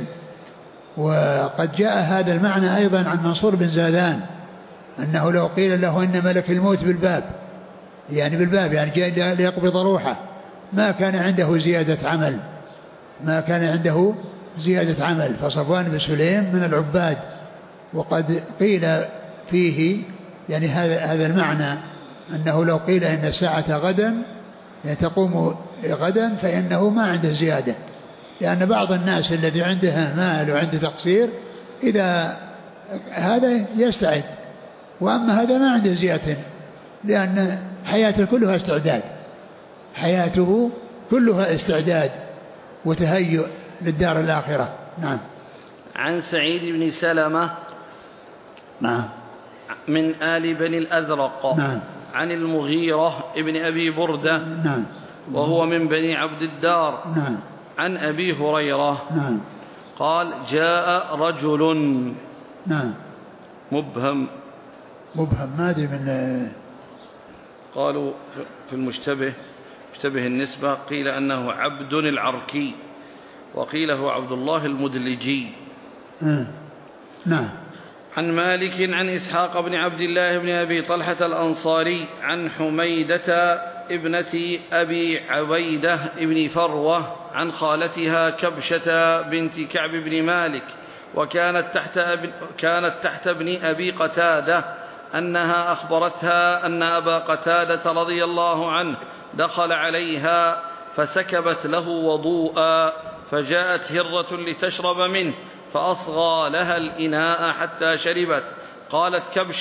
وقد جاء هذا المعنى أيضا عن منصور بن زادان أنه لو قيل له إن ملك الموت بالباب يعني بالباب يعني جاء ليقبض روحه ما كان عنده زيادة عمل ما كان عنده زيادة عمل. فصفوان بن سليم من العباد، وقد قيل فيه يعني هذا هذا المعنى أنه لو قيل إن الساعة غدا يعني تقوم غدا فإنه ما عنده زيادة، لأن بعض الناس الذي عنده مال وعنده تقصير إذا هذا يستعد، وأما هذا ما عنده زيادة لأن حياته كلها استعداد حياته كلها استعداد وتهيؤ للدار الآخرة. نعم. عن سعيد بن سلمة نعم من آل بني الأزرق نعم عن المغيرة ابن أبي بردة نعم وهو من بني عبد الدار نعم عن أبي هريرة نعم قال جاء رجل نعم مبهم مبهم ما أدري من قالوا في المشتبه مشتبه النسبة قيل أنه عبد العركي وقيل هو عبد الله المدلجي. آه. نعم. عن مالك عن إسحاق بن عبد الله بن أبي طلحة الأنصاري عن حميدة ابنة أبي عبيدة ابن فروة عن خالتها كبشة بنت كعب بن مالك وكانت تحت, أب... كانت تحت ابن أبي قتادة أنها أخبرتها أن أبا قتادة رضي الله عنه دخل عليها فسكبت له وضوءا فجاءت هرة لتشرب منه فأصغى لها الإناء حتى شربت. قالت كبشة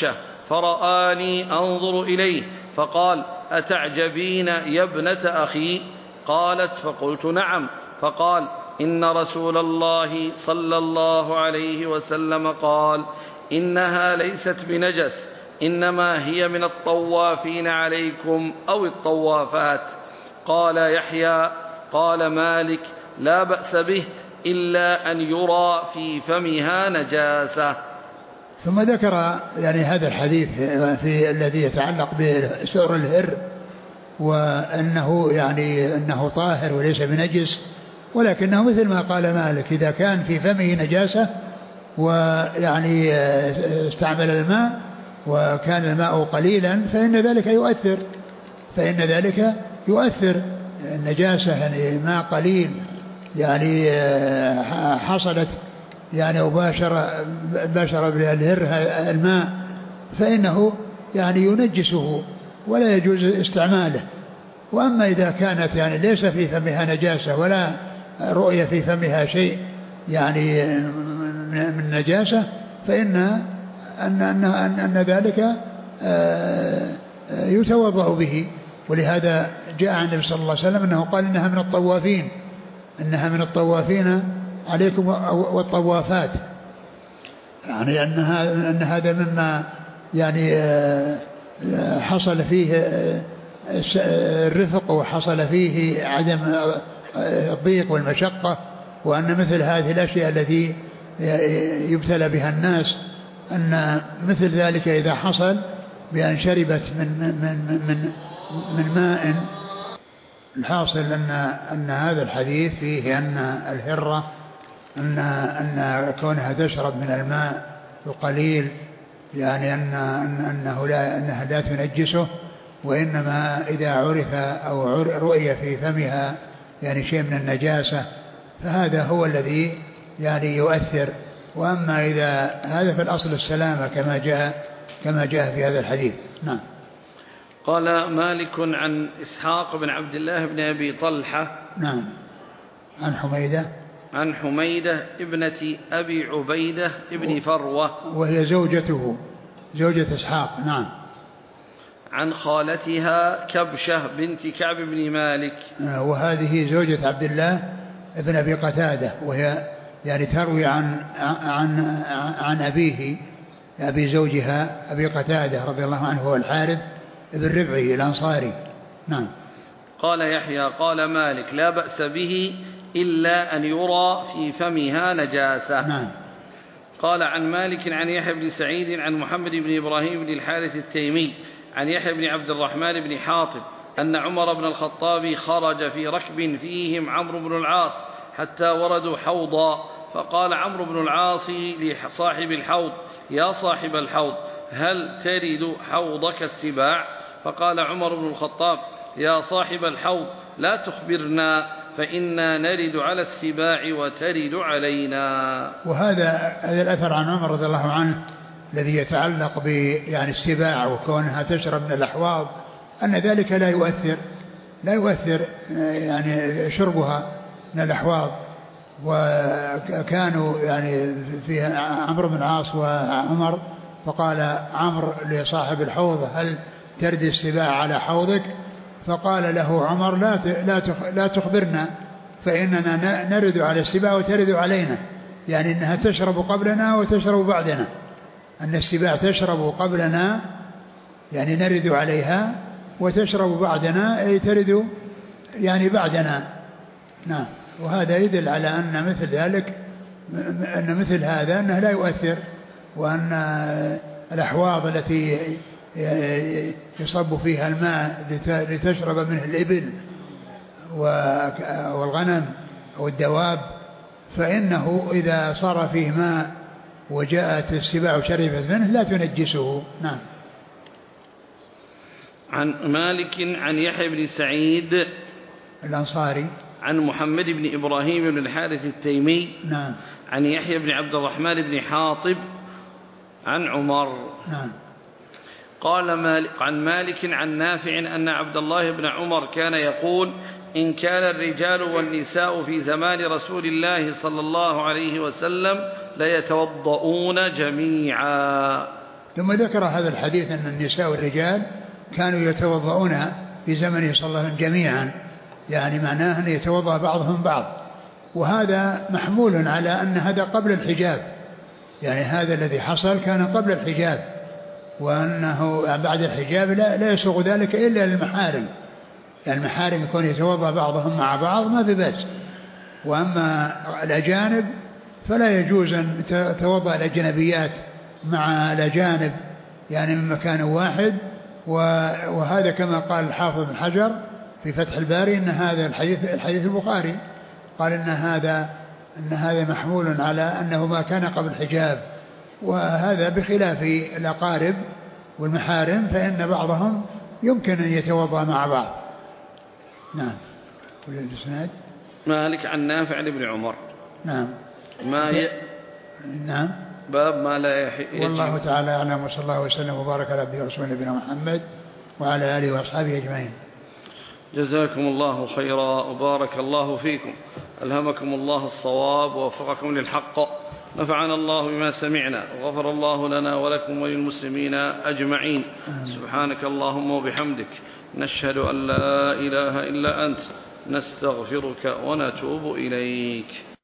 فرآني أنظر إليه فقال: أتعجبين يا ابنة أخي؟ قالت: فقلت: نعم. فقال: إن رسول الله صلى الله عليه وسلم قال: إنها ليست بنجس، إنما هي من الطوافين عليكم أو الطوافات. قال يحيى: قال مالك: لا بأس به إلا أن يرى في فمها نجاسة. ثم ذكر يعني هذا الحديث في الذي يتعلق بسؤر الهر، وأنه يعني أنه طاهر وليس بنجس، ولكنه مثل ما قال مالك: إذا كان في فمه نجاسة ويعني استعمل الماء وكان الماء قليلا فإن ذلك يؤثر فإن ذلك يؤثر النجاسة، يعني ماء قليل يعني حصلت يعني وباشر باشر بالهر الماء فإنه يعني ينجسه ولا يجوز استعماله. وأما إذا كانت يعني ليس في فمها نجاسة ولا رؤية في فمها شيء يعني من نجاسة فإن أن, أن, أن, أن ذلك يتوضأ به. ولهذا جاء عن النبي صلى الله عليه وسلم أنه قال: إنها من الطوافين إنها من الطوافين عليكم والطوافات، يعني أنها أن هذا مما يعني حصل فيه الرفق وحصل فيه عدم الضيق والمشقة، وأن مثل هذه الأشياء التي يبتلى بها الناس أن مثل ذلك إذا حصل بأن شربت من من من من ماء. الحاصل أن أن هذا الحديث فيه أن الهرة أن أن كونها تشرب من الماء القليل يعني أن أنه لا أنها لا تنجسه، وإنما إذا عرف أو رؤي في فمها يعني شيء من النجاسة فهذا هو الذي يعني يؤثر. وأما إذا هذا في الأصل السلامة كما جاء كما جاء في هذا الحديث. نعم. قال مالك عن إسحاق بن عبد الله بن أبي طلحة. نعم. عن حميدة عن حميدة ابنة أبي عبيدة ابن فروة وهي زوجته زوجة إسحاق. نعم. عن خالتها كبشة بنت كعب بن مالك، وهذه زوجة عبد الله ابن أبي قتادة، وهي يعني تروي عن عن عن أبيه أبي زوجها أبي قتادة رضي الله عنه هو الحارث ابن ربعي الأنصاري. نعم. قال يحيى: قال مالك: لا بأس به إلا أن يرى في فمها نجاسة. نعم. قال عن مالك عن يحيى بن سعيد عن محمد بن إبراهيم بن الحارث التيمي عن يحيى بن عبد الرحمن بن حاطب أن عمر بن الخطاب خرج في ركب فيهم عمرو بن العاص حتى وردوا حوضا، فقال عمرو بن العاص لصاحب الحوض: يا صاحب الحوض، هل ترد حوضك السباع؟ فقال عمر بن الخطاب: يا صاحب الحوض، لا تخبرنا فإنا نرد على السباع وترد علينا. وهذا هذا الأثر عن عمر رضي الله عنه الذي يتعلق ب يعني السباع وكونها تشرب من الأحواض أن ذلك لا يؤثر لا يؤثر يعني شربها من الأحواض. وكانوا يعني في عمرو بن العاص وعمر، فقال عمرو لصاحب الحوض: هل ترد السباع على حوضك؟ فقال له عمر: لا لا تخبرنا فإننا نرد على السباع وترد علينا، يعني أنها تشرب قبلنا وتشرب بعدنا، أن السباع تشرب قبلنا يعني نرد عليها، وتشرب بعدنا أي ترد يعني بعدنا. نعم. وهذا يدل على أن مثل ذلك أن مثل هذا أنه لا يؤثر، وأن الأحواض التي يصب فيها الماء لتشرب منه الإبل والغنم والدواب فإنه إذا صار فيه ماء وجاءت السباع وشربت منه لا تنجسه. نعم. عن مالك عن يحيى بن سعيد الأنصاري عن محمد بن إبراهيم بن الحارث التيمي. نعم. عن يحيى بن عبد الرحمن بن حاطب عن عمر. نعم. قال مالك عن مالك عن نافع أن عبد الله بن عمر كان يقول: إن كان الرجال والنساء في زمان رسول الله صلى الله عليه وسلم ليتوضؤون جميعا. ثم ذكر هذا الحديث أن النساء والرجال كانوا يتوضؤون في زمنه صلى الله عليه وسلم جميعا، يعني معناه أن يتوضأ بعضهم بعض، وهذا محمول على أن هذا قبل الحجاب، يعني هذا الذي حصل كان قبل الحجاب، وأنه بعد الحجاب لا, لا يسوغ ذلك إلا للمحارم، يعني المحارم يكون يتوضأ بعضهم مع بعض ما في بأس. وأما الأجانب فلا يجوز أن يتوضأ الأجنبيات مع الأجانب يعني من مكان واحد. وهذا كما قال الحافظ بن حجر في فتح الباري أن هذا الحديث الحديث البخاري قال إن هذا أن هذا محمول على أنه ما كان قبل الحجاب، وهذا بخلاف الأقارب والمحارم فإن بعضهم يمكن أن يتوضأ مع بعض. نعم. والإسناد مالك عن نافع لابن عمر. نعم. ما ي... نعم. باب ما لا يحي... والله تعالى أعلم، وصلى الله وسلم وبارك على عبده ورسوله نبينا محمد وعلى آله وأصحابه أجمعين. جزاكم الله خيرا وبارك الله فيكم، ألهمكم الله الصواب ووفقكم للحق، نفعنا الله بما سمعنا وغفر الله لنا ولكم وللمسلمين أجمعين. سبحانك اللهم وبحمدك، نشهد أن لا إله إلا أنت، نستغفرك ونتوب إليك.